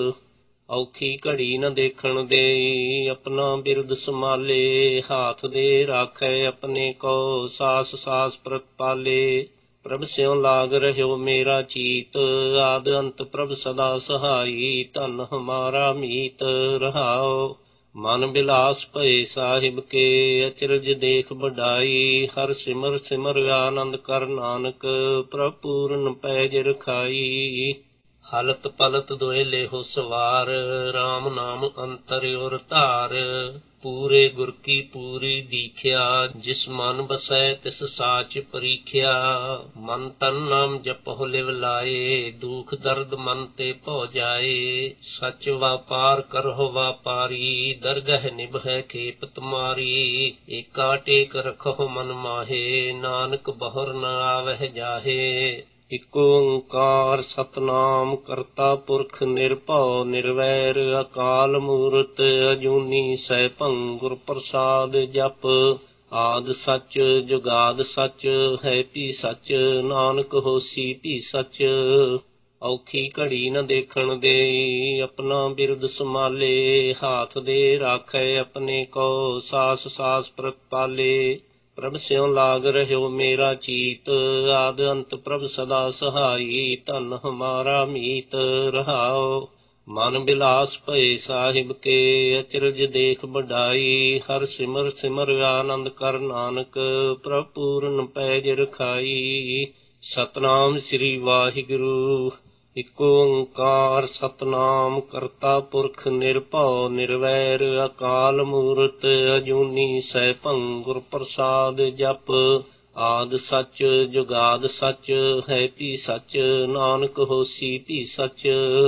Speaker 1: ਔਖੀ ਘੜੀ ਨ ਦੇਖਣ ਦੇਈ ਆਪਣਾ ਬਿਰਦ ਸੰਭਾਲੇ। ਹਾਥ ਦੇ ਰਾਖੈ ਆਪਣੇ ਕੋ ਸਾਸ ਸਾਸ ਪ੍ਰਤਪਾਲੇ। ਪ੍ਰਭ ਸਿਉ ਲਾਗ ਰਹਿਓ ਮੇਰਾ ਚੀਤ ਆਦ ਅੰਤ ਪ੍ਰਭ ਸਦਾ ਸਹਾਈ। ਧਨ ਹਮਾਰਾ ਮੀਤ ਰਹਾਓ ਮਨ ਬਿਲਾਸ ਭਏ ਸਾਹਿਬ ਕੇ ਅਚਰਜ ਦੇਖ ਵਡਾਈ। ਹਰ ਸਿਮਰ ਸਿਮਰ ਆਨੰਦ ਕਰ ਨਾਨਕ ਪ੍ਰਭ ਪੂਰਨ ਪੈਜ ਰਖਾਈ। ਹਲਤ ਪਲਤ ਦੋਇ ਲੇਹੁ ਸਵਾਰ ਰਾਮ ਨਾਮ ਅੰਤਰ ਔਰ ਧਾਰ। ਪੂਰੇ ਗੁਰ ਕੀ ਪੂਰੀ ਦੀਖਿਆ ਜਿਸ ਮਨ ਬਸੈ ਤਿਸ ਸਾਚ ਪਰੀਖਿਆ। ਮਨ ਤਨ ਨਾਮ ਜਪਹੁ ਲਿਵ ਲਾਏ ਦੁਖ ਦਰਦ ਮਨ ਤੇ ਭਉ ਜਾਏ। ਸਚ ਵਾਪਾਰ ਕਰਹੁ ਵਾਪਾਰੀ ਦਰਗਹਿ ਨਿਭੈ ਖੇਪ ਤੁਮਾਰੀ। ਏਕਾ ਟੇਕ ਰਖਹੁ ਮਨ ਮਾਹੇ ਨਾਨਕ ਬਹੁਰ ਨ ਆਵਹਿ ਜਾਹੇ। ਇਕ ਓੰਕਾਰ ਸਤਿਨਾਮ ਕਰਤਾ ਪੁਰਖ ਨਿਰਭਉ ਨਿਰਵੈਰ ਅਕਾਲ ਮੂਰਤ ਅਜੂਨੀ ਸੈਭੰ ਗੁਰ ਪ੍ਰਸਾਦ ਜਪ। ਆਦਿ ਸੱਚ ਜੁਗਾਦ ਸੱਚ ਹੈ ਭੀ ਸੱਚ ਨਾਨਕ ਹੋਸੀ ਭੀ ਸੱਚ। ਔਖੀ ਘੜੀ ਨ ਦੇਖਣ ਦੇਈ ਆਪਣਾ ਬਿਰਦ ਸੰਭਾਲੇ। ਹਾਥ ਦੇ ਰਾਖੈ ਆਪਣੇ ਕੋ ਸਾਸ ਸਾਸ ਪ੍ਰਤਪਾਲੇ। ਪ੍ਰਭ ਸਿਉ ਲਾਗ ਰਹਿਓ ਮੇਰਾ ਚੀਤ ਆਦ ਅੰਤ ਪ੍ਰਭ ਸਦਾ ਸਹਾਈ। ਧਨ ਹਮਾਰਾ ਮੀਤ ਰਹਾਓ ਮਨ ਬਿਲਾਸ ਭਏ ਸਾਹਿਬ ਕੇ ਅਚਰਜ ਦੇਖ ਵਡਾਈ। ਹਰ ਸਿਮਰ ਸਿਮਰ ਆਨੰਦ ਕਰ ਨਾਨਕ ਪ੍ਰਭ ਪੂਰਨ ਪੈਜ ਰਖਾਈ। ਸਤਿਨਾਮ ਸ੍ਰੀ ਵਾਹਿਗੁਰੂ। ਇਕ ਓੰਕਾਰ ਸਤਿਨਾਮ ਕਰਤਾ ਪੁਰਖ ਨਿਰਭਉ ਨਿਰਵੈਰ ਅਕਾਲ ਮੂਰਤ ਅਜੂਨੀ ਸੈਭੰ ਗੁਰ ਪ੍ਰਸਾਦ ਜਪ। ਆਦਿ ਸੱਚ ਜੁਗਾਦ ਸੱਚ ਹੈ ਭੀ ਸੱਚ ਨਾਨਕ ਹੋਸੀ ਭੀ ਸੱਚ।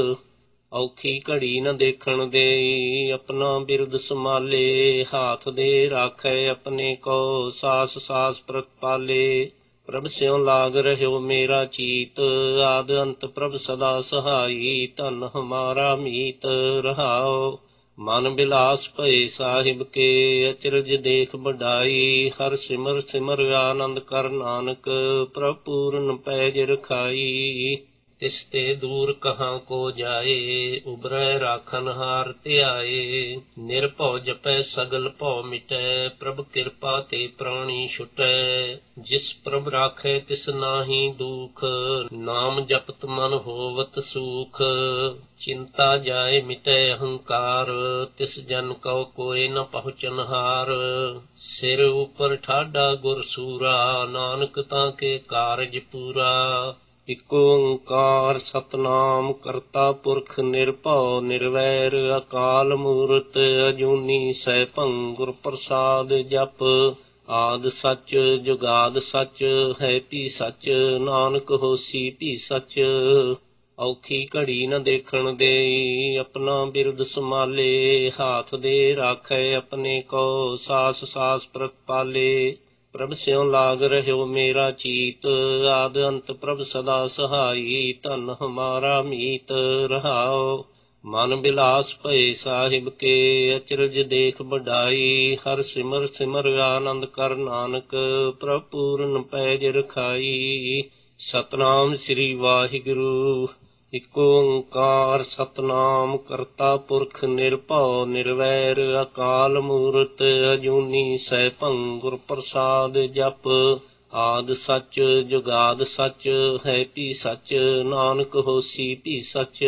Speaker 1: ਔਖੀ ਘੜੀ ਨ ਦੇਖਣ ਦੇਈ ਆਪਣਾ ਬਿਰਦ ਸੰਭਾਲੇ। ਹਾਥ ਦੇ ਰਾਖੈ ਆਪਣੇ ਕੋ ਸਾਸ ਸਾਸ ਪ੍ਰਤਪਾਲੇ। ਪ੍ਰਭ ਸਿਉ ਲਾਗ ਰਹਿਓ ਮੇਰਾ ਚੀਤ ਆਦ ਅੰਤ ਪ੍ਰਭ ਸਦਾ ਸਹਾਈ। ਧਨ ਹਮਾਰਾ ਮੀਤ ਰਹਾਓ ਮਨ ਬਿਲਾਸ ਭਏ ਸਾਹਿਬ ਕੇ ਅਚਰਜ ਦੇਖ ਵਡਾਈ। ਹਰ ਸਿਮਰ ਸਿਮਰ ਆਨੰਦ ਕਰ ਨਾਨਕ ਪ੍ਰਭ ਪੂਰਨ ਪੈਜ ਰਖਾਈ। ਤਿਸ ਤੇ ਦੂਰ ਕਹਾਂ ਕੋ ਜਾਏ, ਉਬਰੈ ਰਾਖਨ ਹਾਰ ਧਿਆਏ। ਨਿਰਭਉ ਜਪੈ ਸਗਲ ਭਉ ਮਿਟੈ, ਪ੍ਰਭ ਕਿਰਪਾ ਤੇ ਪ੍ਰਾਣੀ ਛੁਟੈ। ਜਿਸ ਪ੍ਰਭ ਰਾਖੈ ਤਿਸ ਨਾਹੀ ਦੁਖ, ਨਾਮ ਜਪਤ ਮਨ ਹੋਵਤ ਸੂਖ। ਚਿੰਤਾ ਜਾਏ ਮਿਟੈ ਅਹੰਕਾਰ, ਤਿਸ ਜਨ ਕਉ ਕੋਇ ਨ ਪਹੁੰਚਨਹਾਰ। ਸਿਰ ਉਪਰ ਠਾਡਾ ਗੁਰ ਸੂਰਾ, ਨਾਨਕ ਤਾਂ ਕੇ ਕਾਰਜ ਪੂਰਾ। ਇਕ ਓੰਕਾਰ ਸਤਿਨਾਮ ਕਰਤਾ ਪੁਰਖ ਨਿਰਭਉ ਨਿਰਵੈਰ, ਅਕਾਲ ਮੂਰਤ ਅਜੂਨੀ ਸੈਭੰ ਗੁਰ ਪ੍ਰਸਾਦ ਜਪ। ਆਦਿ ਸੱਚ ਜੁਗਾਦ ਸੱਚ ਹੈ ਭੀ ਸੱਚ, ਨਾਨਕ ਹੋਸੀ ਭੀ ਸੱਚ। ਔਖੀ ਘੜੀ ਨ ਦੇਖਣ ਦੇਈ, ਆਪਣਾ ਬਿਰਦ ਸੰਭਾਲੇ। ਹਾਥ ਦੇ ਰਾਖੈ ਆਪਣੇ ਕੋ, ਸਾਸ ਸਾਸ ਪ੍ਰਤਪਾਲੇ। ਪ੍ਰਭ ਸਿਉ ਲਾਗ ਰਹਿਓ ਮੇਰਾ ਚੀਤ, ਆਦ ਅੰਤ ਪ੍ਰਭ ਸਦਾ ਸਹਾਈ। ਧਨ ਹਮਾਰਾ ਮੀਤ ਰਹਾਓ, ਮਨ ਬਿਲਾਸ ਭਏ ਸਾਹਿਬ ਕੇ। ਅਚਰਜ ਦੇਖ ਵਡਾਈ, ਹਰ ਸਿਮਰ ਸਿਮਰ ਆਨੰਦ ਕਰ ਨਾਨਕ। ਪ੍ਰਭ ਪੂਰਨ ਪੈਜ ਰਖਾਈ, ਸਤਨਾਮ ਸ੍ਰੀ ਵਾਹਿਗੁਰੂ। ਇਕ ਓੰਕਾਰ ਸਤਿਨਾਮ ਕਰਤਾ ਪੁਰਖ ਨਿਰਭਉ ਨਿਰਵੈਰ, ਅਕਾਲ ਮੂਰਤ ਅਜੂਨੀ ਸੈਭੰ ਗੁਰ ਪ੍ਰਸਾਦ ਜਪ। ਆਦਿ ਸੱਚ ਜੁਗਾਦ ਸੱਚ ਹੈ ਭੀ ਸੱਚ, ਨਾਨਕ ਹੋਸੀ ਭੀ ਸੱਚ।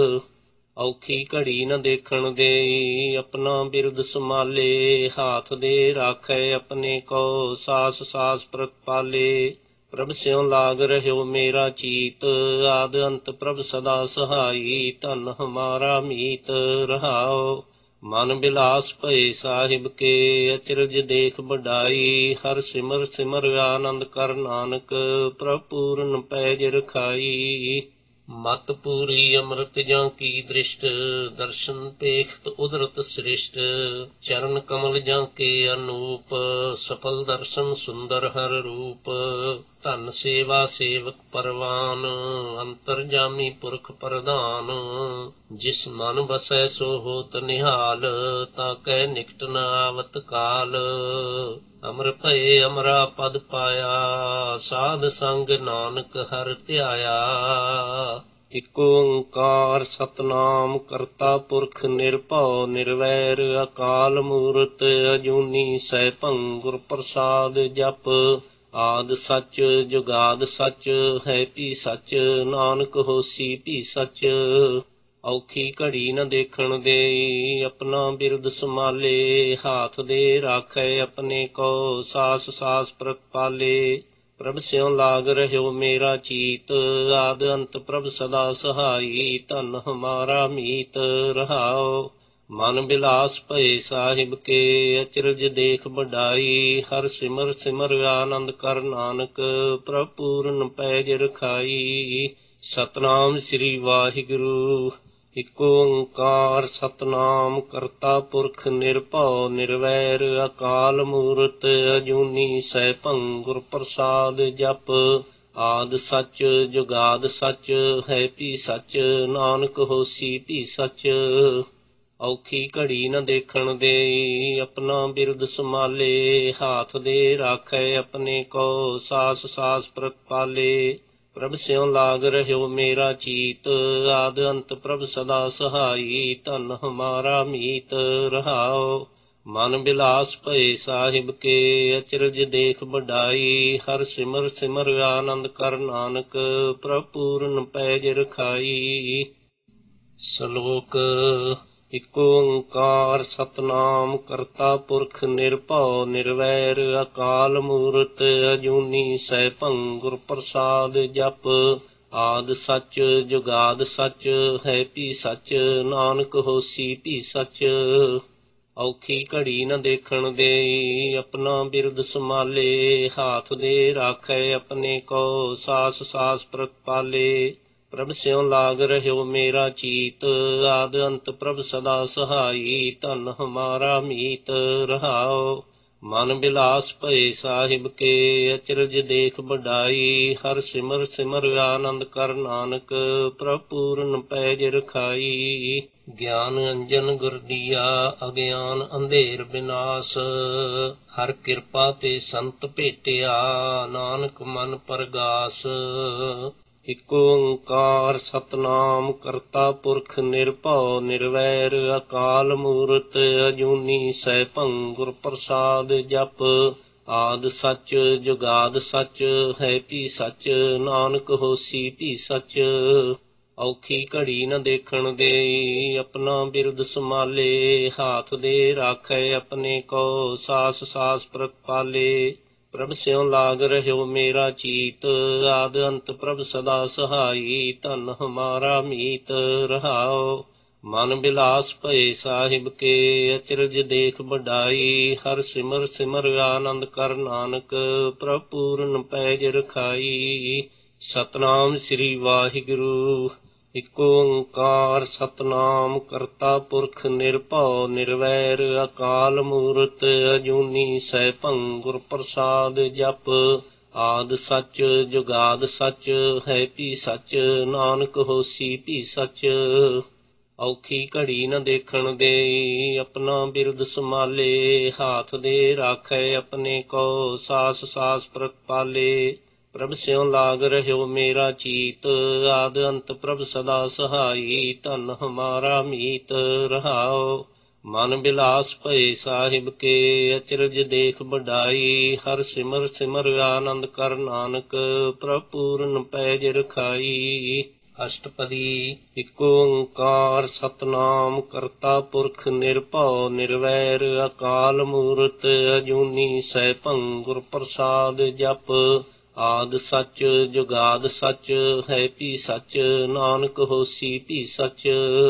Speaker 1: ਔਖੀ ਘੜੀ ਨ ਦੇਖਣ ਦੇਈ, ਆਪਣਾ ਬਿਰਦ ਸੰਭਾਲੇ। ਹਾਥ ਦੇ ਰਾਖੈ ਆਪਣੇ ਕੋ, ਸਾਸ ਸਾਸ ਪ੍ਰਤਪਾਲੇ। ਪ੍ਰਭ ਸਿਉ ਲਾਗ ਰਹਿਓ ਮੇਰਾ ਚੀਤ, ਆਦ ਅੰਤ ਪ੍ਰਭ ਸਦਾ ਸਹਾਈ। ਧਨ ਹਮਾਰਾ ਮੀਤ ਰਹਾਓ, ਮਨ ਬਿਲਾਸ ਭਏ ਸਾਹਿਬ ਕੇ। ਅਚਰਜ ਦੇਖ ਵਡਾਈ, ਹਰ ਸਿਮਰ ਸਿਮਰ ਆਨੰਦ ਕਰ ਨਾਨਕ। ਪ੍ਰਭ ਪੂਰਨ ਪੈਜ ਰਖਾਈ, ਮਤ ਪੂਰੀ ਅੰਮ੍ਰਿਤ ਜਾਂ ਕੀ ਦ੍ਰਿਸ਼ਟ। ਦਰਸ਼ਨ ਪੇਖਤ ਉਦਰਤ ਸ੍ਰਿਸ਼ਟ, ਚਰਨ ਕਮਲ ਜਾਂ ਕੇ ਅਨੂਪ। ਸਫਲ ਦਰਸ਼ਨ ਸੁੰਦਰ ਹਰ ਰੂਪ, ਧਨ ਸੇਵਾ ਸੇਵਕ ਪਰਵਾਨ। ਅੰਤਰ ਜਾਮੀ ਪੁਰਖ ਪ੍ਰਧਾਨ, ਜਿਸ ਮਨ ਬਸੈ ਸੋ ਹੋਤ ਨਿਹਾਲ। ਤਾਂ ਕੈ ਨਿਕਟ ਨ ਆਵਤ ਕਾਲ, ਅਮਰ ਭਏ ਅਮਰਾ ਪਦ ਪਾਇਆ। ਸਾਧ ਸੰਗ ਨਾਨਕ ਹਰਿ ਧਿਆਇਆ। ਇਕ ਓੰਕਾਰ ਸਤਿਨਾਮ ਕਰਤਾ ਪੁਰਖ ਨਿਰਭਉ ਨਿਰਵੈਰ, ਅਕਾਲ ਮੂਰਤ ਅਜੂਨੀ ਸੈਭੰ ਗੁਰ ਪ੍ਰਸਾਦ ਜਪ। ਆਦਿ ਸੱਚ ਜੁਗਾਦ ਸੱਚ ਹੈ ਭੀ ਸੱਚ, ਨਾਨਕ ਹੋਸੀ ਭੀ ਸੱਚ। ਔਖੀ ਘੜੀ ਨ ਦੇਖਣ ਦੇਈ, ਆਪਣਾ ਬਿਰਦ ਸੰਭਾਲੇ। ਹਾਥ ਦੇ ਰਾਖੈ ਆਪਣੇ ਕੋ, ਸਾਸ ਸਾਸ ਪ੍ਰਤਪਾਲੇ। ਪ੍ਰਭ ਸਿਉ ਲਾਗ ਰਹਿਓ ਮੇਰਾ ਚੀਤ, ਆਦ ਅੰਤ ਪ੍ਰਭ ਸਦਾ ਸਹਾਈ। ਧਨ ਹਮਾਰਾ ਮੀਤ ਰਹਾਓ, ਮਨ ਬਿਲਾਸ ਭਏ ਸਾਹਿਬ ਕੇ। ਅਚਰਜ ਦੇਖ ਵਡਾਈ, ਹਰ ਸਿਮਰ ਸਿਮਰ ਆਨੰਦ ਕਰ ਨਾਨਕ। ਪ੍ਰਭ ਪੂਰਨ ਪੈਜ ਰਖਾਈ, ਸਤਨਾਮ ਸ੍ਰੀ ਵਾਹਿਗੁਰੂ। ਇਕ ਓੰਕਾਰ ਸਤਿਨਾਮ ਕਰਤਾ ਪੁਰਖ ਨਿਰਭਉ ਨਿਰਵੈਰ, ਅਕਾਲ ਮੂਰਤ ਅਜੂਨੀ ਸੈਭੰ ਗੁਰ ਪ੍ਰਸਾਦ ਜਪ। ਆਦਿ ਸੱਚ ਜੁਗਾਦ ਸੱਚ ਹੈ ਭੀ ਸੱਚ, ਨਾਨਕ ਹੋਸੀ ਭੀ ਸੱਚ। ਔਖੀ ਘੜੀ ਨ ਦੇਖਣ ਦੇਈ, ਆਪਣਾ ਬਿਰਦ ਸੰਭਾਲੇ। ਹਾਥ ਦੇ ਰਾਖੈ ਆਪਣੇ ਕੋ, ਸਾਸ ਸਾਸ ਪ੍ਰਤਪਾਲੇ। ਪ੍ਰਭ ਸਿਉ ਲਾਗ ਰਹਿਓ ਮੇਰਾ ਚੀਤ, ਆਦ ਅੰਤ ਪ੍ਰਭ ਸਦਾ ਸਹਾਈ। ਧਨ ਹਮਾਰਾ ਮੀਤ ਰਹਾਓ, ਮਨ ਬਿਲਾਸ ਭਏ ਸਾਹਿਬ ਕੇ। ਅਚਰਜ ਦੇਖ ਵਡਾਈ, ਹਰ ਸਿਮਰ ਸਿਮਰ ਆਨੰਦ ਕਰ ਨਾਨਕ। ਪ੍ਰਭ ਪੂਰਨ ਪੈਜ ਰਖਾਈ। ਸ਼ਲੋਕ। ਇਕ ਓੰਕਾਰ ਸਤਿਨਾਮ ਕਰਤਾ ਪੁਰਖ ਨਿਰਭਉ ਨਿਰਵੈਰ, ਅਕਾਲ ਮੂਰਤ ਅਜੂਨੀ ਸੈਭੰ ਗੁਰ ਪ੍ਰਸਾਦ ਜਪ। ਆਦਿ ਸੱਚ ਜੁਗਾਦ ਸੱਚ ਹੈ ਭੀ ਸੱਚ, ਨਾਨਕ ਹੋਸੀ ਭੀ ਸੱਚ। ਔਖੀ ਘੜੀ ਨ ਦੇਖਣ ਦੇਈ, ਆਪਣਾ ਬਿਰਦ ਸੰਭਾਲੇ। ਹਾਥ ਦੇ ਰਾਖੈ ਆਪਣੇ ਕੋ, ਸਾਸ ਸਾਸ ਪ੍ਰਤਪਾਲੇ। ਪ੍ਰਭ ਸਿਉ ਲਾਗ ਰਹਿਓ ਮੇਰਾ ਚੀਤ, ਆਦ ਅੰਤ ਪ੍ਰਭ ਸਦਾ ਸਹਾਈ। ਧਨ ਹਮਾਰਾ ਮੀਤ ਰਹਾਓ, ਮਨ ਬਿਲਾਸ ਭਏ ਸਾਹਿਬ ਕੇ। ਅਚਰਜ ਦੇਖ ਵਡਾਈ, ਹਰ ਸਿਮਰ ਸਿਮਰ ਆਨੰਦ ਕਰ ਨਾਨਕ। ਪ੍ਰਭ ਪੂਰਨ ਪੈਜ ਰਖਾਈ, ਗਿਆਨ ਅੰਜਨ ਗੁਰ ਦੀਆ ਅਗਿਆਨ ਅੰਧੇਰ ਬਿਨਾਸ਼। ਹਰ ਕਿਰਪਾ ਤੇ ਸੰਤ ਭੇਟਿਆ, ਨਾਨਕ ਮਨ ਪਰਗਾਸ। ਇਕ ਓੰਕਾਰ ਸਤਿਨਾਮ ਕਰਤਾ ਪੁਰਖ ਨਿਰਭਉ ਨਿਰਵੈਰ ਅਕਾਲ ਮੂਰਤ ਅਜੂਨੀ ਸੈਭੰ ਗੁਰ ਪ੍ਰਸਾਦ ਜਪ। ਆਦਿ ਸੱਚ ਜੁਗਾਦ ਸੱਚ ਹੈ ਭੀ ਸੱਚ ਨਾਨਕ ਹੋਸੀ ਭੀ ਸੱਚ। ਔਖੀ ਘੜੀ ਨ ਦੇਖਣ ਦੇਈ ਆਪਣਾ ਬਿਰਦ ਸੰਭਾਲੇ। ਹਾਥ ਦੇ ਰਾਖੈ ਆਪਣੇ ਕੋ ਸਾਸ ਸਾਸ ਪ੍ਰਤਪਾਲੇ। ਪ੍ਰਭ ਸਿਉ ਲਾਗ ਰਹਿਓ ਮੇਰਾ ਚੀਤ ਆਦ ਅੰਤ ਪ੍ਰਭ ਸਦਾ ਸਹਾਈ। ਧਨ ਹਮਾਰਾ ਮੀਤ ਰਹਾਓ ਮਨ ਬਿਲਾਸ ਭਏ ਸਾਹਿਬ ਕੇ ਅਚਰਜ ਦੇਖ ਵਡਾਈ। ਹਰ ਸਿਮਰ ਸਿਮਰ ਆਨੰਦ ਕਰ ਨਾਨਕ ਪ੍ਰਭ ਪੂਰਨ ਪੈਜ ਰਖਾਈ। ਸਤਨਾਮ ਸ੍ਰੀ ਵਾਹਿਗੁਰੂ। ਇਕ ਓੰਕਾਰ ਸਤਿਨਾਮ ਕਰਤਾ ਪੁਰਖ ਨਿਰਭਉ ਨਿਰਵੈਰ ਅਕਾਲ ਮੂਰਤ ਅਜੂਨੀ ਸੈਭੰ ਗੁਰ ਪ੍ਰਸਾਦ ਜਪ। ਆਦਿ ਸੱਚ ਜੁਗਾਦ ਸੱਚ ਹੈ ਭੀ ਸੱਚ ਨਾਨਕ ਹੋਸੀ ਭੀ ਸੱਚ। ਔਖੀ ਘੜੀ ਨ ਦੇਖਣ ਦੇਈ ਆਪਣਾ ਬਿਰਦ ਸੰਭਾਲੇ। ਹਾਥ ਦੇ ਰਾਖੈ ਆਪਣੇ ਕੋ ਸਾਸ ਸਾਸ ਪ੍ਰਤਪਾਲੇ। ਪ੍ਰਭ ਸਿਉ ਲਾਗ ਰਹਿਓ ਮੇਰਾ ਚੀਤ ਆਦ ਅੰਤ ਪ੍ਰਭ ਸਦਾ ਸਹਾਈ। ਧਨ ਹਮਾਰਾ ਮੀਤ ਰਹਾਓ ਮਨ ਬਿਲਾਸ ਭਏ ਸਾਹਿਬ ਕੇ ਅਚਰਜ ਦੇਖ ਵਡਾਈ। ਹਰ ਸਿਮਰ ਸਿਮਰ ਆਨੰਦ ਕਰ ਨਾਨਕ ਪ੍ਰਭ ਪੂਰਨ ਪੈਜ ਰਖਾਈ। ਅਸ਼ਟਪਦੀ। ਇਕ ਓੰਕਾਰ ਸਤਿਨਾਮ ਕਰਤਾ ਪੁਰਖ ਨਿਰਭਉ ਨਿਰਵੈਰ ਅਕਾਲ ਮੂਰਤ ਅਜੂਨੀ ਸੈਭੰ ਗੁਰ ਪ੍ਰਸਾਦ ਜਪ। ਆਦਿ ਸੱਚ ਜੁਗਾਦ ਸੱਚ ਹੈ ਭੀ ਸੱਚ ਨਾਨਕ ਹੋਸੀ ਭੀ ਸੱਚ।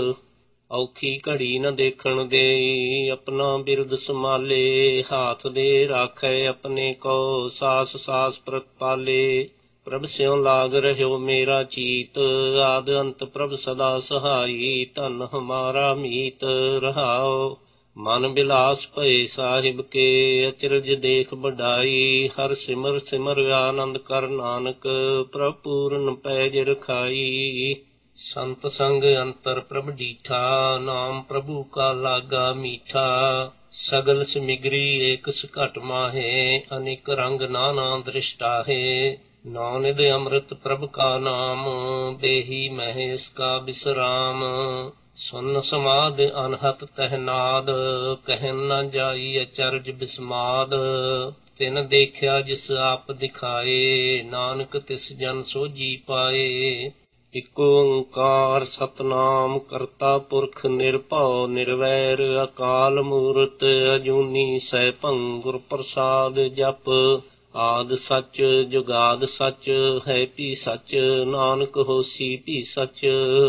Speaker 1: ਔਖੀ ਘੜੀ ਨ ਦੇਖਣ ਦੇਈ ਆਪਣਾ ਬਿਰਦ ਸੰਭਾਲੇ। ਹਾਥ ਦੇ ਰਾਖੈ ਆਪਣੇ ਕੋ ਸਾਸ ਸਾਸ ਪ੍ਰਤਪਾਲੇ। ਪ੍ਰਭ ਸਿਉ ਲਾਗ ਰਹਿਓ ਮੇਰਾ ਚੀਤ ਆਦ ਅੰਤ ਪ੍ਰਭ ਸਦਾ ਸਹਾਈ। ਧਨ ਹਮਾਰਾ ਮੀਤ ਰਹਾਓ ਮਨ ਬਿਲਾਸ ਭਏ ਸਾਹਿਬ ਕੇ ਅਚਰਜ ਦੇਖ ਵਡਾਈ। ਹਰ ਸਿਮਰ ਸਿਮਰ ਆਨੰਦ ਕਰ ਨਾਨਕ ਪ੍ਰਭ ਪੂਰਨ ਪੈਜ ਰਖਾਈ। ਸੰਤ ਸੰਗ ਅੰਤਰ ਪ੍ਰਭ ਡੀਠਾ ਨਾਮ ਪ੍ਰਭੂ ਕਾ ਲਾਗਾ ਮੀਠਾ। ਸਗਲ ਸਮਿਗਰੀ ਏਕ ਘਟ ਮਾਹੇ ਅਨੇਕ ਰੰਗ ਨਾਨਾ ਦ੍ਰਿਸ਼ਟਾਹੇ। ਨੌ ਨਿਧ ਅੰਮ੍ਰਿਤ ਪ੍ਰਭ ਕਾ ਨਾਮ ਦੇਹੀ ਮਹਿ ਇਸ ਕਾ ਬਿਸਰਾਮ। ਸੁਨ ਸਮਾਦ ਅਨਹਤ ਤਹਿ ਨਾਦ ਕਹਿਨ ਨ ਜਾਈ ਅਚਰਜ ਬਿਸਮਾਦ। ਤਿਨ ਦੇਖਿਆ ਜਿਸ ਆਪ ਦਿਖਾਏ ਨਾਨਕ ਤਿਸ ਜਨ ਸੋਝੀ ਪਾਏ। ਇਕ ਓੰਕਾਰ ਸਤਿਨਾਮ ਕਰਤਾ ਪੁਰਖ ਨਿਰਭਉ ਨਿਰਵੈਰ ਅਕਾਲ ਮੂਰਤ ਅਜੂਨੀ ਸੈਭੰ ਗੁਰ ਪ੍ਰਸਾਦ ਜਪ। ਆਦਿ ਸੱਚ ਜੁਗਾਦ ਸੱਚ ਹੈ ਭੀ ਸੱਚ ਨਾਨਕ ਹੋਸੀ ਭੀ ਸੱਚ।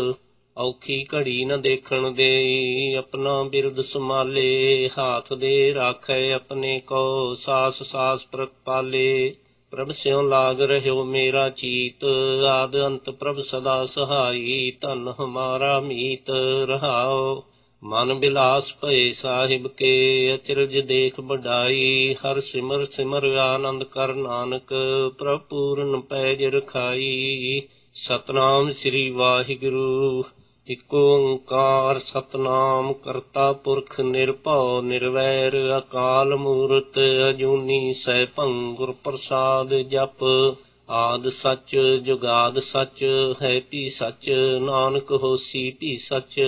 Speaker 1: ਔਖੀ ਘੜੀ ਨ ਦੇਖਣ ਦੇਈ ਆਪਣਾ ਬਿਰਦ ਸੰਭਾਲੇ। ਹਾਥ ਦੇ ਰਾਖੈ ਆਪਣੇ ਕੋ ਸਾਸ ਸਾਸ ਪ੍ਰਤਪਾਲੇ। ਪ੍ਰਭ ਸਿਉ ਲਾਗ ਰਹਿਓ ਮੇਰਾ ਚੀਤ ਆਦ ਅੰਤ ਪ੍ਰਭ ਸਦਾ ਸਹਾਈ। ਧਨ ਹਮਾਰਾ ਮੀਤ ਰਹਾਓ ਮਨ ਬਿਲਾਸ ਭਏ ਸਾਹਿਬ ਕੇ ਅਚਰਜ ਦੇਖ ਵਡਾਈ। ਹਰ ਸਿਮਰ ਸਿਮਰ ਆਨੰਦ ਕਰ ਨਾਨਕ ਪ੍ਰਭ ਪੂਰਨ ਪੈਜ ਰਖਾਈ। ਸਤਨਾਮ ਸ੍ਰੀ ਵਾਹਿਗੁਰੂ। ਇਕ ਓੰਕਾਰ ਸਤਿਨਾਮ ਕਰਤਾ ਪੁਰਖ ਨਿਰਭਉ ਨਿਰਵੈਰ ਅਕਾਲ ਮੂਰਤ ਅਜੂਨੀ ਸੈਭੰ ਗੁਰ ਪ੍ਰਸਾਦ ਜਪ। ਆਦਿ ਸੱਚ ਜੁਗਾਦ ਸੱਚ ਹੈ ਭੀ ਸੱਚ ਨਾਨਕ ਹੋਸੀ ਭੀ ਸੱਚ।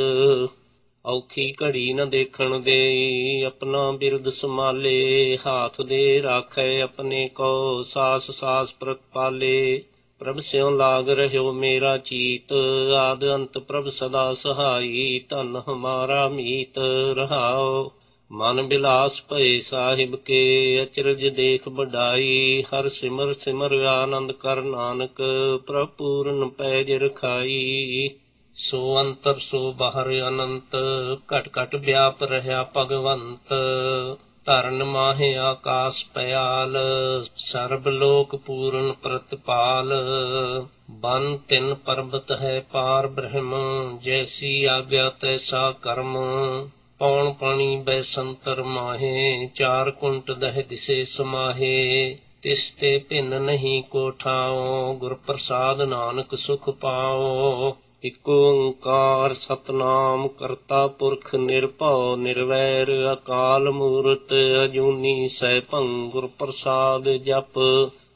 Speaker 1: ਔਖੀ ਘੜੀ ਨ ਦੇਖਣ ਦੇਈ ਆਪਣਾ ਬਿਰਦ ਸੰਭਾਲੇ। ਹਾਥ ਦੇ ਰਾਖੈ ਆਪਣੇ ਕੋ ਸਾਸ ਸਾਸ ਪ੍ਰਤਪਾਲੇ। ਪ੍ਰਭ ਸਿਉ ਲਾਗ ਰਹਿਓ ਮੇਰਾ ਚੀਤ ਆਦ ਅੰਤ ਪ੍ਰਭ ਸਦਾ ਸਹਾਈ। ਧਨ ਹਮਾਰਾ ਮੀਤ ਰਹਾਓ ਮਨ ਬਿਲਾਸ ਭਏ ਸਾਹਿਬ ਕੇ ਅਚਰਜ ਦੇਖ ਵਡਾਈ। ਹਰ ਸਿਮਰ ਸਿਮਰ ਆਨੰਦ ਕਰ ਨਾਨਕ ਪ੍ਰਭ ਪੂਰਨ ਪੈਜ ਰਖਾਈ। ਸੋ ਅੰਤਰ ਸੋ ਬਾਹਰ ਅਨੰਤ ਘਟ ਘਟ ਵਿਆਪ ਰਹਾ ਭਗਵੰਤ। ਧਰਨ ਮਾਹੇ ਆਕਾਸ ਪਿਆਲ ਸਰਬ ਲੋਕ ਪੂਰਨ ਪ੍ਰਤਪਾਲ। ਬਨ ਤਿੰਨ ਪਰਬਤ ਹੈ ਪਾਰ ਬ੍ਰਹਮ ਜੈਸੀ ਆਗਿਆ ਤੈਸਾ ਕਰਮ। ਪੌਣ ਪਾਣੀ ਬੈ ਸੰਤਰ ਮਾਹੇ ਚਾਰ ਕੁੰਟ ਦਹਿ ਦਿਸੇ ਸਮਾਹੇ। ਤਿਸ ਤੇ ਭਿੰਨ ਨਹੀਂ ਕੋ ਠਾਓ ਗੁਰ ਪ੍ਰਸਾਦ ਨਾਨਕ ਸੁਖ ਪਾਓ। ਇਕ ਓੰਕਾਰ ਸਤਿਨਾਮ ਕਰਤਾ ਪੁਰਖ ਨਿਰਭਉ ਨਿਰਵੈਰ ਅਕਾਲ ਮੂਰਤ ਅਜੂਨੀ ਸੈਭੰ ਗੁਰ ਪ੍ਰਸਾਦ ਜਪ।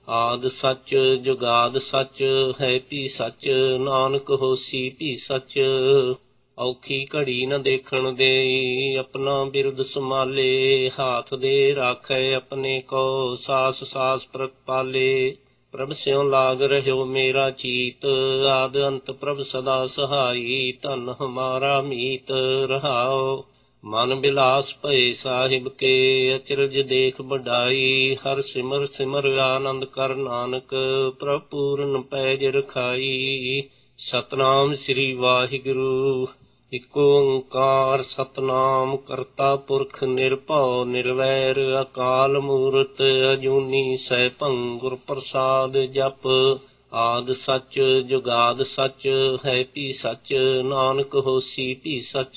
Speaker 1: ਆਦਿ ਸੱਚ ਜੁਗਾਦਿ ਸੱਚ ਹੈ ਭੀ ਸੱਚ, ਨਾਨਕ ਹੋਸੀ ਭੀ ਸੱਚ। ਔਖੀ ਘੜੀ ਨ ਦੇਖਣ ਦੇਈ, ਆਪਣਾ ਬਿਰਦ ਸੰਭਾਲੇ, ਹਾਥ ਦੇ ਰਾਖੈ ਆਪਣੇ ਕੋ, ਸਾਸ ਸਾਸ ਪ੍ਰਤਪਾਲੇ। ਪ੍ਰਭ ਸਿਉ ਲਾਗ ਰਹਿਓ ਮੇਰਾ ਚੀਤ, ਆਦ ਅੰਤ ਪ੍ਰਭ ਸਦਾ ਸਹਾਈ, ਧਨ ਹਮਾਰਾ ਮੀਤ ਰਹਾਓ। ਮਨ ਬਿਲਾਸ ਭਏ ਸਾਹਿਬ ਕੇ, ਅਚਰਜ ਦੇਖ ਵਡਾਈ, ਹਰ ਸਿਮਰ ਸਿਮਰ ਆਨੰਦ ਕਰ ਨਾਨਕ, ਪ੍ਰਭ ਪੂਰਨ ਪੈਜ ਰਖਾਈ। ਸਤਨਾਮ ਸ੍ਰੀ ਵਾਹਿਗੁਰੂ। ਇਕ ਓੰਕਾਰ ਸਤਨਾਮ ਕਰਤਾ ਪੁਰਖ ਨਿਰਭਉ ਨਿਰਵੈਰ, ਅਕਾਲ ਮੂਰਤ ਅਜੂਨੀ ਸੈਭੰ, ਗੁਰ ਪ੍ਰਸਾਦ ਜਪ। ਆਦਿ ਸੱਚ ਜੁਗਾਦਿ ਸੱਚ ਹੈ ਭੀ ਸੱਚ, ਨਾਨਕ ਹੋਸੀ ਭੀ ਸੱਚ।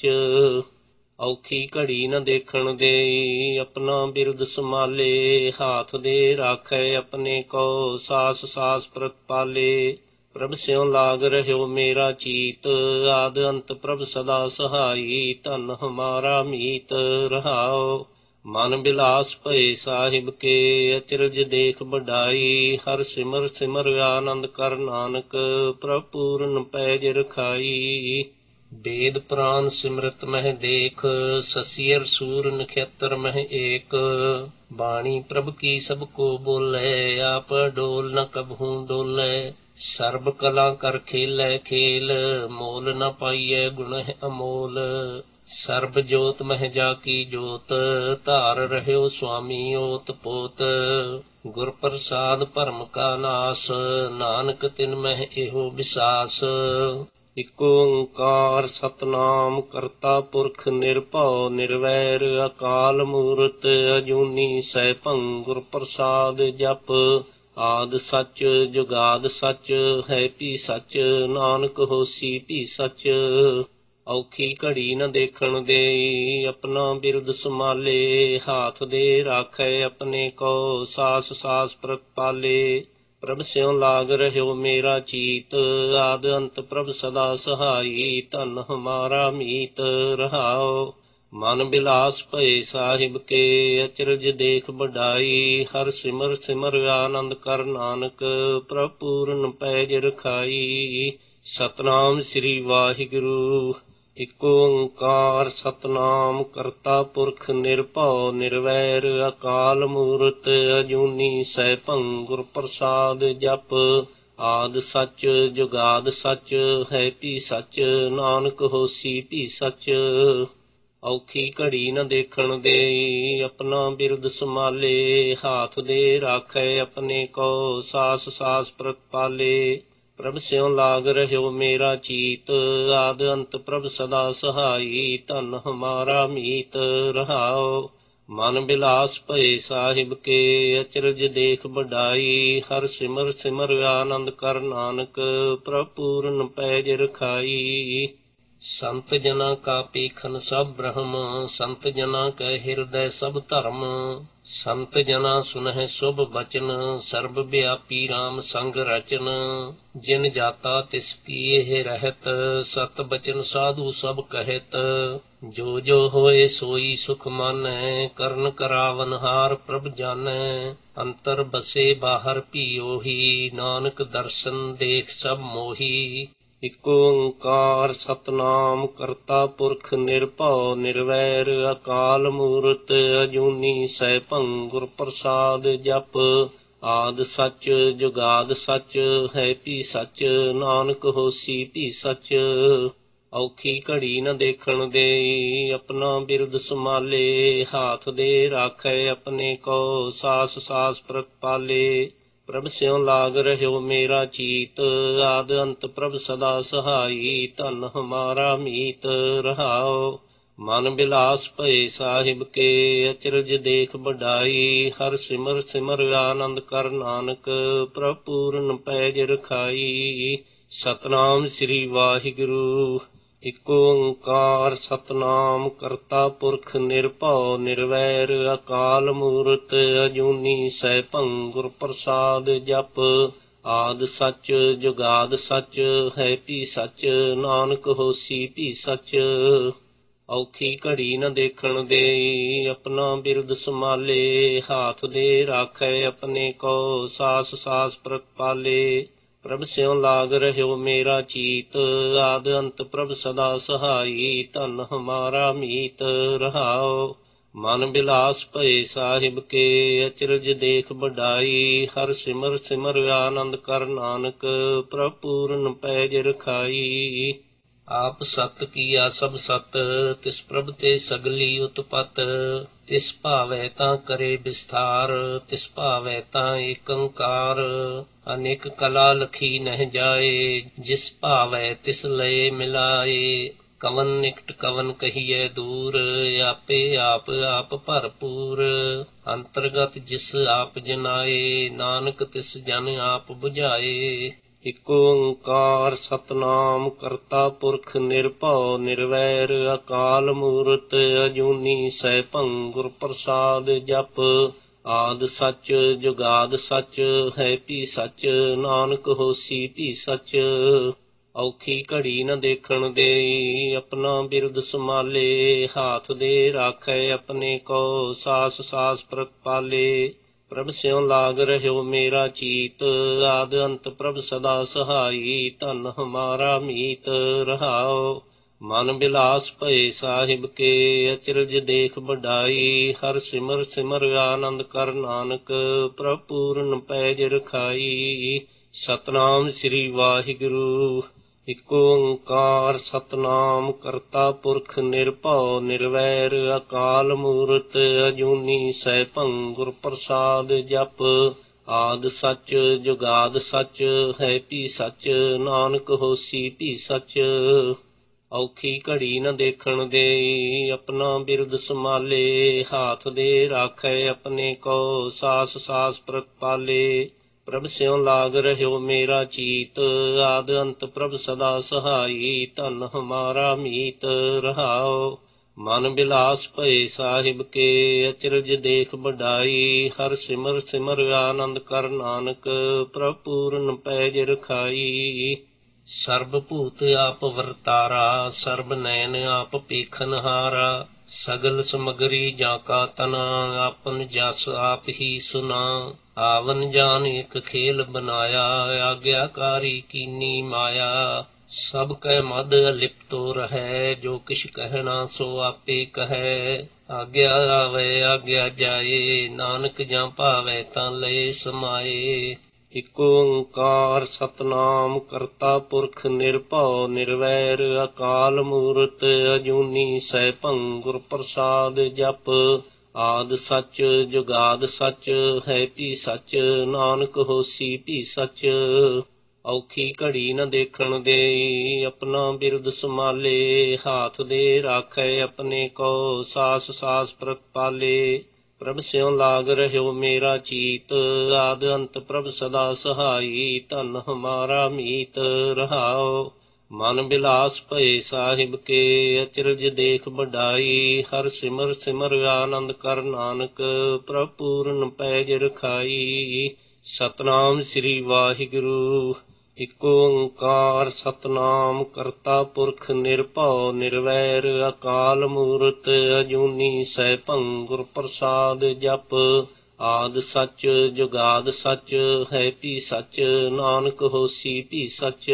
Speaker 1: ਔਖੀ ਘੜੀ ਨ ਦੇਖਣ ਦੇਈ, ਆਪਣਾ ਬਿਰਦ ਸੰਭਾਲੇ, ਹਾਥ ਦੇ ਰਾਖੈ ਆਪਣੇ ਕੋ, ਸਾਸ ਸਾਸ ਪ੍ਰਤਪਾਲੇ। ਪ੍ਰਭ ਸਿਉ ਲਾਗ ਰਹਿਓ ਮੇਰਾ ਚੀਤ, ਆਦ ਅੰਤ ਪ੍ਰਭ ਸਦਾ ਸਹਾਈ, ਧਨ ਹਮਾਰਾ ਮੀਤ ਰਹਾਓ। ਮਨ ਬਿਲਾਸ ਭਏ ਸਾਹਿਬ ਕੇ, ਅਚਰਜ ਦੇਖ ਵਡਾਈ, ਹਰ ਸਿਮਰ ਸਿਮਰ ਆਨੰਦ ਕਰ ਨਾਨਕ, ਪ੍ਰਭ ਪੂਰਨ ਪੈਜ ਰਖਾਈ। ਵੇਦ ਪ੍ਰਾਨ ਸਿਮਰਤ ਮਹਿ ਦੇਖ, ਸਸੀਅਰ ਸੂਰ ਨਖੇਤਰ ਮਹਿ ਏਕ। ਬਾਣੀ ਪ੍ਰਭ ਕੀ ਸਭ ਕੋ ਬੋਲੇ, ਆਪ ਡੋਲ ਨ ਕਬਹੂ ਡੋਲੇ। ਸਰਬ ਕਲਾ ਕਰ ਖੇਲੈ ਖੇਲ, ਮੋਲ ਨ ਪਾਈਐ ਗੁਣਹਿ ਅਮੋਲ। ਸਰਬ ਜੋਤ ਮਹਿ ਜਾ ਕੀ ਜੋਤ, ਧਾਰ ਰਹਿਓ ਸੁਆਮੀ ਓਤ ਪੋਤ। ਗੁਰ ਪ੍ਰਸਾਦ ਭਰਮ ਕਾ ਨਾਸ, ਨਾਨਕ ਤਿਨ ਮਹਿ ਇਹੋ ਵਿਸਾਸ। ਇਕ ਓੰਕਾਰ ਸਤਨਾਮ ਕਰਤਾ ਪੁਰਖ ਨਿਰਭਉ ਨਿਰਵੈਰ, ਅਕਾਲ ਮੂਰਤ ਅਜੂਨੀ ਸੈਭੰ, ਗੁਰ ਪ੍ਰਸਾਦ ਜਪ। ਆਦਿ ਸੱਚ ਜੁਗਾਦਿ ਸੱਚ ਹੈ ਭੀ ਸੱਚ, ਨਾਨਕ ਹੋਸੀ ਭੀ ਸੱਚ। ਔਖੀ ਘੜੀ ਨ ਦੇਖਣ ਦੇਈ, ਆਪਣਾ ਬਿਰਦ ਸੰਭਾਲੇ, ਹਾਥ ਦੇ ਰਾਖੈ ਆਪਣੇ ਕੋ, ਸਾਸ ਸਾਸ ਪ੍ਰਤਪਾਲੇ। ਪ੍ਰਭ ਸਿਉ ਲਾਗ ਰਹਿਓ ਮੇਰਾ ਚੀਤ, ਆਦ ਅੰਤ ਪ੍ਰਭ ਸਦਾ ਸਹਾਈ, ਧਨ ਹਮਾਰਾ ਮੀਤ ਰਹਾਓ। ਮਨ ਬਿਲਾਸ ਭਏ ਸਾਹਿਬ ਕੇ, ਅਚਰਜ ਦੇਖ ਵਡਾਈ, ਹਰ ਸਿਮਰ ਸਿਮਰ ਆਨੰਦ ਕਰ ਨਾਨਕ, ਪ੍ਰਭ ਪੂਰਨ ਪੈਜ ਰਖਾਈ। ਸਤਨਾਮ ਸ੍ਰੀ ਵਾਹਿਗੁਰੂ। ਇਕ ਓੰਕਾਰ ਸਤਨਾਮ ਕਰਤਾ ਪੁਰਖ ਨਿਰਭਉ ਨਿਰਵੈਰ, ਅਕਾਲ ਮੂਰਤ ਅਜੂਨੀ ਸੈਭੰ, ਗੁਰ ਪ੍ਰਸਾਦ ਜਪ। ਆਦਿ ਸੱਚ ਜੁਗਾਦਿ ਸੱਚ ਹੈ ਭੀ ਸੱਚ, ਨਾਨਕ ਹੋਸੀ ਭੀ ਸੱਚ। ਔਖੀ ਘੜੀ ਨ ਦੇਖਣ ਦੇਈ, ਆਪਣਾ ਬਿਰਦ ਸੰਭਾਲੇ, ਹਾਥ ਦੇ ਰਾਖੈ ਆਪਣੇ ਕੋ, ਸਾਸ ਸਾਸ ਪ੍ਰਤਪਾਲੇ। ਪ੍ਰਭ ਸਿਉ ਲਾਗ ਰਹਿਓ ਮੇਰਾ ਚੀਤ, ਆਦ ਅੰਤ ਪ੍ਰਭ ਸਦਾ ਸਹਾਈ, ਧਨ ਹਮਾਰਾ ਮੀਤ ਰਹਾਓ। ਮਨ ਬਿਲਾਸ ਭਏ ਸਾਹਿਬ ਕੇ, ਅਚਰਜ ਦੇਖ ਵਡਾਈ, ਹਰ ਸਿਮਰ ਸਿਮਰ ਆਨੰਦ ਕਰ ਨਾਨਕ, ਪ੍ਰਭ ਪੂਰਨ ਪੈਜ ਰਖਾਈ। ਸੰਤ ਜਨਾ ਕਾ ਪੀਖਨ ਸਭ ਬ੍ਰਹਮ, ਸੰਤ ਜਨਾ ਕੈ ਹਿਰਦੈ ਸਭ ਧਰਮ। ਸੰਤ ਜਨਾ ਸੁਨਹਿ ਸੁਭ ਬਚਨ, ਸਰਬ ਵਿਆਪੀ ਰਾਮ ਸੰਗ ਰਚਨ। ਜਿਨ ਜਾਤਾ ਤਿਸ ਕੀ ਇਹ ਰਹਿਤ, ਸਤ ਬਚਨ ਸਾਧੂ ਸਭ ਕਹਿਤ। ਜੋ ਜੋ ਹੋਏ ਸੋਈ ਸੁਖ ਮਾਨੈ, ਕਰਨ ਕਰਾਵਨ ਹਾਰ ਪ੍ਰਭ ਜਾਨੈ। ਅੰਤਰ ਬਸੇ ਬਾਹਰ ਭੀ ਉਹੀ, ਨਾਨਕ ਦਰਸ਼ਨ ਦੇਖ ਸਭ ਮੋਹੀ। ਇਕ ਓੰਕਾਰ ਸਤਨਾਮ ਕਰਤਾ ਪੁਰਖ ਨਿਰਭਉ ਨਿਰਵੈਰ, ਅਕਾਲ ਮੂਰਤ ਅਜੂਨੀ ਸੈਭੰ, ਗੁਰ ਪ੍ਰਸਾਦ ਜਪ। ਆਦਿ ਸੱਚ ਜੁਗਾਦਿ ਸੱਚ ਹੈ ਭੀ ਸੱਚ, ਨਾਨਕ ਹੋਸੀ ਭੀ ਸੱਚ। ਔਖੀ ਘੜੀ ਨ ਦੇਖਣ ਦੇਈ, ਆਪਣਾ ਬਿਰਦ ਸੰਭਾਲੇ, ਹਾਥ ਦੇ ਰਾਖੈ ਆਪਣੇ ਕੋ, ਸਾਸ ਸਾਸ ਪ੍ਰਤਪਾਲੇ। ਪ੍ਰਭ ਸਿਉ ਲਾਗ ਰਹਿਓ ਮੇਰਾ ਚੀਤ, ਆਦ ਅੰਤ ਪ੍ਰਭ ਸਦਾ ਸਹਾਈ, ਧਨ ਹਮਾਰਾ ਮੀਤ ਰਹਾਓ। ਮਨ ਬਿਲਾਸ ਭਏ ਸਾਹਿਬ ਕੇ, ਅਚਰਜ ਦੇਖ ਵਡਾਈ, ਹਰ ਸਿਮਰ ਸਿਮਰ ਆਨੰਦ ਕਰ ਨਾਨਕ, ਪ੍ਰਭ ਪੂਰਨ ਪੈਜ ਰਖਾਈ। ਸਤਨਾਮ ਸ੍ਰੀ ਵਾਹਿਗੁਰੂ। ਇਕ ਓੰਕਾਰ ਸਤਨਾਮ ਕਰਤਾ ਪੁਰਖ ਨਿਰਭਉ ਨਿਰਵੈਰ, ਅਕਾਲ ਮੂਰਤ ਅਜੂਨੀ ਸੈਭੰ, ਗੁਰ ਪ੍ਰਸਾਦ ਜਪ। ਆਦਿ ਸੱਚ ਜੁਗਾਦਿ ਸੱਚ ਹੈ ਭੀ ਸੱਚ, ਨਾਨਕ ਹੋਸੀ ਭੀ ਸੱਚ। ਔਖੀ ਘੜੀ ਨ ਦੇਖਣ ਦੇਈ, ਆਪਣਾ ਬਿਰਦ ਸੰਭਾਲੇ। ਹਾਥ ਦੇ ਰਾਖੈ ਆਪਣੇ ਕੋ, ਸਾਸ ਸਾਸ ਪ੍ਰਗਪਾਲੇ। ਪ੍ਰਭ ਸਿਉ ਲਾਗ ਰਹਿਓ ਮੇਰਾ ਚੀਤ, ਆਦ ਅੰਤ ਪ੍ਰਭ ਸਦਾ ਸਹਾਈ। ਧਨ ਹਮਾਰਾ ਮੀਤ ਰਹਾਓ, ਮਨ ਬਿਲਾਸ ਭਏ ਸਾਹਿਬ ਕੇ। ਅਚਰਜ ਦੇਖ ਵਡਾਈ, ਹਰ ਸਿਮਰ ਸਿਮਰ ਆਨੰਦ ਕਰ ਨਾਨਕ। ਪ੍ਰਭ ਪੂਰਨ ਪੈਜ ਰਖਾਈ। ਆਪ ਸਤ ਕੀਆ ਸਭ ਸਤ, ਤਿਸ ਪ੍ਰਭ ਤੇ ਸਗਲੀ ਉਤਪਤ। ਤਿਸ ਭਾਵੈ ਤਾਂ ਕਰੇ ਵਿਸਥਾਰ, ਤਿਸ ਭਾਵੈ ਤਾਂ ਏਕੰਕਾਰ। ਅਨੇਕ ਕਲਾ ਲਖੀ ਨਹਿ ਜਾਏ, ਜਿਸ ਭਾਵੈ ਤਿਸ ਲਏ ਮਿਲਾਏ। ਕਵਨ ਨਿਕਟ ਕਵਨ ਕਹੀਐ ਦੂਰ, ਆਪੇ ਆਪ ਆਪ ਭਰਪੂਰ। ਅੰਤਰਗਤ ਜਿਸ ਆਪ ਜਨਾਏ, ਨਾਨਕ ਤਿਸ ਜਨ ਆਪ ਬੁਝਾਏ। ਇਕ ਓੰਕਾਰ ਸਤਿਨਾਮ ਕਰਤਾ ਪੁਰਖ ਨਿਰਭਉ ਨਿਰਵੈਰ। ਅਕਾਲ ਮੂਰਤ ਅਜੂਨੀ ਸੈਭੰ ਗੁਰ ਪ੍ਰਸਾਦ ਜਪ। ਆਦਿ ਸਚ ਜੁਗਾਦ ਸਚ, ਹੈ ਭੀ ਸਚ ਨਾਨਕ ਹੋਸੀ ਭੀ ਸਚ। ਔਖੀ ਘੜੀ ਨ ਦੇਖਣ ਦੇਈ, ਆਪਣਾ ਬਿਰਦ ਸੰਭਾਲੇ। ਹਾਥ ਦੇ ਰਾਖੈ ਆਪਣੇ ਕੋ, ਸਾਸ ਸਾਸ ਪ੍ਰਗਪਾਲੇ। ਪ੍ਰਭ ਸਿਉ ਲਾਗ ਰਹਿਓ ਮੇਰਾ ਚੀਤ, ਆਦ ਅੰਤ ਪ੍ਰਭ ਸਦਾ ਸਹਾਈ। ਧਨ ਹਮਾਰਾ ਮੀਤ ਰਹਾਓ, ਮਨ ਬਿਲਾਸ ਭਏ ਸਾਹਿਬ ਕੇ। ਅਚਰਜ ਦੇਖ ਵਡਾਈ, ਹਰ ਸਿਮਰ ਸਿਮਰ ਆਨੰਦ ਕਰ ਨਾਨਕ। ਪ੍ਰਭ ਪੂਰਨ ਪੈਜ ਰਖਾਈ। ਸਤਿਨਾਮ ਸ੍ਰੀ ਵਾਹਿਗੁਰੂ। ਇਕ ਓੰਕਾਰ ਸਤਿਨਾਮ ਕਰਤਾ ਪੁਰਖ ਨਿਰਭਉ ਨਿਰਵੈਰ। ਅਕਾਲ ਮੂਰਤ ਅਜੂਨੀ ਸੈਭੰ ਗੁਰ ਪ੍ਰਸਾਦ ਜਪ। ਆਦਿ ਸਚ ਜੁਗਾਦ ਸਚ, ਹੈ ਭੀ ਸਚ ਨਾਨਕ ਹੋਸੀ ਭੀ ਸਚ। ਔਖੀ ਘੜੀ ਨ ਦੇਖਣ ਦੇਈ, ਆਪਣਾ ਬਿਰਦ ਸੰਭਾਲੇ। ਹਾਥ ਦੇ ਰਾਖੈ ਆਪਣੇ ਕੋ, ਸਾਸ ਸਾਸ ਪ੍ਰਗਪਾਲੇ। ਪ੍ਰਭ ਸਿਉ ਲਾਗ ਰਹਿਓ ਮੇਰਾ ਚੀਤ, ਆਦ ਅੰਤ ਪ੍ਰਭ ਸਦਾ ਸਹਾਈ। ਧਨ ਹਮਾਰਾ ਮੀਤ ਰਹਾਓ, ਮਨ ਬਿਲਾਸ ਭਏ ਸਾਹਿਬ ਕੇ। ਅਚਰਜ ਦੇਖ ਵਡਾਈ, ਹਰ ਸਿਮਰ ਸਿਮਰ ਆਨੰਦ ਕਰ ਨਾਨਕ। ਪ੍ਰਭ ਪੂਰਨ ਪੈਜ ਰਖਾਈ। ਸਰਬ ਭੂਤ ਆਪ ਵਰਤਾਰਾ, ਸਰਬ ਨੈਣ ਆਪ ਪੇਖਨਹਾਰਾ। ਸਗਲ ਸਮਗਰੀ ਜਾਂ ਕਾ ਤਨਾ, ਆਪਨ ਜਸ ਆਪ ਹੀ ਸੁਨਾ। ਆਵਨ ਜਾਨ ਇਕ ਖੇਲ ਬਨਾਇਆ, ਆਗਿਆਕਾਰੀ ਕੀਨੀ ਮਾਇਆ। ਸਭ ਕੈ ਮਦ ਅਲਿਪਤੋ ਰਹੈ, ਜੋ ਕਿਛ ਕਹਿਣਾ ਸੋ ਆਪੇ ਕਹੈ। ਆਗਿਆ ਆਵੈ ਆਗਿਆ ਜਾਏ, ਨਾਨਕ ਜਾਂ ਭਾਵੈ ਤਾਂ ਲਏ ਸਮਾਏ। ਇਕ ਓੰਕਾਰ ਸਤਿਨਾਮ ਕਰਤਾ ਪੁਰਖ ਨਿਰਭਉ ਨਿਰਵੈਰ। ਅਕਾਲ ਮੂਰਤ ਅਜੂਨੀ ਸੈਭੰ ਗੁਰ ਪ੍ਰਸਾਦ ਜਪ। ਆਦਿ ਸਚ ਜੁਗਾਦ ਸਚ, ਹੈ ਭੀ ਸਚ ਨਾਨਕ ਹੋਸੀ ਭੀ ਸਚ। ਔਖੀ ਘੜੀ ਨ ਦੇਖਣ ਦੇਈ, ਆਪਣਾ ਬਿਰਦ ਸੰਭਾਲੇ। ਹਾਥ ਦੇ ਰਾਖੈ ਆਪਣੇ ਕੋ, ਸਾਸ ਸਾਸ ਪ੍ਰਗਪਾਲੇ। ਪ੍ਰਭ ਸਿਉ ਲਾਗ ਰਹਿਓ ਮੇਰਾ ਚੀਤ, ਆਦ ਅੰਤ ਪ੍ਰਭ ਸਦਾ ਸਹਾਈ। ਧਨ ਹਮਾਰਾ ਮੀਤ ਰਹਾਓ, ਮਨ ਬਿਲਾਸ ਭਏ ਸਾਹਿਬ ਕੇ। ਅਚਰਜ ਦੇਖ ਵਡਾਈ, ਹਰ ਸਿਮਰ ਸਿਮਰ ਆਨੰਦ ਕਰ ਨਾਨਕ। ਪ੍ਰਭ ਪੂਰਨ ਪੈਜ ਰਖਾਈ। ਸਤਿਨਾਮ ਸ੍ਰੀ ਵਾਹਿਗੁਰੂ। ਇਕ ਓੰਕਾਰ ਸਤਿਨਾਮ ਕਰਤਾ ਪੁਰਖ ਨਿਰਭਉ ਨਿਰਵੈਰ। ਅਕਾਲ ਮੂਰਤ ਅਜੂਨੀ ਸੈਭੰ ਗੁਰ ਪ੍ਰਸਾਦ ਜਪ। ਆਦਿ ਸਚ ਜੁਗਾਦ ਸਚ, ਹੈ ਭੀ ਸਚ ਨਾਨਕ ਹੋਸੀ ਭੀ ਸਚ।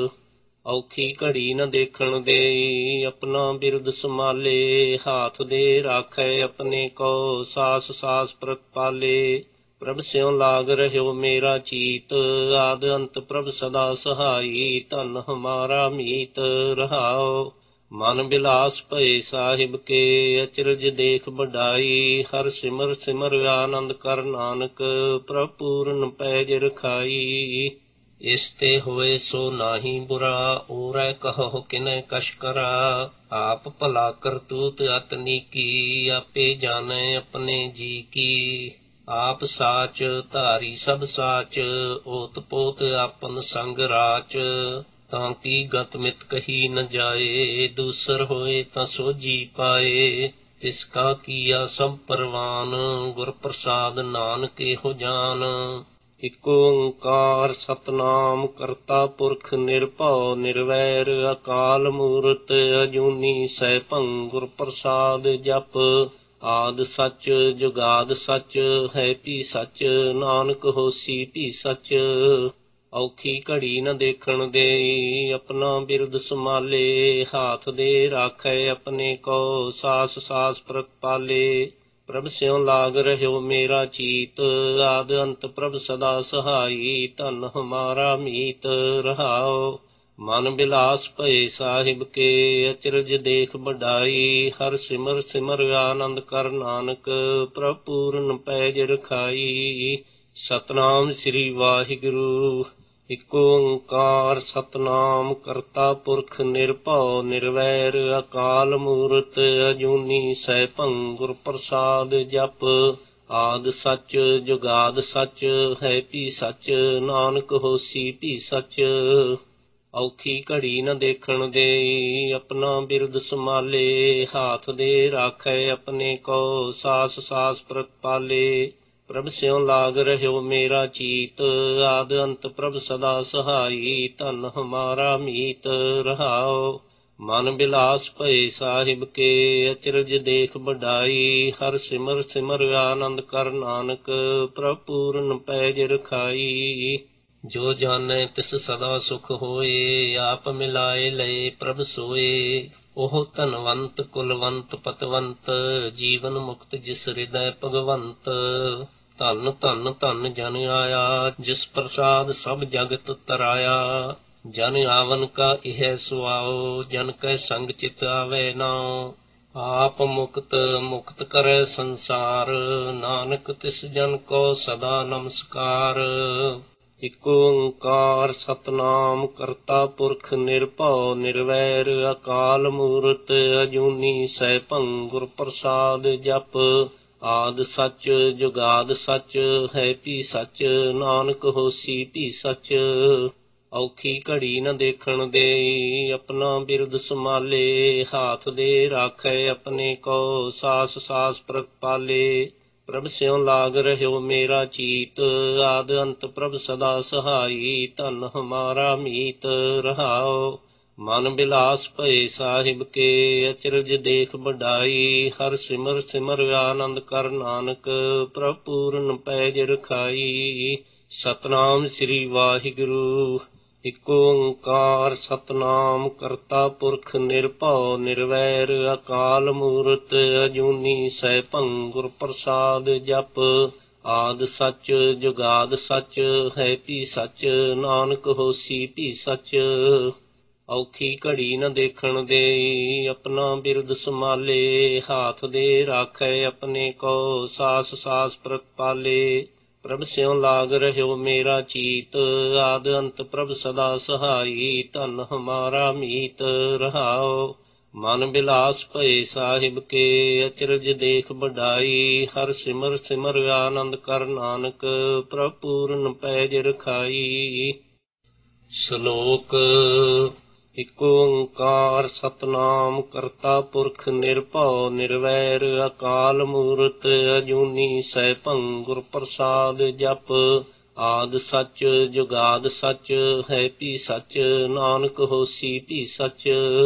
Speaker 1: ਔਖੀ ਘੜੀ ਨ ਦੇਖਣ ਦੇਈ, ਆਪਣਾ ਬਿਰਦ ਸੰਭਾਲੇ। ਹਾਥ ਦੇ ਰਾਖੈ ਆਪਣੇ ਕੋ, ਸਾਸ ਸਾਸ ਪ੍ਰਗਪਾਲੇ। ਪ੍ਰਭ ਸਿਉ ਲਾਗ ਰਹਿਓ ਮੇਰਾ ਚੀਤ, ਆਦ ਅੰਤ ਪ੍ਰਭ ਸਦਾ ਸਹਾਈ। ਧਨ ਹਮਾਰਾ ਮੀਤ ਰਹਾਓ, ਮਨ ਬਿਲਾਸ ਭਏ ਸਾਹਿਬ ਕੇ। ਅਚਰਜ ਦੇਖ ਵਡਾਈ, ਹਰ ਸਿਮਰ ਸਿਮਰ ਆਨੰਦ ਕਰ ਨਾਨਕ। ਪ੍ਰਭ ਪੂਰਨ ਪੈਜ ਰਖਾਈ। ਇਸ ਤੇ ਹੋਏ ਸੋ ਨਾਹੀ ਬੁਰਾ, ਓਰੈ ਕਹੋ ਕਿਨੈ ਕਛ ਕਰਾ। ਆਪ ਭਲਾ ਕਰਤੂਤ ਅਤ ਨੀਕੀ, ਆਪੇ ਜਾਣੈ ਆਪਣੇ ਜੀ ਕੀ। ਆਪ ਸਾਚ ਧਾਰੀ ਸਭ ਸਾਚ, ਓਤ ਪੋਤ ਆਪਨ ਸੰਗ ਰਾਚ। ਤਾਂ ਕੀ ਗਤ ਮਿਤ ਕਹੀ ਨ ਜਾਏ, ਦੂਸਰ ਹੋਏ ਤਾਂ ਸੋਝੀ ਪਾਏ। ਤਿਸ ਕਾ ਕੀਆ ਸਭ ਪਰਵਾਨ, ਗੁਰ ਪ੍ਰਸਾਦ ਨਾਨਕ ਇਹੋ ਜਾਨ। ਇਕ ਓੰਕਾਰ ਸਤਿਨਾਮ ਕਰਤਾ ਪੁਰਖ ਨਿਰਭਉ ਨਿਰਵੈਰ ਅਕਾਲ ਮੂਰਤ ਅਜੂਨੀ ਸੈਭੰ ਗੁਰ ਪ੍ਰਸਾਦ ਜਪ। ਆਦਿ ਸੱਚ ਜੁਗਾਦ ਸੱਚ ਹੈ ਭੀ ਸੱਚ ਨਾਨਕ ਹੋਸੀ ਭੀ ਸੱਚ। ਔਖੀ ਘੜੀ ਨ ਦੇਖਣ ਦੇਈ ਆਪਣਾ ਬਿਰਦ ਸੰਭਾਲੇ। ਹਾਥ ਦੇ ਰਾਖੈ ਆਪਣੇ ਕੋ ਸਾਸ ਸਾਸ ਪ੍ਰਤਪਾਲੇ। ਪ੍ਰਭ ਸਿਉ ਲਾਗ ਰਹਿਓ ਮੇਰਾ ਚੀਤ ਆਦ ਅੰਤ ਪ੍ਰਭ ਸਦਾ ਸਹਾਈ। ਧਨ ਹਮਾਰਾ ਮੀਤ ਰਹਾਓ ਮਨ ਬਿਲਾਸ ਭਏ ਸਾਹਿਬ ਕੇ। ਅਚਰਜ ਦੇਖ ਵਡਾਈ ਹਰ ਸਿਮਰ ਸਿਮਰ ਆਨੰਦ ਕਰ ਨਾਨਕ। ਪ੍ਰਭ ਪੂਰਨ ਪੈਜ ਰਖਾਈ। ਸਤਨਾਮ ਸ੍ਰੀ ਵਾਹਿਗੁਰੂ। ਇਕ ਓੰਕਾਰ ਸਤਿਨਾਮ ਕਰਤਾ ਪੁਰਖ ਨਿਰਭਉ ਨਿਰਵੈਰ ਅਕਾਲ ਮੂਰਤ ਅਜੂਨੀ ਸੈਭੰ ਗੁਰ ਪ੍ਰਸਾਦ ਜਪ। ਆਦਿ ਸੱਚ ਜੁਗਾਦ ਸੱਚ ਹੈ ਭੀ ਸੱਚ ਨਾਨਕ ਹੋਸੀ ਭੀ ਸੱਚ। ਔਖੀ ਘੜੀ ਨ ਦੇਖਣ ਦੇਈ ਆਪਣਾ ਬਿਰਦ ਸੰਭਾਲੇ। ਹਾਥ ਦੇ ਰਾਖੈ ਆਪਣੇ ਕੋ ਸਾਸ ਸਾਸ ਪ੍ਰਤਪਾਲੇ। ਪ੍ਰਭ ਸਿਉ ਲਾਗ ਰਹਿਓ ਮੇਰਾ ਚੀਤ ਆਦ ਅੰਤ ਪ੍ਰਭ ਸਦਾ ਸਹਾਈ। ਧਨ ਹਮਾਰਾ ਮੀਤ ਰਹਾਓ ਮਨ ਬਿਲਾਸ ਭਏ ਸਾਹਿਬ ਕੇ। ਅਚਰਜ ਦੇਖ ਵਡਾਈ ਹਰ ਸਿਮਰ ਸਿਮਰ ਆਨੰਦ ਕਰ ਨਾਨਕ। ਪ੍ਰਭ ਪੂਰਨ ਪੈਜ ਰਖਾਈ। ਜੋ ਜਾਣੈ ਤਿਸ ਸਦਾ ਸੁਖ ਹੋਏ। ਆਪ ਮਿਲਾਏ ਲਏ ਪ੍ਰਭ ਸੋਏ। ਉਹ ਧਨਵੰਤ ਕੁਲਵੰਤ ਪਤਵੰਤ ਜੀਵਨ ਮੁਕਤ ਜਿਸ ਹਿਰਦੈ ਭਗਵੰਤ। ਧਨ ਧਨ ਧਨ ਜਨ ਆਇਆ ਜਿਸ ਪ੍ਰਸਾਦ ਸਭ ਜਗਤ ਤਰਾਇਆ। ਜਨ ਆਵਨ ਕਾ ਇਹ ਸੁਆਓ ਜਨ ਕੈ ਸੰਗ ਚਿਤ ਆਵੈ ਨਾਉ। ਆਪ ਮੁਕਤ ਮੁਕਤ ਕਰੈ ਸੰਸਾਰ ਨਾਨਕ ਤਿਸ ਜਨ ਕੋ ਸਦਾ ਨਮਸਕਾਰ। ਇਕ ਓੰਕਾਰ ਸਤਿਨਾਮ ਕਰਤਾ ਪੁਰਖ ਨਿਰਭਉ ਨਿਰਵੈਰ ਅਕਾਲ ਮੂਰਤ ਅਜੂਨੀ ਸੈਭੰ ਗੁਰ ਪ੍ਰਸਾਦ ਜਪ। ਆਦਿ ਸੱਚ ਜੁਗਾਦ ਸੱਚ ਹੈ ਭੀ ਸੱਚ ਨਾਨਕ ਹੋਸੀ ਭੀ ਸੱਚ। ਔਖੀ ਘੜੀ ਨ ਦੇਖਣ ਦੇਈ ਆਪਣਾ ਬਿਰਦ ਸੰਭਾਲੇ। ਹਾਥ ਦੇ ਰਾਖੈ ਆਪਣੇ ਕੋ ਸਾਸ ਸਾਸ ਪ੍ਰਤਪਾਲੇ। ਪ੍ਰਭ ਸਿਉ ਲਾਗ ਰਹਿਓ ਮੇਰਾ ਚੀਤ ਆਦ ਅੰਤ ਪ੍ਰਭ ਸਦਾ ਸਹਾਈ। ਧਨ ਹਮਾਰਾ ਮੀਤ ਰਹਾਓ ਮਨ ਬਿਲਾਸ ਭਏ ਸਾਹਿਬ ਕੇ। ਅਚਰਜ ਦੇਖ ਵਡਾਈ ਹਰ ਸਿਮਰ ਸਿਮਰ ਆਨੰਦ ਕਰ ਨਾਨਕ। ਪ੍ਰਭ ਪੂਰਨ ਪੈਜ ਰਖਾਈ। ਸਤਨਾਮ ਸ੍ਰੀ ਵਾਹਿਗੁਰੂ। ਇਕ ਓੰਕਾਰ ਸਤਿਨਾਮ ਕਰਤਾ ਪੁਰਖ ਨਿਰਭਉ ਨਿਰਵੈਰ ਅਕਾਲ ਮੂਰਤ ਅਜੂਨੀ ਸੈਭੰ ਗੁਰ ਪ੍ਰਸਾਦ ਜਪ। ਆਦਿ ਸੱਚ ਜੁਗਾਦ ਸੱਚ ਹੈ ਭੀ ਸੱਚ ਨਾਨਕ ਹੋਸੀ ਭੀ ਸੱਚ। ਔਖੀ ਘੜੀ ਨ ਦੇਖਣ ਦੇਈ ਆਪਣਾ ਬਿਰਦ ਸੰਭਾਲੇ। ਹਾਥ ਦੇ ਰਾਖੈ ਆਪਣੇ ਕੋ ਸਾਸ ਸਾਸ ਪ੍ਰਤਪਾਲੇ। ਪ੍ਰਭ ਸਿਉ ਲਾਗ ਰਹਿਓ ਮੇਰਾ ਚੀਤ ਆਦ ਅੰਤ ਪ੍ਰਭ ਸਦਾ ਸਹਾਈ। ਧਨ ਹਮਾਰਾ ਮੀਤ ਰਹਾਓ ਮਨ ਬਿਲਾਸ ਭਏ ਸਾਹਿਬ ਕੇ। ਅਚਰਜ ਦੇਖ ਵਡਾਈ ਹਰ ਸਿਮਰ ਸਿਮਰ ਆਨੰਦ ਕਰ ਨਾਨਕ। ਪ੍ਰਭ ਪੂਰਨ ਪੈਜ ਰਖਾਈ। ਸ਼ਲੋਕ। ਇਕ ਓੰਕਾਰ ਸਤਿਨਾਮ ਕਰਤਾ ਪੁਰਖ ਨਿਰਭਉ ਨਿਰਵੈਰ ਅਕਾਲ ਮੂਰਤ ਅਜੂਨੀ ਸੈਭੰ ਗੁਰ ਪ੍ਰਸਾਦ ਜਪ। ਆਦਿ ਸੱਚ ਜੁਗਾਦ ਸੱਚ ਹੈ ਭੀ ਸੱਚ ਨਾਨਕ ਹੋਸੀ ਭੀ ਸੱਚ।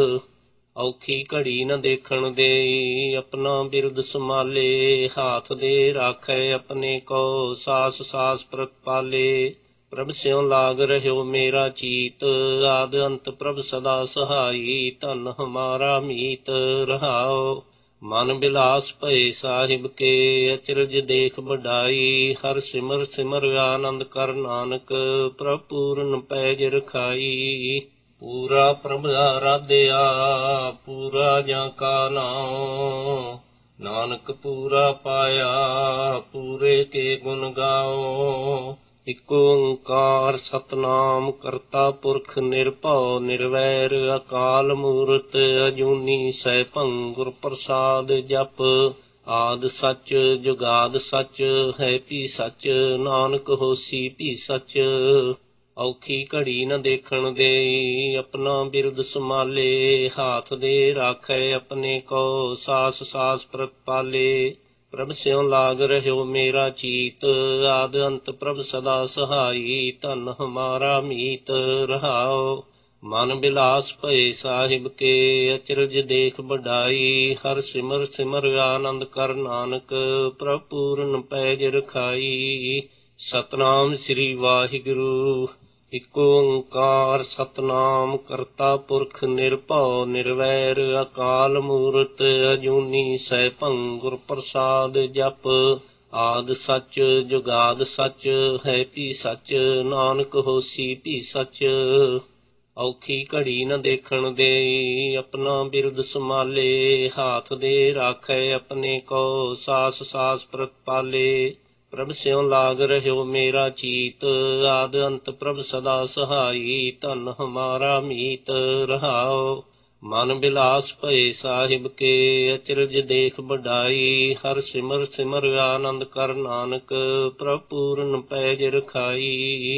Speaker 1: ਔਖੀ ਘੜੀ ਨ ਦੇਖਣ ਦੇਈ ਆਪਣਾ ਬਿਰਦ ਸੰਭਾਲੇ। ਹਾਥ ਦੇ ਰਾਖੈ ਆਪਣੇ ਕੋ ਸਾਸ ਸਾਸ ਪ੍ਰਤਪਾਲੇ। ਪ੍ਰਭ ਸਿਉ ਲਾਗ ਰਹਿਓ ਮੇਰਾ ਚੀਤ ਆਦ ਅੰਤ ਪ੍ਰਭ ਸਦਾ ਸਹਾਈ। ਧਨ ਹਮਾਰਾ ਮੀਤ ਰਹਾਓ ਮਨ ਬਿਲਾਸ ਭਏ ਸਾਹਿਬ ਕੇ। ਅਚਰਜ ਦੇਖ ਵਡਾਈ ਹਰ ਸਿਮਰ ਸਿਮਰ ਆਨੰਦ ਕਰ ਨਾਨਕ। ਪ੍ਰਭ ਪੂਰਨ ਪੈਜ ਰਖਾਈ। ਪੂਰਾ ਪ੍ਰਭ ਆਰਾਧਿਆ ਪੂਰਾ ਜਾਂ ਕਾ ਨਾਉ। ਨਾਨਕ ਪੂਰਾ ਪਾਇਆ ਪੂਰੇ ਕੇ ਗੁਣ ਗਾਓ। ਇਕ ਓੰਕਾਰ ਸਤਿਨਾਮ ਕਰਤਾ ਪੁਰਖ ਨਿਰਭਉ ਨਿਰਵੈਰ ਅਕਾਲ ਮੂਰਤ ਅਜੂਨੀ ਸੈਭੰ ਗੁਰ ਪ੍ਰਸਾਦ ਜਪ। ਆਦਿ ਸੱਚ ਜੁਗਾਦ ਸੱਚ ਹੈ ਭੀ ਸੱਚ ਨਾਨਕ ਹੋਸੀ ਭੀ ਸੱਚ। ਔਖੀ ਘੜੀ ਨ ਦੇਖਣ ਦੇਈ ਆਪਣਾ ਬਿਰਦ ਸੰਭਾਲੇ। ਹਾਥ ਦੇ ਰਾਖੈ ਆਪਣੇ ਕੋ ਸਾਸ ਸਾਸ ਪ੍ਰਤਪਾਲੇ। ਪ੍ਰਭ ਸਿਉ ਲਾਗ ਰਹਿਓ ਮੇਰਾ ਚੀਤ, ਆਦ ਅੰਤ ਪ੍ਰਭ ਸਦਾ ਸਹਾਈ, ਧਨ ਹਮਾਰਾ ਮੀਤ ਰਹਾਓ। ਮਨ ਬਿਲਾਸ ਭਏ ਸਾਹਿਬ ਕੇ, ਅਚਰਜ ਦੇਖ ਬਡਾਈ, ਹਰ ਸਿਮਰ ਸਿਮਰ ਆਨੰਦ ਕਰ ਨਾਨਕ, ਪ੍ਰਭ ਪੂਰਨ ਪੈਜ ਰਖਾਈ। ਸਤਨਾਮ ਸ੍ਰੀ ਵਾਹਿਗੁਰੂ। ਇਕ ਓੰਕਾਰ ਸਤਨਾਮ ਕਰਤਾ ਪੁਰਖ ਨਿਰਭਉ ਨਿਰਵੈਰ, ਅਕਾਲ ਮੂਰਤ ਅਜੂਨੀ ਸੈਭੰ, ਗੁਰ ਪ੍ਰਸਾਦ ਜਪ। ਆਦ ਸੱਚ ਜੁਗਾਦ ਸੱਚ, ਹੈ ਭੀ ਸੱਚ, ਨਾਨਕ ਹੋਸੀ ਭੀ ਸੱਚ। ਔਖੀ ਘੜੀ ਨ ਦੇਖਣ ਦੇਈ, ਆਪਣਾ ਬਿਰਦ ਸੰਭਾਲੇ, ਹਾਥ ਦੇ ਰਾਖੈ ਆਪਣੇ ਕੋ, ਸਾਸ ਸਾਸ ਪ੍ਰਤਪਾਲੇ। ਪ੍ਰਭ ਸਿਉ ਲਾਗ ਰਹਿਓ ਮੇਰਾ ਚੀਤ, ਆਦ ਅੰਤ ਪ੍ਰਭ ਸਦਾ ਸਹਾਈ, ਧਨ ਹਮਾਰਾ ਮੀਤ ਰਹਾਓ। ਮਨ ਬਿਲਾਸ ਭਏ ਸਾਹਿਬ ਕੇ, ਅਚਰਜ ਦੇਖ ਬਡਾਈ, ਹਰ ਸਿਮਰ ਸਿਮਰ ਆਨੰਦ ਕਰ ਨਾਨਕ, ਪ੍ਰਭ ਪੂਰਨ ਪੈਜ ਰਖਾਈ।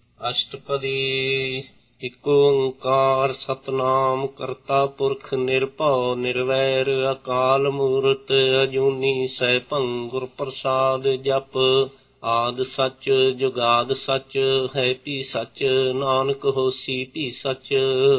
Speaker 1: ਅਸ਼ਟਪਦੀ। ਇਕ ਓੰਕਾਰ ਸਤਨਾਮ ਕਰਤਾ ਪੁਰਖ ਨਿਰਭਉ ਨਿਰਵੈਰ, ਅਕਾਲ ਮੂਰਤ ਅਜੂਨੀ ਸੈਭੰ, ਗੁਰ ਪ੍ਰਸਾਦ ਜਪ। ਆਦ ਸੱਚ ਜੁਗਾਦ ਸੱਚ, ਹੈ ਭੀ ਸੱਚ, ਨਾਨਕ ਹੋਸੀ ਭੀ ਸੱਚ।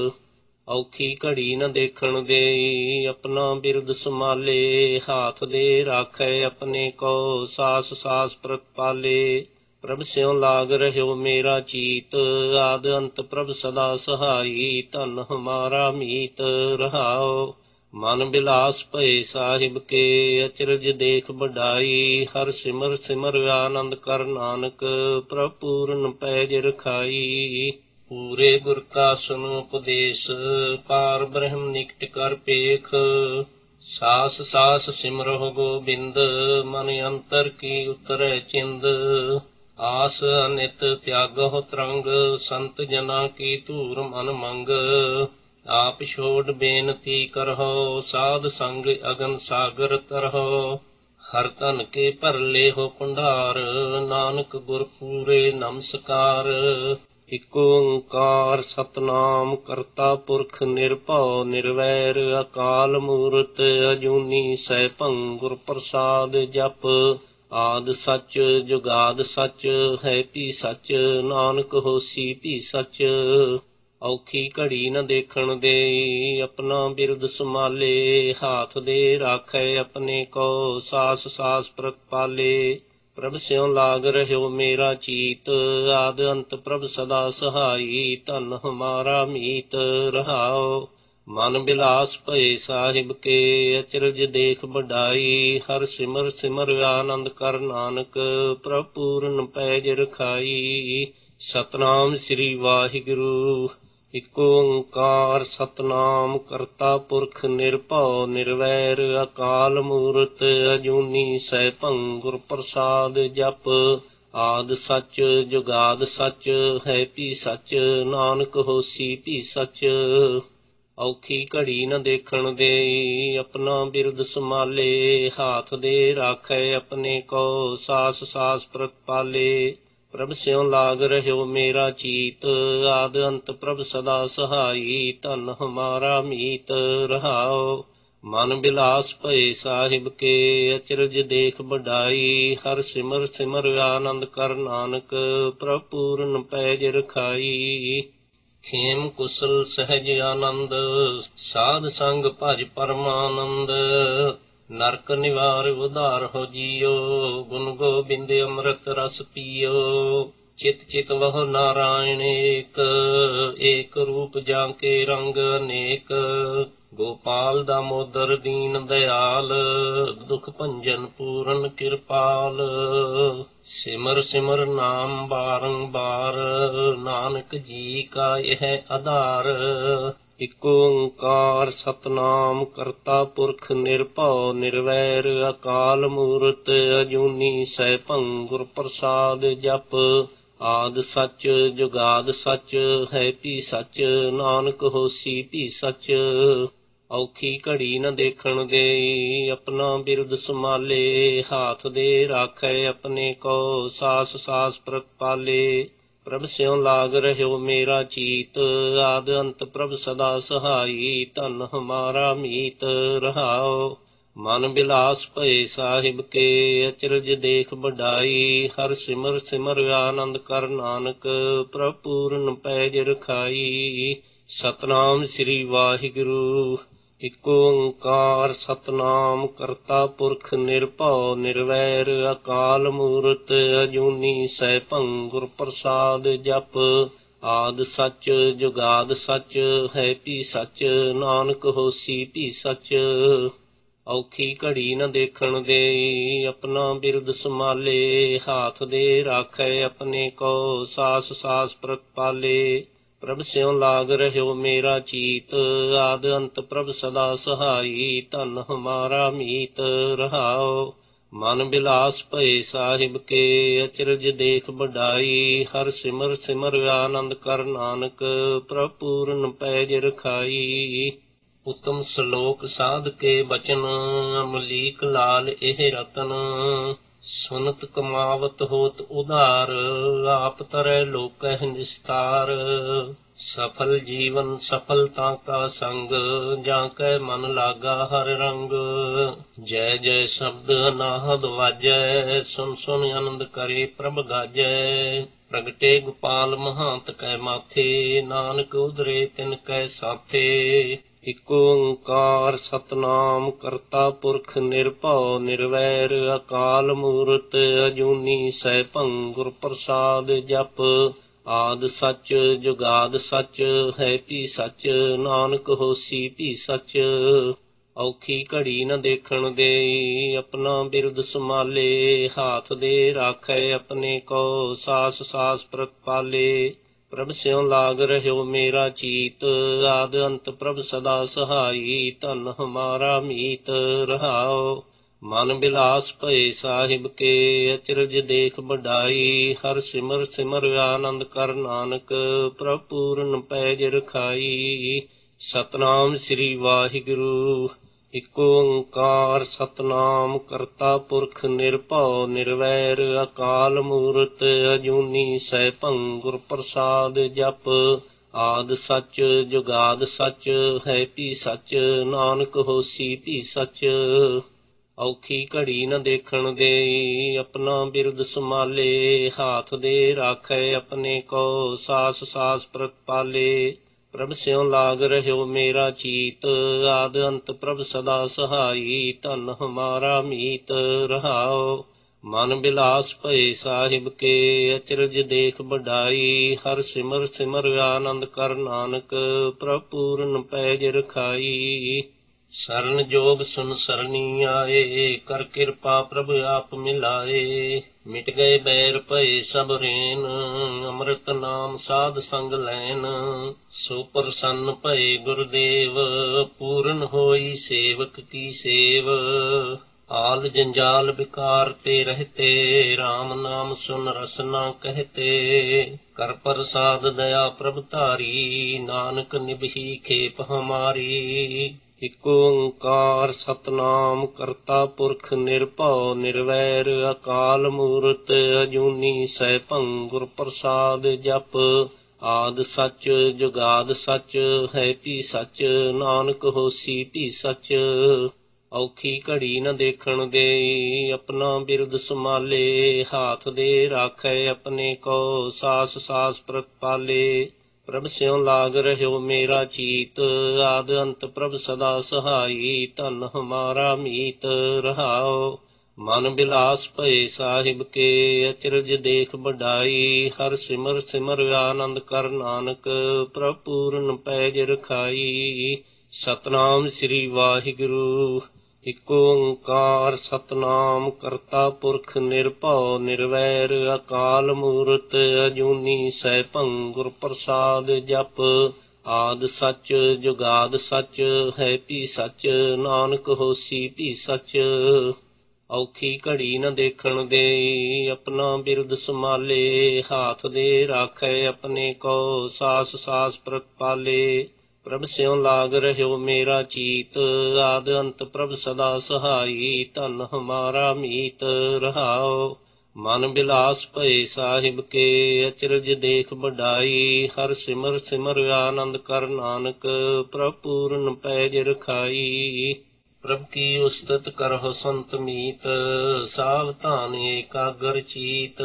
Speaker 1: ਔਖੀ ਘੜੀ ਨ ਦੇਖਣ ਦੇਈ, ਆਪਣਾ ਬਿਰਦ ਸੰਭਾਲੇ, ਹਾਥ ਦੇ ਰਾਖੈ ਆਪਣੇ ਕੋ, ਸਾਸ ਸਾਸ ਪ੍ਰਤਪਾਲੇ। ਪ੍ਰਭ ਸਿਉ ਲਾਗ ਰਹਿਓ ਮੇਰਾ ਚੀਤ, ਆਦ ਅੰਤ ਪ੍ਰਭ ਸਦਾ ਸਹਾਈ, ਧਨ ਹਮਾਰਾ ਮੀਤ ਰਹਾਓ। ਮਨ ਬਿਲਾਸ ਭਏ ਸਾਹਿਬ ਕੇ, ਅਚਰਜ ਦੇਖ ਬਡਾਈ, ਹਰ ਸਿਮਰ ਸਿਮਰ ਆਨੰਦ ਕਰ ਨਾਨਕ, ਪ੍ਰਭ ਪੂਰਨ ਪੈਜ ਰਖਾਈ। ਪੂਰੇ ਗੁਰ ਕਾ ਸੁਨੋ ਉਪਦੇਸ਼, ਪਾਰ ਬ੍ਰਹਮ ਨਿਕਟ ਕਰ ਪੇਖ। ਸਾਸ ਸਾਸ ਸਿਮਰਹੁ ਗੋਬਿੰਦ, ਮਨ ਅੰਤਰ ਕੀ ਉਤਰੈ ਚਿੰਦ। ਆਸ ਅਨਿਤ ਤਿਆਗਹੁ ਤਰੰਗ, ਸੰਤ ਜਨਾ ਕੀ ਧੂਰ ਮਨ ਮੰਗ। ਆਪ ਛੋੜ ਬੇਨਤੀ ਕਰਹੁ, ਸਾਧ ਸੰਗ ਅਗਨ ਸਾਗਰ ਤਰਹੁ। ਹਰ ਧਨ ਕੇ ਭਰ ਲੇਹੁ ਭੰਡਾਰ, ਨਾਨਕ ਗੁਰ ਪੂਰੇ ਨਮਸਕਾਰ। ਇਕ ਓੰਕਾਰ ਸਤਨਾਮ ਕਰਤਾ ਪੁਰਖ ਨਿਰਭਉ ਨਿਰਵੈਰ, ਅਕਾਲ ਮੂਰਤ ਅਜੂਨੀ ਸੈਭੰ, ਗੁਰ ਪ੍ਰਸਾਦ ਜਪ। ਆਦ ਸੱਚ ਜੁਗਾਦ ਸੱਚ, ਹੈ ਭੀ ਸੱਚ, ਨਾਨਕ ਹੋਸੀ ਭੀ ਸੱਚ। ਔਖੀ ਘੜੀ ਨ ਦੇਖਣ ਦੇਈ, ਆਪਣਾ ਬਿਰਦ ਸੰਭਾਲੇ, ਹਾਥ ਦੇ ਰਾਖੈ ਆਪਣੇ ਕੋ, ਸਾਸ ਸਾਸ ਪ੍ਰਤਪਾਲੇ। ਪ੍ਰਭ ਸਿਉ ਲਾਗ ਰਹਿਓ ਮੇਰਾ ਚੀਤ, ਆਦ ਅੰਤ ਪ੍ਰਭ ਸਦਾ ਸਹਾਈ, ਧਨ ਹਮਾਰਾ ਮੀਤ ਰਹਾਓ। ਮਨ ਬਿਲਾਸ ਭਏ ਸਾਹਿਬ ਕੇ, ਅਚਰਜ ਦੇਖ ਬਡਾਈ, ਹਰ ਸਿਮਰ ਸਿਮਰ ਆਨੰਦ ਕਰ ਨਾਨਕ, ਪ੍ਰਭ ਪੂਰਨ ਪੈਜ ਰਖਾਈ। ਸਤਨਾਮ ਸ੍ਰੀ ਵਾਹਿਗੁਰੂ। ਇਕ ਓੰਕਾਰ ਸਤਨਾਮ ਕਰਤਾ ਪੁਰਖ ਨਿਰਭਉ ਨਿਰਵੈਰ, ਅਕਾਲ ਮੂਰਤ ਅਜੂਨੀ ਸੈਭੰ, ਗੁਰ ਪ੍ਰਸਾਦ ਜਪ। ਆਦ ਸੱਚ ਜੁਗਾਦ ਸੱਚ, ਹੈ ਭੀ ਸੱਚ, ਨਾਨਕ ਹੋਸੀ ਭੀ ਸੱਚ। ਔਖੀ ਘੜੀ ਨ ਦੇਖਣ ਦੇਈ, ਆਪਣਾ ਬਿਰਦ ਸੰਭਾਲੇ, ਹਾਥ ਦੇ ਰਾਖੈ ਆਪਣੇ ਕੋ, ਸਾਸ ਸਾਸ ਪ੍ਰਤਪਾਲੇ। ਪ੍ਰਭ ਸਿਉ ਲਾਗ ਰਹਿਓ ਮੇਰਾ ਚੀਤ, ਆਦ ਅੰਤ ਪ੍ਰਭ ਸਦਾ ਸਹਾਈ, ਧਨ ਹਮਾਰਾ ਮੀਤ ਰਹਾਓ। ਮਨ ਬਿਲਾਸ ਭਏ ਸਾਹਿਬ ਕੇ, ਅਚਰਜ ਦੇਖ ਬਡਾਈ, ਹਰ ਸਿਮਰ ਸਿਮਰ ਆਨੰਦ ਕਰ ਨਾਨਕ, ਪ੍ਰਭ ਪੂਰਨ ਪੈਜ ਰਖਾਈ। ਖੇਮ ਕੁਸਲ ਸਹਿਜ ਆਨੰਦ, ਸਾਧ ਸੰਗ ਭਜ ਪਰਮਾਨੰਦ। ਨਰਕ ਨਿਵਾਰ ਉਧਾਰ ਹੋ ਜੀਓ, ਗੁਣ ਗੋਬਿੰਦ ਅੰਮ੍ਰਿਤ ਰਸ ਪੀਓ। ਚਿਤ ਚਿਤ ਵਹੁ ਨਾਰਾਇਣ ਏਕ, ਏਕ ਰੂਪ ਜਾਂ ਕੇ ਰੰਗ ਅਨੇਕ। ਗੋਪਾਲ ਦਾਮੋਦਰ ਦੀਨ ਦਇਆਲ, ਦੁਖ ਭੰਜਨ ਪੂਰਨ ਕਿਰਪਾਲ। ਸਿਮਰ ਸਿਮਰ ਨਾਮ ਬਾਰੰਬਾਰ, ਨਾਨਕ ਜੀ ਕਾ ਇਹ ਆਧਾਰ। ਇਕ ਓੰਕਾਰ ਸਤਨਾਮ ਕਰਤਾ ਪੁਰਖ ਨਿਰਭਉ ਨਿਰਵੈਰ, ਅਕਾਲ ਮੂਰਤ ਅਜੂਨੀ ਸੈਭੰ, ਗੁਰ ਪ੍ਰਸਾਦ ਜਪ। ਆਦ ਸੱਚ ਜੁਗਾਦ ਸੱਚ, ਹੈ ਭੀ ਸੱਚ, ਨਾਨਕ ਹੋਸੀ ਭੀ ਸੱਚ। ਔਖੀ ਘੜੀ ਨ ਦੇਖਣ ਦੇਈ, ਆਪਣਾ ਬਿਰਦ ਸੰਭਾਲੇ, ਹਾਥ ਦੇ ਰਾਖੈ ਆਪਣੇ ਕੋ, ਸਾਸ ਸਾਸ ਪ੍ਰਤਪਾਲੇ। ਪ੍ਰਭ ਸਿਉ ਲਾਗ ਰਹਿਓ ਮੇਰਾ ਚੀਤ, ਆਦ ਅੰਤ ਪ੍ਰਭ ਸਦਾ ਸਹਾਈ, ਧਨ ਹਮਾਰਾ ਮੀਤ ਰਹਾਓ। ਮਨ ਬਿਲਾਸ ਭਏ ਸਾਹਿਬ ਕੇ ਅਚਰਜ ਦੇਖ ਬਡਾਈ। ਹਰ ਸਿਮਰ ਸਿਮਰ ਆਨੰਦ ਕਰ ਨਾਨਕ ਪ੍ਰਭ ਪੂਰਨ ਪੈਜ ਰਖਾਈ। ਸਤਨਾਮ ਸ੍ਰੀ ਵਾਹਿਗੁਰੂ ਇਕ ਓੰਕਾਰ ਸਤਨਾਮ ਕਰਤਾ ਪੁਰਖ ਨਿਰਭਉ ਨਿਰਵੈਰ ਅਕਾਲ ਮੂਰਤ ਅਜੂਨੀ ਸੈਭੰ ਗੁਰ ਪ੍ਰਸਾਦ ਜਪ। ਆਦ ਸੱਚ ਜੁਗਾਦ ਸੱਚ ਹੈ ਭੀ ਸੱਚ ਨਾਨਕ ਹੋਸੀ ਭੀ ਸੱਚ। ਔਖੀ ਘੜੀ ਨ ਦੇਖਣ ਦੇਈ ਆਪਣਾ ਬਿਰਦ ਸੰਭਾਲੇ। ਹਾਥ ਦੇ ਰਾਖੈ ਆਪਣੇ ਕੋ ਸਾਸ ਸਾਸ ਪ੍ਰਤਪਾਲੇ। ਪ੍ਰਭ ਸਿਉ ਲਾਗ ਰਹਿਓ ਮੇਰਾ ਚੀਤ ਆਦ ਅੰਤ ਪ੍ਰਭ ਸਦਾ ਸਹਾਈ। ਧਨ ਹਮਾਰਾ ਮੀਤ ਰਹਾਓ ਮਨ ਬਿਲਾਸ ਭਏ ਸਾਹਿਬ ਕੇ ਅਚਰਜ ਦੇਖ ਬਡਾਈ। ਹਰ ਸਿਮਰ ਸਿਮਰ ਆਨੰਦ ਕਰ ਨਾਨਕ ਪ੍ਰਭ ਪੂਰਨ ਪੈਜ ਰਖਾਈ। ਉਤਮ ਸ਼ਲੋਕ ਸਾਧ ਕੇ ਬਚਨ ਅਮਲੀਕ ਲਾਲ ਇਹ ਰਤਨ। ਸੁਨਤ ਕਮਾਵਤ ਹੋਤ ਉਧਾਰ ਆਪ ਤਰੈ ਲੋਕਹਿ ਨਿਸਤਾਰ। ਸਫਲ ਜੀਵਨ ਸਫਲਤਾ ਕਾ ਸੰਗ ਜਾਂ ਕੈ ਮਨ ਲਾਗਾ ਹਰ ਰੰਗ। ਜੈ ਜੈ ਸ਼ਬਦ ਅਨਾਹਦ ਵਾਜੈ ਸੁਨ ਸੁਨ ਆਨੰਦ ਕਰੇ ਪ੍ਰਭ ਗਾਜੈ। ਪ੍ਰਗਟੇ ਗੋਪਾਲ ਮਹਾਂਤ ਕੈ ਮਾਥੇ ਨਾਨਕ ਉਧਰੇ ਤਿਨ ਕੈ ਸਾਥੇ। ਇਕ ਓੰਕਾਰ ਸਤਨਾਮ ਕਰਤਾ ਪੁਰਖ ਨਿਰਭਉ ਨਿਰਵੈਰ ਅਕਾਲ ਮੂਰਤ ਅਜੂਨੀ ਸੈਭੰ ਗੁਰ ਪ੍ਰਸਾਦ ਜਪ। ਆਦ ਸੱਚ ਜੁਗਾਦ ਸੱਚ ਹੈ ਭੀ ਸੱਚ ਨਾਨਕ ਹੋਸੀ ਭੀ ਸੱਚ। ਔਖੀ ਘੜੀ ਨ ਦੇਖਣ ਦੇਈ ਆਪਣਾ ਬਿਰਦ ਸੰਭਾਲੇ। ਹਾਥ ਦੇ ਰਾਖੈ ਆਪਣੇ ਕੋ ਸਾਸ ਸਾਸ ਪ੍ਰਤਪਾਲੇ। ਪ੍ਰਭ ਸਿਉ ਲਾਗ ਰਹਿਓ ਮੇਰਾ ਚੀਤ ਆਦ ਅੰਤ ਪ੍ਰਭ ਸਦਾ ਸਹਾਈ। ਧਨ ਹਮਾਰਾ ਮੀਤ ਰਹਾਓ ਮਨ ਬਿਲਾਸ ਭਏ ਸਾਹਿਬ ਕੇ ਅਚਰਜ ਦੇਖ ਬਡਾਈ। ਹਰ ਸਿਮਰ ਸਿਮਰ ਆਨੰਦ ਕਰ ਨਾਨਕ ਪ੍ਰਭ ਪੂਰਨ ਪੈਜ ਰਖਾਈ। ਸਤਨਾਮ ਸ੍ਰੀ ਵਾਹਿਗੁਰੂ ਇਕ ਓੰਕਾਰ ਸਤਨਾਮ ਕਰਤਾ ਪੁਰਖ ਨਿਰਭਉ ਨਿਰਵੈਰ ਅਕਾਲ ਮੂਰਤ ਅਜੂਨੀ ਸੈਭੰ ਗੁਰ ਪ੍ਰਸਾਦ ਜਪ। ਆਦ ਸੱਚ ਜੁਗਾਦ ਸੱਚ ਹੈ ਭੀ ਸੱਚ ਨਾਨਕ ਹੋਸੀ ਭੀ ਸੱਚ। ਔਖੀ ਘੜੀ ਨ ਦੇਖਣ ਦੇਈ ਆਪਣਾ ਬਿਰਦ ਸੰਭਾਲੇ। ਹਾਥ ਦੇ ਰਾਖੈ ਆਪਣੇ ਕੋ ਸਾਸ ਸਾਸ ਪ੍ਰਤਪਾਲੇ। ਪ੍ਰਭ ਸਿਉ ਲਾਗ ਰਹਿਓ ਮੇਰਾ ਚੀਤ ਆਦ ਅੰਤ ਪ੍ਰਭ ਸਦਾ ਸਹਾਈ। ਧਨ ਹਮਾਰਾ ਮੀਤ ਰਹਾਓ ਮਨ ਬਿਲਾਸ ਭਏ ਸਾਹਿਬ ਕੇ ਅਚਰਜ ਦੇਖ ਬਡਾਈ। ਹਰ ਸਿਮਰ ਸਿਮਰ ਆਨੰਦ ਕਰ ਨਾਨਕ ਪ੍ਰਭ ਪੂਰਨ ਪੈਜ ਰਖਾਈ। ਸਰਨ ਜੋਗ ਸੁਨ ਸਰਨੀ ਆਏ ਕਰ ਕਿਰਪਾ ਪ੍ਰਭ ਆਪ ਮਿਲਾਏ। ਮਿਟ ਗਏ ਬੈਰ ਭਏ ਸਭ ਰੇਨ ਅੰਮ੍ਰਿਤ ਨਾਮ ਸਾਧ ਸੰਗ ਲੈਨ। ਸੋ ਪ੍ਰਸੰਨ ਭਏ ਗੁਰਦੇਵ ਪੂਰਨ ਹੋਈ ਸੇਵਕ ਕੀ ਸੇਵ। ਆਲ ਜੰਜਾਲ ਵਿਕਾਰ ਤੇ ਰਹਤੇ RAM ਨਾਮ ਸੁਨ ਰਸਨਾ ਕਹਤੇ। ਕਰ ਪ੍ਰਸਾਦ ਦਇਆ ਪ੍ਰਭ ਧਾਰੀ ਨਾਨਕ ਨਿਭੀ ਖੇਪ ਹਮਾਰੀ। ਇਕ ਓੰਕਾਰ ਸਤਨਾਮ ਕਰਤਾ ਪੁਰਖ ਨਿਰਭਉ ਨਿਰਵੈਰ ਅਕਾਲ ਮੂਰਤ ਅਜੂਨੀ ਸੈਭੰ ਗੁਰ ਪ੍ਰਸਾਦ ਜਪ। ਆਦ ਸੱਚ ਜੁਗਾਦ ਸੱਚ ਹੈ ਭੀ ਸੱਚ ਨਾਨਕ ਹੋਸੀ ਭੀ ਸੱਚ। ਔਖੀ ਘੜੀ ਨ ਦੇਖਣ ਦੇਈ ਆਪਣਾ ਬਿਰਦ ਸੰਭਾਲੇ। ਹਾਥ ਦੇ ਰਾਖੈ ਆਪਣੇ ਕੋ ਸਾਸ ਸਾਸ ਪ੍ਰਤਪਾਲੇ। ਪ੍ਰਭ ਸਿਉ ਲਾਗ ਰਹਿਓ ਮੇਰਾ ਚੀਤ ਆਦ ਅੰਤ ਪ੍ਰਭ ਸਦਾ ਸਹਾਈ। ਧਨ ਹਮਾਰਾ ਮੀਤ ਰਹਾਓ ਮਨ ਬਿਲਾਸ ਭਏ ਸਾਹਿਬ ਕੇ ਅਚਰਜ ਦੇਖ ਬਡਾਈ। ਹਰ ਸਿਮਰ ਸਿਮਰ ਆਨੰਦ ਕਰ ਨਾਨਕ ਪ੍ਰਭ ਪੂਰਨ ਪੈਜ ਰਖਾਈ। ਸਤਨਾਮ ਸ੍ਰੀ ਵਾਹਿਗੁਰੂ ਇਕ ਓੰਕਾਰ ਸਤਨਾਮ ਕਰਤਾ ਪੁਰਖ ਨਿਰਭਉ ਨਿਰਵੈਰ ਅਕਾਲ ਮੂਰਤ ਅਜੂਨੀ ਸੈਭੰ ਗੁਰ ਪ੍ਰਸਾਦ ਜਪ। ਆਦ ਸੱਚ ਜੁਗਾਦ ਸੱਚ ਹੈ ਭੀ ਸੱਚ ਨਾਨਕ ਹੋਸੀ ਭੀ ਸੱਚ। ਔਖੀ ਘੜੀ ਨ ਦੇਖਣ ਦੇਈ ਆਪਣਾ ਬਿਰਦ ਸੰਭਾਲੇ। ਹਾਥ ਦੇ ਰਾਖੈ ਆਪਣੇ ਕੋ ਸਾਸ ਸਾਸ ਪ੍ਰਤਪਾਲੇ। ਪ੍ਰਭ ਸਿਉ ਲਾਗ ਰਹਿਓ ਮੇਰਾ ਚੀਤ ਆਦ ਅੰਤ ਪ੍ਰਭ ਸਦਾ ਸਹਾਈ। ਧਨ ਹਮਾਰਾ ਮੀਤ ਰਹਾਓ ਮਨ ਬਿਲਾਸ ਭਏ ਸਾਹਿਬ ਕੇ ਅਚਰਜ ਦੇਖ ਬਡਾਈ। ਹਰ ਸਿਮਰ ਸਿਮਰ ਆਨੰਦ ਕਰ ਨਾਨਕ ਪ੍ਰਭ ਪੂਰਨ ਪੈਜ ਰਖਾਈ। ਪ੍ਰਭ ਕੀ ਉਸਤਤ ਕਰਹੁ ਸੰਤ ਮੀਤ, ਸਾਵਧਾਨ ਏਕਾਗਰ ਚੀਤ।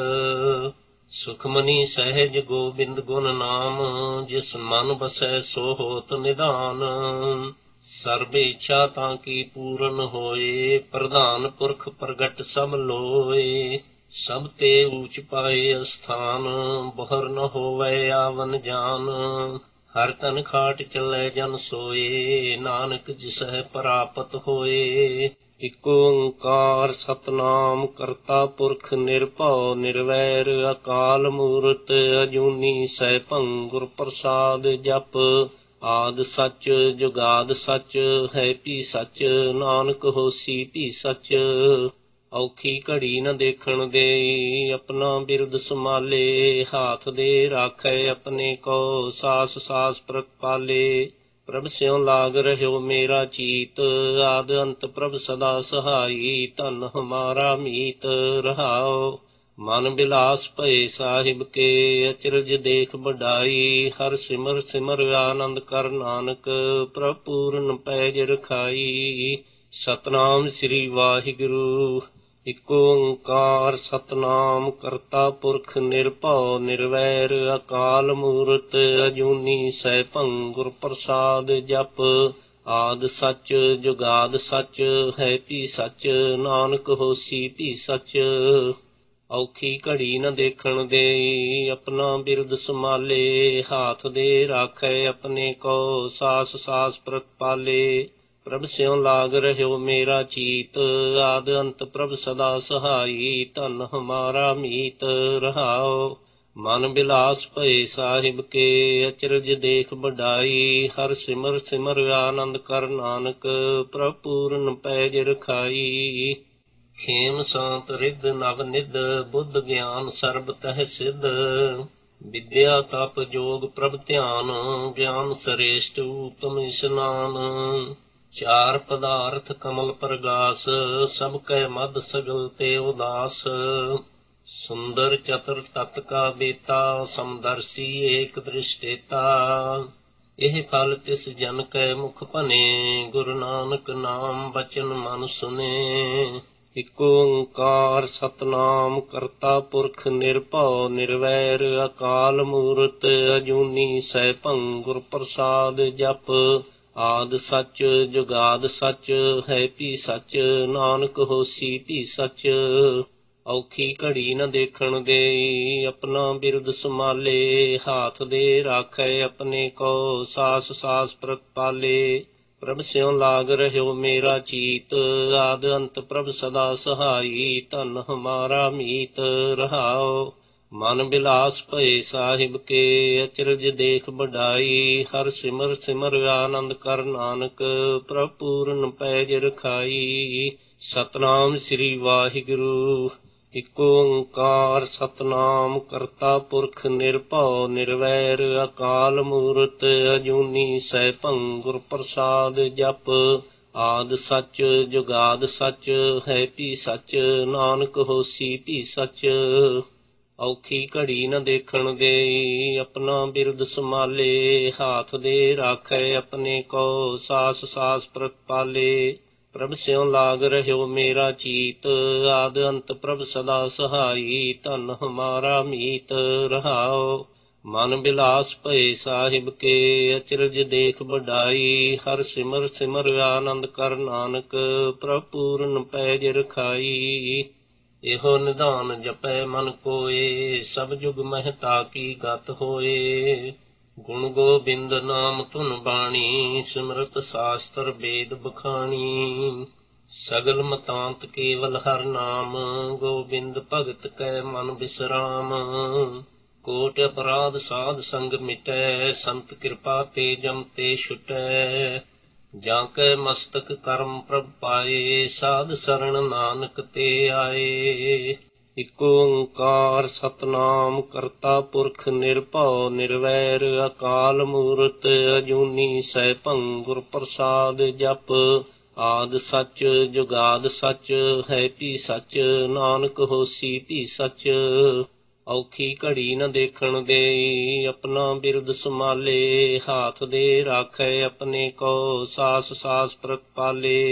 Speaker 1: ਸੁਖਮਨੀ ਸਹਿਜ ਗੋਬਿੰਦ ਗੁਣ ਨਾਮ, ਜਿਸ ਮਨ ਬਸੈ ਸੋ ਹੋਤ ਨਿਧਾਨ। ਸਰਬ ਇੱਛਾ ਤਾਂ ਕੀ ਪੂਰਨ ਹੋਏ, ਪ੍ਰਧਾਨ ਪੁਰਖ ਪ੍ਰਗਟ ਸਭ ਲੋਏ। ਸਭ ਤੇ ਊਚ ਪਾਏ ਅਸਥਾਨ, ਬਹਰ ਨ ਹੋਵੈ ਆਵਨ ਜਾਨ। ਹਰ ਤਨ ਖਾਟ ਚੱਲੈ ਜਨ ਸੋਏ, ਨਾਨਕ ਜਿਸਹਿ ਪ੍ਰਾਪਤ ਹੋਏ। ਇਕ ਓੰਕਾਰ ਸਤਿਨਾਮ ਕਰਤਾ ਪੁਰਖ ਨਿਰਭਉ ਨਿਰਵੈਰ, ਅਕਾਲ ਮੂਰਤ ਅਜੂਨੀ ਸੈਭੰ ਗੁਰ ਪ੍ਰਸਾਦ ਜਪ। ਆਦਿ ਸੱਚ ਜੁਗਾਦ ਸੱਚ ਹੈ ਭੀ ਸੱਚ, ਨਾਨਕ ਹੋਸੀ ਭੀ ਸੱਚ। ਔਖੀ ਘੜੀ ਨ ਦੇਖਣ ਦੇਈ, ਆਪਣਾ ਬਿਰਦ ਸੰਭਾਲੇ। ਹਾਥ ਦੇ ਰਾਖੈ ਆਪਣੇ ਕੋ, ਸਾਸ ਸਾਸ ਪ੍ਰਤਪਾਲੇ। ਪ੍ਰਭ ਸਿਉ ਲਾਗ ਰਹਿਓ ਮੇਰਾ ਚੀਤ, ਆਦ ਅੰਤ ਪ੍ਰਭ ਸਦਾ ਸਹਾਈ। ਧਨ ਹਮਾਰਾ ਮੀਤ ਰਹਾਉ, ਮਨ ਬਿਲਾਸ ਭਏ ਸਾਹਿਬ ਕੇ। ਅਚਰਜ ਦੇਖ ਵਡਾਈ, ਹਰ ਸਿਮਰ ਸਿਮਰ ਆਨੰਦ ਕਰ ਨਾਨਕ। ਪ੍ਰਭ ਪੂਰਨ ਪੈਜ ਰਖਾਈ, ਸਤਨਾਮ ਸ੍ਰੀ ਵਾਹਿਗੁਰੂ। ਇਕ ਓੰਕਾਰ ਸਤਿਨਾਮ ਕਰਤਾ ਪੁਰਖ ਨਿਰਭਉ ਨਿਰਵੈਰ, ਅਕਾਲ ਮੂਰਤ ਅਜੂਨੀ ਸੈਭੰ ਗੁਰ ਪ੍ਰਸਾਦ ਜਪ। ਆਦਿ ਸੱਚ ਜੁਗਾਦ ਸੱਚ ਹੈ ਭੀ ਸੱਚ, ਨਾਨਕ ਹੋਸੀ ਭੀ ਸੱਚ। ਔਖੀ ਘੜੀ ਨ ਦੇਖਣ ਦੇਈ, ਆਪਣਾ ਬਿਰਦ ਸੰਭਾਲੇ। ਹਾਥ ਦੇ ਰਾਖੈ ਆਪਣੇ ਕੋ, ਸਾਸ ਸਾਸ ਪ੍ਰਤਪਾਲੇ। ਪ੍ਰਭ ਸਿਉ ਲਾਗ ਰਹਿਓ ਮੇਰਾ ਚੀਤ, ਆਦ ਅੰਤ ਪ੍ਰਭ ਸਦਾ ਸਹਾਈ। ਧਨ ਹਮਾਰਾ ਮੀਤ ਰਹਾਉ, ਮਨ ਬਿਲਾਸ ਭਏ ਸਾਹਿਬ ਕੇ। ਅਚਰਜ ਦੇਖ ਵਡਾਈ, ਹਰ ਸਿਮਰ ਸਿਮਰ ਆਨੰਦ ਕਰ ਨਾਨਕ। ਪ੍ਰਭ ਪੂਰਨ ਪੈਜ ਰਖਾਈ, ਖੇਮ ਸਾਂਤ ਰਿੱਧ ਨਵ ਨਿਧ। ਬੁੱਧ ਗਿਆਨ ਸਰਬ ਤਹਿ ਸਿੱਧ, ਵਿਦਿਆ ਤਪ ਜੋਗ ਪ੍ਰਭ ਧਿਆਨ। ਗਿਆਨ ਸਰੇਸ਼ਟ ਊਤਮ ਇਸਨਾਨ, ਚਾਰ ਪਦਾਰਥ ਕਮਲ ਪ੍ਰਗਾਸ। ਸਭ ਕੈ ਮਦ ਸਗਲ ਤੇ ਉਦਾਸ, ਸੁੰਦਰ ਚਤੁਰ ਤਤ ਕਾ ਬੇਤਾ। ਸਮਦਰਸੀ ਏਕ ਦ੍ਰਿਸ਼ਟੇਤਾ, ਇਹ ਫਲ ਤਿਸ ਜਨ ਕੈ ਮੁਖ ਭਨੇ। ਗੁਰੂ ਨਾਨਕ ਨਾਮ ਬਚਨ ਮਨ ਸੁਨੇ। ਇਕ ਓੰਕਾਰ ਸਤਿਨਾਮ ਕਰਤਾ ਪੁਰਖ ਨਿਰਭਉ ਨਿਰਵੈਰ, ਅਕਾਲ ਮੂਰਤ ਅਜੂਨੀ ਸੈਭੰ ਗੁਰ ਪ੍ਰਸਾਦ ਜਪ। ਆਦਿ ਸੱਚ ਜੁਗਾਦ ਸੱਚ ਹੈ ਭੀ ਸੱਚ, ਨਾਨਕ ਹੋਸੀ ਭੀ ਸੱਚ। ਔਖੀ ਘੜੀ ਨ ਦੇਖਣ ਦੇਈ, ਆਪਣਾ ਬਿਰਦ ਸੰਭਾਲੇ। ਹਾਥ ਦੇ ਰਾਖੈ ਆਪਣੇ ਕੋ, ਸਾਸ ਸਾਸ ਪ੍ਰਤਪਾਲੇ। ਪ੍ਰਭ ਸਿਉ ਲਾਗ ਰਹਿਓ ਮੇਰਾ ਚੀਤ, ਆਦ ਅੰਤ ਪ੍ਰਭ ਸਦਾ ਸਹਾਈ। ਧਨ ਹਮਾਰਾ ਮੀਤ ਰਹਾਉ, ਮਨ ਬਿਲਾਸ ਭਏ ਸਾਹਿਬ ਕੇ। ਅਚਰਜ ਦੇਖ ਵਡਾਈ, ਹਰ ਸਿਮਰ ਸਿਮਰ ਆਨੰਦ ਕਰ ਨਾਨਕ। ਪ੍ਰਭ ਪੂਰਨ ਪੈਜ ਰਖਾਈ, ਸਤਨਾਮ ਸ੍ਰੀ ਵਾਹਿਗੁਰੂ। ਇਕ ਓੰਕਾਰ ਸਤਿਨਾਮ ਕਰਤਾ ਪੁਰਖ ਨਿਰਭਉ ਨਿਰਵੈਰ, ਅਕਾਲ ਮੂਰਤ ਅਜੂਨੀ ਸੈਭੰ ਗੁਰ ਪ੍ਰਸਾਦ ਜਪ। ਆਦਿ ਸੱਚ ਜੁਗਾਦ ਸੱਚ ਹੈ ਭੀ ਸੱਚ, ਨਾਨਕ ਹੋਸੀ ਭੀ ਸੱਚ। ਔਖੀ ਘੜੀ ਨ ਦੇਖਣ ਦੇਈ, ਆਪਣਾ ਬਿਰਦ ਸੰਭਾਲੇ। ਹਾਥ ਦੇ ਰਾਖੈ ਆਪਣੇ ਕੋ, ਸਾਸ ਸਾਸ ਪ੍ਰਤਪਾਲੇ। ਪ੍ਰਭ ਸਿਉ ਲਾਗ ਰਹਿਓ ਮੇਰਾ ਚੀਤ, ਆਦ ਅੰਤ ਪ੍ਰਭ ਸਦਾ ਸਹਾਈ। ਧਨ ਹਮਾਰਾ ਮੀਤ ਰਹਾਉ, ਮਨ ਬਿਲਾਸ ਭਏ ਸਾਹਿਬ ਕੇ। ਅਚਰਜ ਦੇਖ ਵਡਾਈ, ਹਰ ਸਿਮਰ ਸਿਮਰ ਆਨੰਦ ਕਰ ਨਾਨਕ। ਪ੍ਰਭ ਪੂਰਨ ਪੈਜ ਰਖਾਈ, ਇਹੋ ਨਿਧਾਨ ਜਪੈ ਮਨ ਕੋਏ। ਸਭ ਜੁਗ ਮਹਿਤਾ ਕੀ ਗਤ ਹੋਏ, ਗੁਣ ਗੋਬਿੰਦ ਨਾਮ ਧੁਨ ਬਾਣੀ। ਸਿਮਰਤ ਸਾਸਤਰ ਵੇਦ ਬਖਾਣੀ, ਸਗਲ ਮਤਾਂਤ ਕੇਵਲ ਹਰ ਨਾਮ। ਗੋਬਿੰਦ ਭਗਤ ਕੈ ਮਨ ਬਿਸਰਾਮ, ਕੋਟ ਅਪਰਾਧ ਸਾਧ ਸੰਗ ਮਿਟੈ। ਸੰਤ ਕਿਰਪਾ ਤੇ ਜਮ ਤੇ ਛੁਟੈ, ਜਾਂ ਕੈ ਮਸਤਕ ਕਰਮ ਪ੍ਰਭ ਪਾਏ। ਸਾਧ ਸਰਣ ਨਾਨਕ ਤੇ ਆਏ। ਇਕ ਓੰਕਾਰ ਸਤਿਨਾਮ ਕਰਤਾ ਪੁਰਖ ਨਿਰਭਉ ਨਿਰਵੈਰ, ਅਕਾਲ ਮੂਰਤ ਅਜੂਨੀ ਸੈਭੰ ਗੁਰ ਪ੍ਰਸਾਦ ਜਪ। ਆਦਿ ਸੱਚ ਜੁਗਾਦ ਸੱਚ ਹੈ ਭੀ ਸੱਚ, ਨਾਨਕ ਹੋਸੀ ਭੀ ਸੱਚ। ਔਖੀ ਘੜੀ ਨ ਦੇਖਣ ਦੇਈ, ਆਪਣਾ ਬਿਰਦ ਸੰਭਾਲੇ। ਹਾਥ ਦੇ ਰਾਖੈ ਆਪਣੇ ਕੋ, ਸਾਸ ਸਾਸ ਪ੍ਰਤਪਾਲੇ।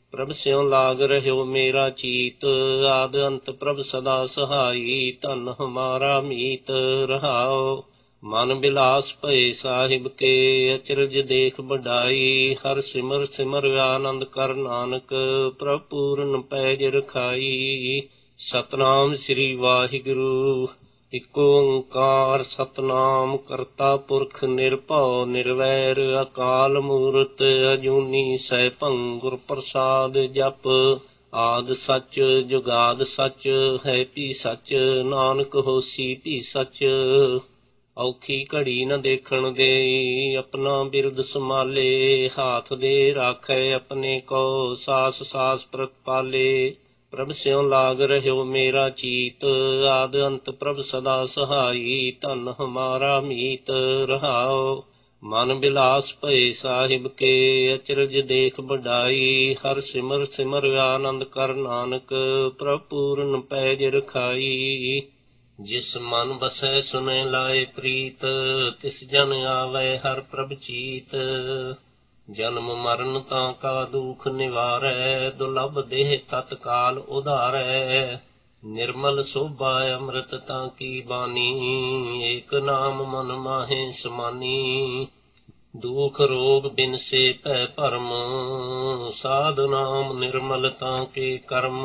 Speaker 1: ਪ੍ਰਭ ਸਿਉ ਲਾਗ ਰਹਿਓ ਮੇਰਾ ਚੀਤ, ਆਦ ਅੰਤ ਪ੍ਰਭ ਸਦਾ ਸਹਾਈ, ਧਨ ਹਮਾਰਾ ਮੀਤ ਰਹਾਓ। ਮਨ ਬਿਲਾਸ ਭਏ ਸਾਹਿਬ ਕੇ, ਅਚਰਜ ਦੇਖ ਵਡਾਈ, ਹਰ ਸਿਮਰ ਸਿਮਰ ਆਨੰਦ ਕਰ ਨਾਨਕ, ਪ੍ਰਭ ਪੂਰਨ ਪੈਜ ਰਖਾਈ। ਸਤਨਾਮ ਸ੍ਰੀ ਵਾਹਿਗੁਰੂ। ਇਕ ਓੰਕਾਰ ਸਤਨਾਮ ਕਰਤਾ ਪੁਰਖ ਨਿਰਭਉ ਨਿਰਵੈਰ, ਅਕਾਲ ਮੂਰਤ ਅਜੂਨੀ ਸੈਭੰ, ਗੁਰ ਪ੍ਰਸਾਦ ਜਪ। ਆਦਿ ਸੱਚ ਜੁਗਾਦ ਸੱਚ, ਹੈ ਭੀ ਸੱਚ, ਨਾਨਕ ਹੋਸੀ ਭੀ ਸੱਚ। ਔਖੀ ਘੜੀ ਨ ਦੇਖਣ ਦੇਈ, ਆਪਣਾ ਬਿਰਦ ਸੰਭਾਲੇ, ਹਾਥ ਦੇ ਰਾਖੈ ਆਪਣੇ ਕੋ, ਸਾਸ ਸਾਸ ਪ੍ਰਤਪਾਲੇ। ਪ੍ਰਭ ਸਿਉ ਲਾਗ ਰਹਿਓ ਮੇਰਾ ਚੀਤ, ਆਦ ਅੰਤ ਪ੍ਰਭ ਸਦਾ ਸਹਾਈ, ਧਨ ਹਮਾਰਾ ਮੀਤ ਰਹਾਓ। ਮਨ ਬਿਲਾਸ ਭਏ ਸਾਹਿਬ ਕੇ, ਅਚਰਜ ਦੇਖ ਵਡਾਈ, ਹਰ ਸਿਮਰ ਸਿਮਰ ਆਨੰਦ ਕਰ ਨਾਨਕ, ਪ੍ਰਭ ਪੂਰਨ ਪੈਜ ਰਖਾਈ। ਜਿਸ ਮਨ ਬਸੈ ਸੁਨੈ ਲਾਏ ਪ੍ਰੀਤ, ਤਿਸ ਜਨ ਆਵੈ ਹਰ ਪ੍ਰਭ ਚੀਤ। ਜਨਮ ਮਰਨ ਤਾਂ ਕਾ ਦੁਖ ਨਿਵਾਰੈ, ਦੁਲਭ ਦੇਹ ਤਤਕਾਲ ਉਧਾਰੈ। ਨਿਰਮਲ ਸੋਭਾ ਅੰਮ੍ਰਿਤ ਤਾਂ ਕੀ ਬਾਣੀ, ਏਕ ਨਾਮ ਮਨ ਮਾਹੇ ਸਮਾਨੀ। ਦੁਖ ਰੋਗ ਬਿਨਸੇ ਭੈ ਭਰਮ, ਸਾਧ ਨਾਮ ਨਿਰਮਲ ਤਾਂ ਕੇ ਕਰਮ।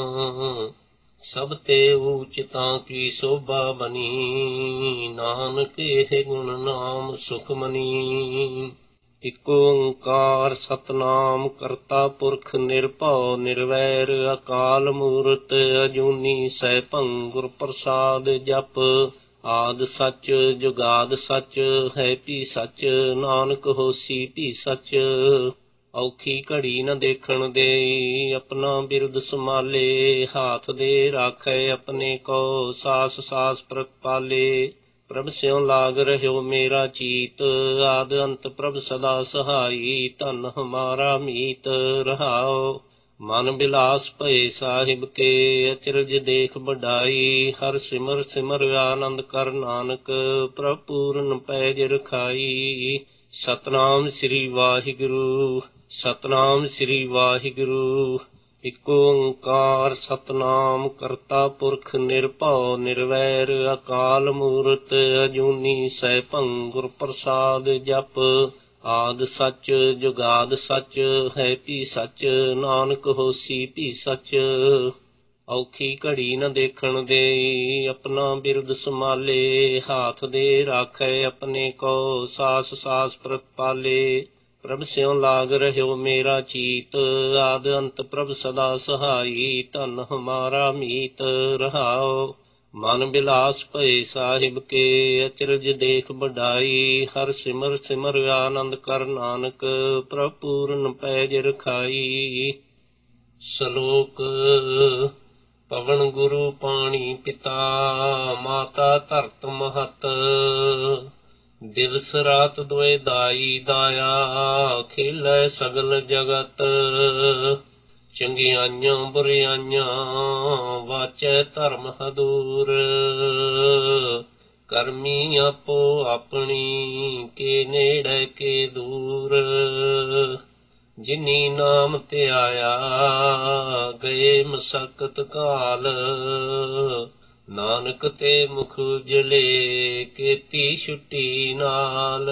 Speaker 1: ਸਭ ਤੇ ਊਚ ਤਾਂ ਕੀ ਸੋਭਾ ਬਨੀ, ਨਾਨਕ ਇਹ ਗੁਣ ਨਾਮ ਸੁਖ ਮਨੀ। ਇਕ ਓੰਕਾਰ ਸਤਨਾਮ ਕਰਤਾ ਪੁਰਖ ਨਿਰਭਉ ਨਿਰਵੈਰ, ਅਕਾਲ ਮੂਰਤ ਅਜੂਨੀ ਸੈਭੰ, ਗੁਰ ਪ੍ਰਸਾਦ ਜਪ। ਆਦਿ ਸੱਚ ਜੁਗਾਦ ਸੱਚ, ਹੈ ਭੀ ਸੱਚ, ਨਾਨਕ ਹੋਸੀ ਭੀ ਸੱਚ। ਔਖੀ ਘੜੀ ਨ ਦੇਖਣ ਦੇਈ, ਆਪਣਾ ਬਿਰਦ ਸੰਭਾਲੇ, ਹਾਥ ਦੇ ਰਾਖੈ ਆਪਣੇ ਕੋ, ਸਾਸ ਸਾਸ ਪ੍ਰਤਪਾਲੇ। ਪ੍ਰਭ ਸਿਉ ਲਾਗ ਰਹਿਓ ਮੇਰਾ ਚੀਤ, ਆਦ ਅੰਤ ਪ੍ਰਭ ਸਦਾ ਸਹਾਈ, ਧਨ ਹਮਾਰਾ ਮੀਤ ਰਹਾਓ। ਮਨ ਬਿਲਾਸ ਭਏ ਸਾਹਿਬ ਕੇ, ਅਚਰਜ ਦੇਖ ਵਡਾਈ, ਹਰ ਸਿਮਰ ਸਿਮਰ ਆਨੰਦ ਕਰ ਨਾਨਕ, ਪ੍ਰਭ ਪੂਰਨ ਪੈਜ ਰਖਾਈ। ਸਤਨਾਮ ਸ੍ਰੀ ਵਾਹਿਗੁਰੂ। ਸਤਨਾਮ ਸ੍ਰੀ ਵਾਹਿਗੁਰੂ। ਇਕ ਓੰਕਾਰ ਸਤਨਾਮ ਕਰਤਾ ਪੁਰਖ ਨਿਰਭਉ ਨਿਰਵੈਰ, ਅਕਾਲ ਮੂਰਤ ਅਜੂਨੀ ਸੈਭੰ, ਗੁਰ ਪ੍ਰਸਾਦ ਜਪ। ਆਦਿ ਸੱਚ ਜੁਗਾਦ ਸੱਚ, ਹੈ ਭੀ ਸੱਚ, ਨਾਨਕ ਹੋਸੀ ਭੀ ਸੱਚ। ਔਖੀ ਘੜੀ ਨ ਦੇਖਣ ਦੇਈ, ਆਪਣਾ ਬਿਰਦ ਸੰਭਾਲੇ, ਹਾਥ ਦੇ ਰਾਖੈ ਆਪਣੇ ਕੋ, ਸਾਸ ਸਾਸ ਪ੍ਰਤਪਾਲੇ। ਪ੍ਰਭ ਸਿਉ ਲਾਗ ਰਹਿਓ ਮੇਰਾ ਚੀਤ, ਆਦ ਅੰਤ ਪ੍ਰਭ ਸਦਾ ਸਹਾਈ, ਧਨ ਹਮਾਰਾ ਮੀਤ ਰਹਾਓ। ਮਨ ਬਿਲਾਸ ਭਏ ਸਾਹਿਬ ਕੇ, ਅਚਰਜ ਦੇਖ ਵਡਾਈ, ਹਰ ਸਿਮਰ ਸਿਮਰ ਆਨੰਦ ਕਰ ਨਾਨਕ, ਪ੍ਰਭ ਪੂਰਨ ਪੈਜ ਰਖਾਈ। ਸ਼ਲੋਕ। ਪਵਨ ਗੁਰੂ ਪਾਣੀ ਪਿਤਾ, ਮਾਤਾ ਧਰਤ ਮਹਤ। ਦਿਵਸ ਰਾਤ ਦੁਇ ਦਾਈ ਦਾਇਆ, ਖੇਲੈ ਸਗਲ ਜਗਤ। ਚੰਗਿਆਈਆਂ ਬੁਰਿਆਈਆਂ, ਵਾਚੈ ਧਰਮ ਹਦੂਰ। ਕਰਮੀ ਆਪੋ ਆਪਣੀ, ਕੇ ਨੇੜੇ ਕੇ ਦੂਰ। ਜਿਨੀ ਨਾਮ ਧਿਆਇਆ, ਗਏ ਮਸਕਤ ਕਾਲ। ਨਾਨਕ ਤੇ ਮੁਖ ਉਜਲੇ, ਕੀਤੀ ਛੁੱਟੀ ਨਾਲ।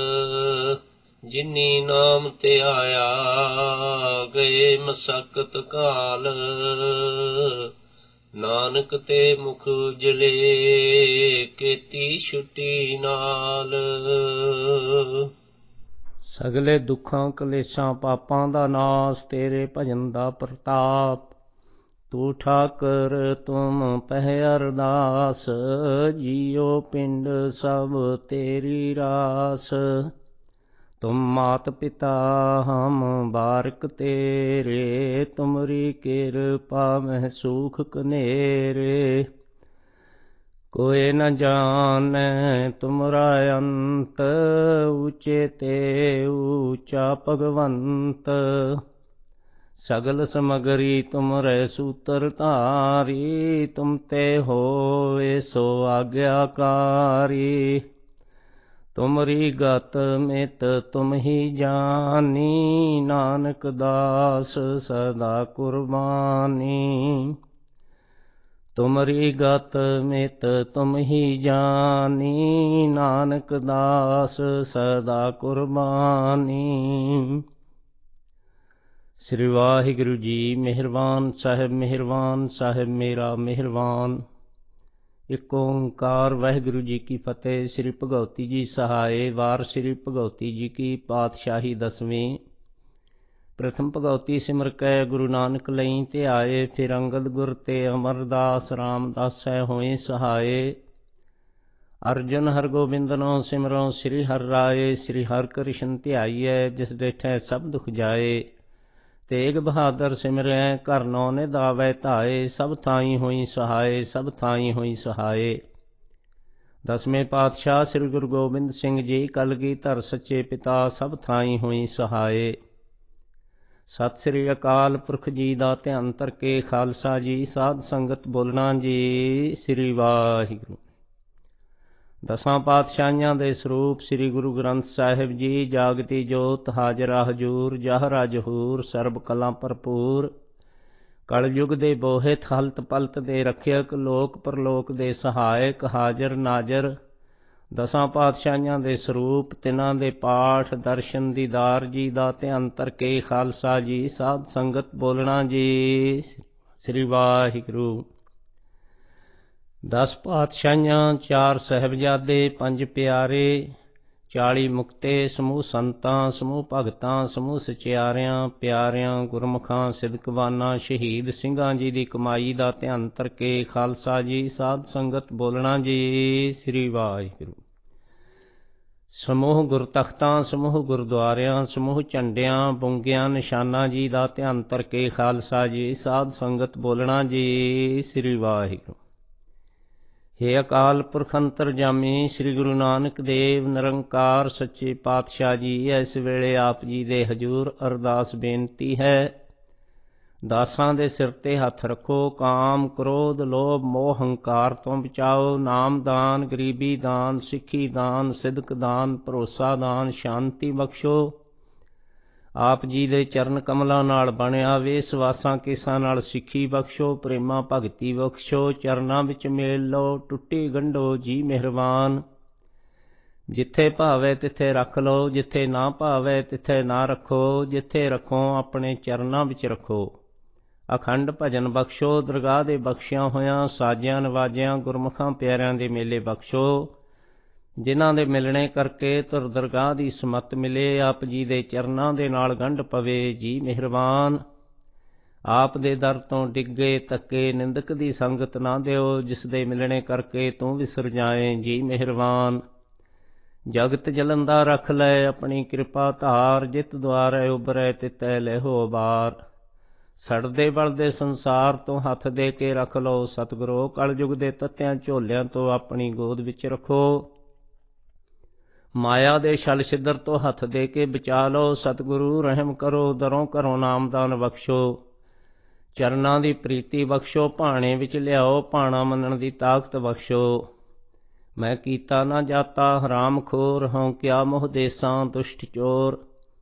Speaker 1: ਜਿਨੀ ਨਾਮ ਧਿਆਇਆ, ਗਏ ਮਸਕਤ ਕਾਲ। ਨਾਨਕ ਤੇ ਮੁਖ ਉਜਲੇ, ਕੀਤੀ ਛੁੱਟੀ ਨਾਲ।
Speaker 2: ਸਗਲੇ ਦੁੱਖਾਂ ਕਲੇਸ਼ਾਂ ਪਾਪਾਂ ਦਾ ਨਾਸ, ਤੇਰੇ ਭਜਨ ਦਾ ਪ੍ਰਤਾਪ। ਤੂੰ ਠਾਕਰ ਤੁਮ ਪਹਿ ਅਰਦਾਸ, ਜੀਉ ਪਿੰਡ ਸਭ ਤੇਰੀ ਰਾਸ। ਤੁਮ ਮਾਤ ਪਿਤਾ ਹਮ ਬਾਰਕ ਤੇਰੇ, ਤੁਮਰੀ ਕਿਰਪਾ ਮਹਿ ਸੂਖ ਕਨੇਰੇ। ਕੋਇ ਨ ਜਾਣੈ ਤੁਮਰਾ ਅੰਤ, ਊਚੇ ਤੇ ਊਚਾ ਭਗਵੰਤ। ਸਗਲ ਸਮਗਰੀ ਤੁਮਰੇ ਸੂਤਰ ਧਾਰੀ, ਤੁਮ ਤੇ ਹੋਏ ਸੋ ਆਗਿਆਕਾਰੀ। ਤੁਮਰੀ ਗਤ ਮਿਤ ਤੁਮ ਹੀ ਜਾਨੀ, ਨਾਨਕ ਦਾਸ ਸਦਾ ਕੁਰਬਾਨੀ। ਤੁਮਰੀ ਗਤ ਮਿਤ ਤੁਮ ਹੀ ਜਾਨੀ, ਨਾਨਕ ਦਾਸ ਸਦਾ ਕੁਰਬਾਨੀ। ਸ੍ਰੀ ਵਾਹਿਗੁਰੂ ਜੀ। ਮਿਹਰਬਾਨ ਸਾਹਿਬ, ਮਿਹਰਬਾਨ ਸਾਹਿਬ ਮੇਰਾ ਮਿਹਰਬਾਨ। ਇੱਕ ਓਂਕਾਰ ਵਾਹਿਗੁਰੂ ਜੀ ਕੀ ਫਤਿਹ। ਸ੍ਰੀ ਭਗਉਤੀ ਜੀ ਸਹਾਏ। ਵਾਰ ਸ੍ਰੀ ਭਗਉਤੀ ਜੀ ਕੀ ਪਾਤਸ਼ਾਹੀ ਦਸਵੀਂ। ਪ੍ਰਥਮ ਭਗਉਤੀ ਸਿਮਰ ਕੈ ਗੁਰੂ ਨਾਨਕ ਲਈ ਧਿਆਏ, ਫਿਰ ਅੰਗਦ ਗੁਰ ਤੇ ਅਮਰਦਾਸ ਰਾਮਦਾਸੈ ਹੋਏ ਸਹਾਏ। ਅਰਜੁਨ ਹਰਗੋਬਿੰਦਨੋ ਸਿਮਰੋ ਸ੍ਰੀ ਹਰਿ ਰਾਏ, ਸ੍ਰੀ ਹਰਿ ਕ੍ਰਿਸ਼ਨ ਧਿਆਈਐ, ਜਿਸ ਡੇਠੈ ਸਭ ਦੁਖ ਜਾਏ। ਤੇਗ ਬਹਾਦਰ ਸਿਮਰੈ, ਘਰ ਨੌ ਨਿਧਾਵੈ ਧਾਏ, ਸਭ ਥਾਈ ਹੋਈ ਸਹਾਏ, ਸਭ ਥਾਈ ਹੋਈ ਸਹਾਏ। ਦਸਵੇਂ ਪਾਤਸ਼ਾਹ ਸ੍ਰੀ ਗੁਰੂ ਗੋਬਿੰਦ ਸਿੰਘ ਜੀ ਕਲਗੀਧਰ ਸੱਚੇ ਪਿਤਾ, ਸਭ ਥਾਈ ਹੋਈ ਸਹਾਏ। ਸਤਿ ਸ੍ਰੀ ਅਕਾਲ ਪੁਰਖ ਜੀ ਦਾ ਧਿਆਨ ਧਰ ਕੇ ਖਾਲਸਾ ਜੀ, ਸਾਧ ਸੰਗਤ ਬੋਲਣਾ ਜੀ। ਸ੍ਰੀ ਵਾਹਿਗੁਰੂ। ਦਸਾਂ ਪਾਤਸ਼ਾਹੀਆਂ ਦੇ ਸਰੂਪ ਸ੍ਰੀ ਗੁਰੂ ਗ੍ਰੰਥ ਸਾਹਿਬ ਜੀ, ਜਾਗਤੀ ਜੋਤ ਹਾਜ਼ਰਾ ਹਜੂਰ, ਜਹਰਾ ਜਹੂਰ, ਸਰਬ ਕਲਾਂ ਭਰਪੂਰ। ਕਲਯੁਗ ਦੇ ਬੋਹਿਤ ਹਲਤ ਪਲਤ ਦੇ ਰੱਖਿਅਕ, ਲੋਕ ਪਰਲੋਕ ਦੇ ਸਹਾਇਕ, ਹਾਜ਼ਰ ਨਾਜ਼ਰ। ਦਸਾਂ ਪਾਤਸ਼ਾਹੀਆਂ ਦੇ ਸਰੂਪ, ਤਿਨਾਂ ਦੇ ਪਾਠ ਦਰਸ਼ਨ ਦੀਦਾਰ ਜੀ ਦਾ ਧਿਆਨ ਧਰ ਕੇ ਖਾਲਸਾ ਜੀ, ਸਾਧ ਸੰਗਤ ਬੋਲਣਾ ਜੀ। ਸ੍ਰੀ ਵਾਹਿਗੁਰੂ। ਦਸ ਪਾਤਸ਼ਾਹੀਆਂ, ਚਾਰ ਸਾਹਿਬਜ਼ਾਦੇ, ਪੰਜ ਪਿਆਰੇ, ਚਾਲੀ ਮੁਕਤੇ, ਸਮੂਹ ਸੰਤਾਂ, ਸਮੂਹ ਭਗਤਾਂ, ਸਮੂਹ ਸਚਿਆਰਿਆਂ ਪਿਆਰਿਆਂ, ਗੁਰਮੁਖਾਂ, ਸਿਦਕਵਾਨਾਂ, ਸ਼ਹੀਦ ਸਿੰਘਾਂ ਜੀ ਦੀ ਕਮਾਈ ਦਾ ਧਿਆਨ ਧਰ ਕੇ ਖਾਲਸਾ ਜੀ, ਸਾਧ ਸੰਗਤ ਬੋਲਣਾ ਜੀ। ਸ੍ਰੀ ਵਾਹਿਗੁਰੂ। ਸਮੂਹ ਗੁਰਤਖਤਾਂ, ਸਮੂਹ ਗੁਰਦੁਆਰਿਆਂ, ਸਮੂਹ ਝੰਡਿਆਂ, ਬੁੰਗਿਆਂ, ਨਿਸ਼ਾਨਾਂ ਜੀ ਦਾ ਧਿਆਨ ਧਰ ਕੇ ਖਾਲਸਾ ਜੀ, ਸਾਧ ਸੰਗਤ ਬੋਲਣਾ ਜੀ। ਸ੍ਰੀ ਵਾਹਿਗੁਰੂ। ਹੇ ਅਕਾਲ ਪੁਰਖ ਅੰਤਰਜਾਮੀ ਸ੍ਰੀ ਗੁਰੂ ਨਾਨਕ ਦੇਵ ਨਿਰੰਕਾਰ ਸੱਚੇ ਪਾਤਸ਼ਾਹ ਜੀ, ਇਸ ਵੇਲੇ ਆਪ ਜੀ ਦੇ ਹਜ਼ੂਰ ਅਰਦਾਸ ਬੇਨਤੀ ਹੈ। ਦਾਸਾਂ ਦੇ ਸਿਰ ਤੇ ਹੱਥ ਰੱਖੋ। ਕਾਮ, ਕ੍ਰੋਧ, ਲੋਭ, ਮੋਹ, ਹੰਕਾਰ ਤੋਂ ਬਚਾਓ। ਨਾਮ ਦਾਨ, ਗਰੀਬੀ ਦਾਨ, ਸਿੱਖੀ ਦਾਨ, ਸਿਦਕ ਦਾਨ, ਭਰੋਸਾ ਦਾਨ, ਸ਼ਾਂਤੀ ਬਖਸ਼ੋ। ਆਪ ਜੀ ਦੇ ਚਰਨ ਕਮਲਾਂ ਨਾਲ ਬਣਿਆ ਵੇਸਵਾਸਾਂ ਕੇਸਾਂ ਨਾਲ ਸਿੱਖੀ ਬਖਸ਼ੋ। ਪ੍ਰੇਮਾ ਭਗਤੀ ਬਖਸ਼ੋ। ਚਰਨਾਂ ਵਿੱਚ ਮੇਲ ਲਓ, ਟੁੱਟੀ ਗੰਢੋ ਜੀ ਮਿਹਰਬਾਨ। ਜਿੱਥੇ ਭਾਵੇ ਤਿੱਥੇ ਰੱਖ ਲਓ, ਜਿੱਥੇ ਨਾ ਭਾਵੇ ਤਿੱਥੇ ਨਾ ਰੱਖੋ। ਜਿੱਥੇ ਰੱਖੋ ਆਪਣੇ ਚਰਨਾਂ ਵਿੱਚ ਰੱਖੋ। ਅਖੰਡ ਭਜਨ ਬਖਸ਼ੋ। ਦਰਗਾਹ ਦੇ ਬਖਸ਼ਿਆਂ ਹੋਇਆਂ ਸਾਜਿਆਂ ਨਵਾਜਿਆਂ ਗੁਰਮੁਖਾਂ ਪਿਆਰਿਆਂ ਦੇ ਮੇਲੇ ਬਖਸ਼ੋ। ਜਿਨ੍ਹਾਂ ਦੇ ਮਿਲਣੇ ਕਰਕੇ ਧੁਰ ਦਰਗਾਹ ਦੀ ਸਮੱਤ ਮਿਲੇ, ਆਪ ਜੀ ਦੇ ਚਰਨਾਂ ਦੇ ਨਾਲ ਗੰਢ ਪਵੇ ਜੀ ਮਿਹਰਬਾਨ। ਆਪ ਦੇ ਦਰ ਤੋਂ ਡਿੱਗੇ ਧੱਕੇ ਨਿੰਦਕ ਦੀ ਸੰਗਤ ਨਾ ਦਿਓ, ਜਿਸ ਦੇ ਮਿਲਣੇ ਕਰਕੇ ਤੂੰ ਵਿਸਰ ਜਾਏ ਜੀ ਮਿਹਰਬਾਨ। ਜਗਤ ਜਲੰਦਾ ਰੱਖ ਲੈ ਆਪਣੀ ਕਿਰਪਾ ਧਾਰ, ਜਿਤ ਦੁਆਰੈ ਉਬਰੈ ਤਿਤੈ ਲੈਹੋ ਬਾਰ। ਸੜਦੇ ਬਲਦੇ ਸੰਸਾਰ ਤੋਂ ਹੱਥ ਦੇ ਕੇ ਰੱਖ ਲਓ ਸਤਿਗੁਰੋ। ਕਲਯੁਗ ਦੇ ਤੱਤਿਆਂ ਝੋਲਿਆਂ ਤੋਂ ਆਪਣੀ ਗੋਦ ਵਿੱਚ ਰੱਖੋ। ਮਾਇਆ ਦੇ ਛਲ ਛਿੱਦਰ ਤੋਂ ਹੱਥ ਦੇ ਕੇ ਬਚਾ ਲਓ ਸਤਿਗੁਰੂ। ਰਹਿਮ ਕਰੋ, ਦਰੋਂ ਘਰੋਂ ਨਾਮਦਾਨ ਬਖਸ਼ੋ। ਚਰਨਾਂ ਦੀ ਪ੍ਰੀਤੀ ਬਖਸ਼ੋ। ਭਾਣੇ ਵਿੱਚ ਲਿਆਓ, ਭਾਣਾ ਮੰਨਣ ਦੀ ਤਾਕਤ ਬਖਸ਼ੋ। ਮੈਂ ਕੀਤਾ ਨਾ ਜਾਤਾ ਹਰਾਮ ਖੋਰ, ਹਉ ਕਿਆ ਮੋਹ ਦੇਸਾਂ ਦੁਸ਼ਟ ਚੋਰ।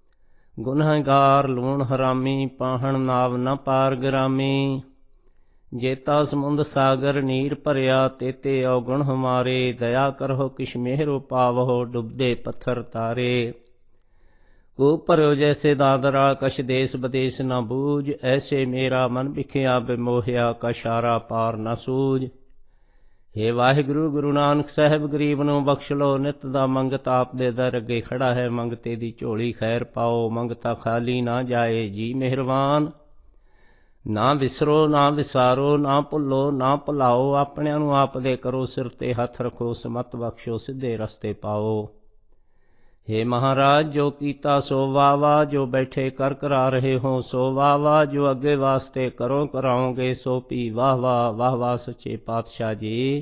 Speaker 2: ਗੁਨਹਗਾਰ ਲੂਣ ਹਰਾਮੀ, ਪਾਹਣ ਨਾਵ ਨ ਪਾਰ ਗਰਾਮੀ। ਜੇਤਾ ਸਮੁੰਦ ਸਾਗਰ ਨੀਰ ਭਰਿਆ, ਤੇਤੇ ਔਗੁਣ ਹਮਾਰੇ। ਦਇਆ ਕਰੋ ਕਿਛ ਮਿਹਰੋ ਪਾਵੋ, ਡੁੱਬਦੇ ਪੱਥਰ ਤਾਰੇ। ਕੂਪ ਭਰਿਓ ਜੈਸੇ ਦਾਦਰਾ, ਕਛ ਦੇਸ ਬਦੇਸ ਨ ਬੂਝ। ਐਸੇ ਮੇਰਾ ਮਨ ਵਿਖਿਆ ਬਿਮੋਹਿਆ, ਕਛਾਰਾ ਪਾਰ ਨ ਸੂਝ। ਹੇ ਵਾਹਿਗੁਰੂ ਗੁਰੂ ਨਾਨਕ ਸਾਹਿਬ ਗਰੀਬ ਨੂੰ ਬਖਸ਼ ਲੋ। ਨਿਤ ਦਾ ਮੰਗਤ ਆਪ ਦੇ ਦਰ ਅੱਗੇ ਖੜਾ ਹੈ, ਮੰਗਤੇ ਦੀ ਝੋਲੀ ਖੈਰ ਪਾਓ। ਮੰਗਤਾ ਖਾਲੀ ਨਾ ਜਾਏ ਜੀ ਮਿਹਰਬਾਨ। ਨਾ ਵਿਸਰੋ ਨਾ ਵਿਸਾਰੋ, ਨਾ ਭੁੱਲੋ ਨਾ ਭੁਲਾਓ। ਆਪਣਿਆਂ ਨੂੰ ਆਪ ਦੇ ਕਰੋ ਸਿਰ ਤੇ ਹੱਥ ਰੱਖੋ, ਸਮਤ ਬਖਸ਼ੋ ਸਿੱਧੇ ਰਸਤੇ ਪਾਓ। ਹੇ ਮਹਾਰਾਜ ਜੋ ਕੀਤਾ ਸੋ ਵਾਹ ਵਾਹ, ਜੋ ਬੈਠੇ ਕਰ ਕਰਾ ਰਹੇ ਹੋ ਸੋ ਵਾਹ ਵਾਹ। ਜੋ ਅੱਗੇ ਵਾਸਤੇ ਕਰੋ ਕਰਾਓਗੇ ਸੋ ਵੀ ਵਾਹ ਵਾਹ। ਵਾਹ ਵਾਹ ਸੱਚੇ ਪਾਤਸ਼ਾਹ ਜੀ।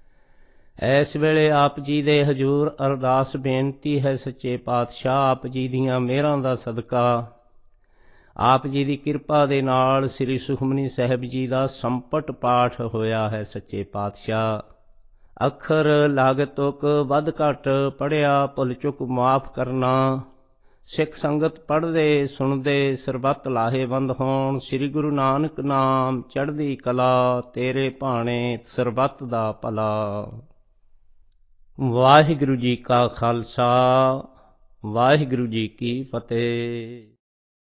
Speaker 2: ਇਸ ਵੇਲੇ ਆਪ ਜੀ ਦੇ ਹਜ਼ੂਰ ਅਰਦਾਸ ਬੇਨਤੀ ਹੈ ਸੱਚੇ ਪਾਤਸ਼ਾਹ। ਆਪ ਜੀ ਦੀਆਂ ਮਿਹਰਾਂ ਦਾ ਸਦਕਾ, ਆਪ ਜੀ ਦੀ ਕਿਰਪਾ ਦੇ ਨਾਲ ਸ੍ਰੀ ਸੁਖਮਨੀ ਸਾਹਿਬ ਜੀ ਦਾ ਸੰਪਟ ਪਾਠ ਹੋਇਆ ਹੈ ਸੱਚੇ ਪਾਤਸ਼ਾਹ। ਅੱਖਰ ਲਾਗ ਤੁਕ ਵੱਧ ਘੱਟ ਪੜ੍ਹਿਆ ਭੁੱਲ ਚੁੱਕ ਮਾਫ ਕਰਨਾ। ਸਿੱਖ ਸੰਗਤ ਪੜ੍ਹਦੇ ਸੁਣਦੇ ਸਰਬੱਤ ਲਾਹੇਵੰਦ ਹੋਣ। ਸ੍ਰੀ ਗੁਰੂ ਨਾਨਕ ਨਾਮ ਚੜ੍ਹਦੀ ਕਲਾ, ਤੇਰੇ ਭਾਣੇ ਸਰਬੱਤ ਦਾ ਭਲਾ। ਵਾਹਿਗੁਰੂ ਜੀ ਕਾ ਖਾਲਸਾ, ਵਾਹਿਗੁਰੂ ਜੀ ਕੀ ਫਤਿਹ।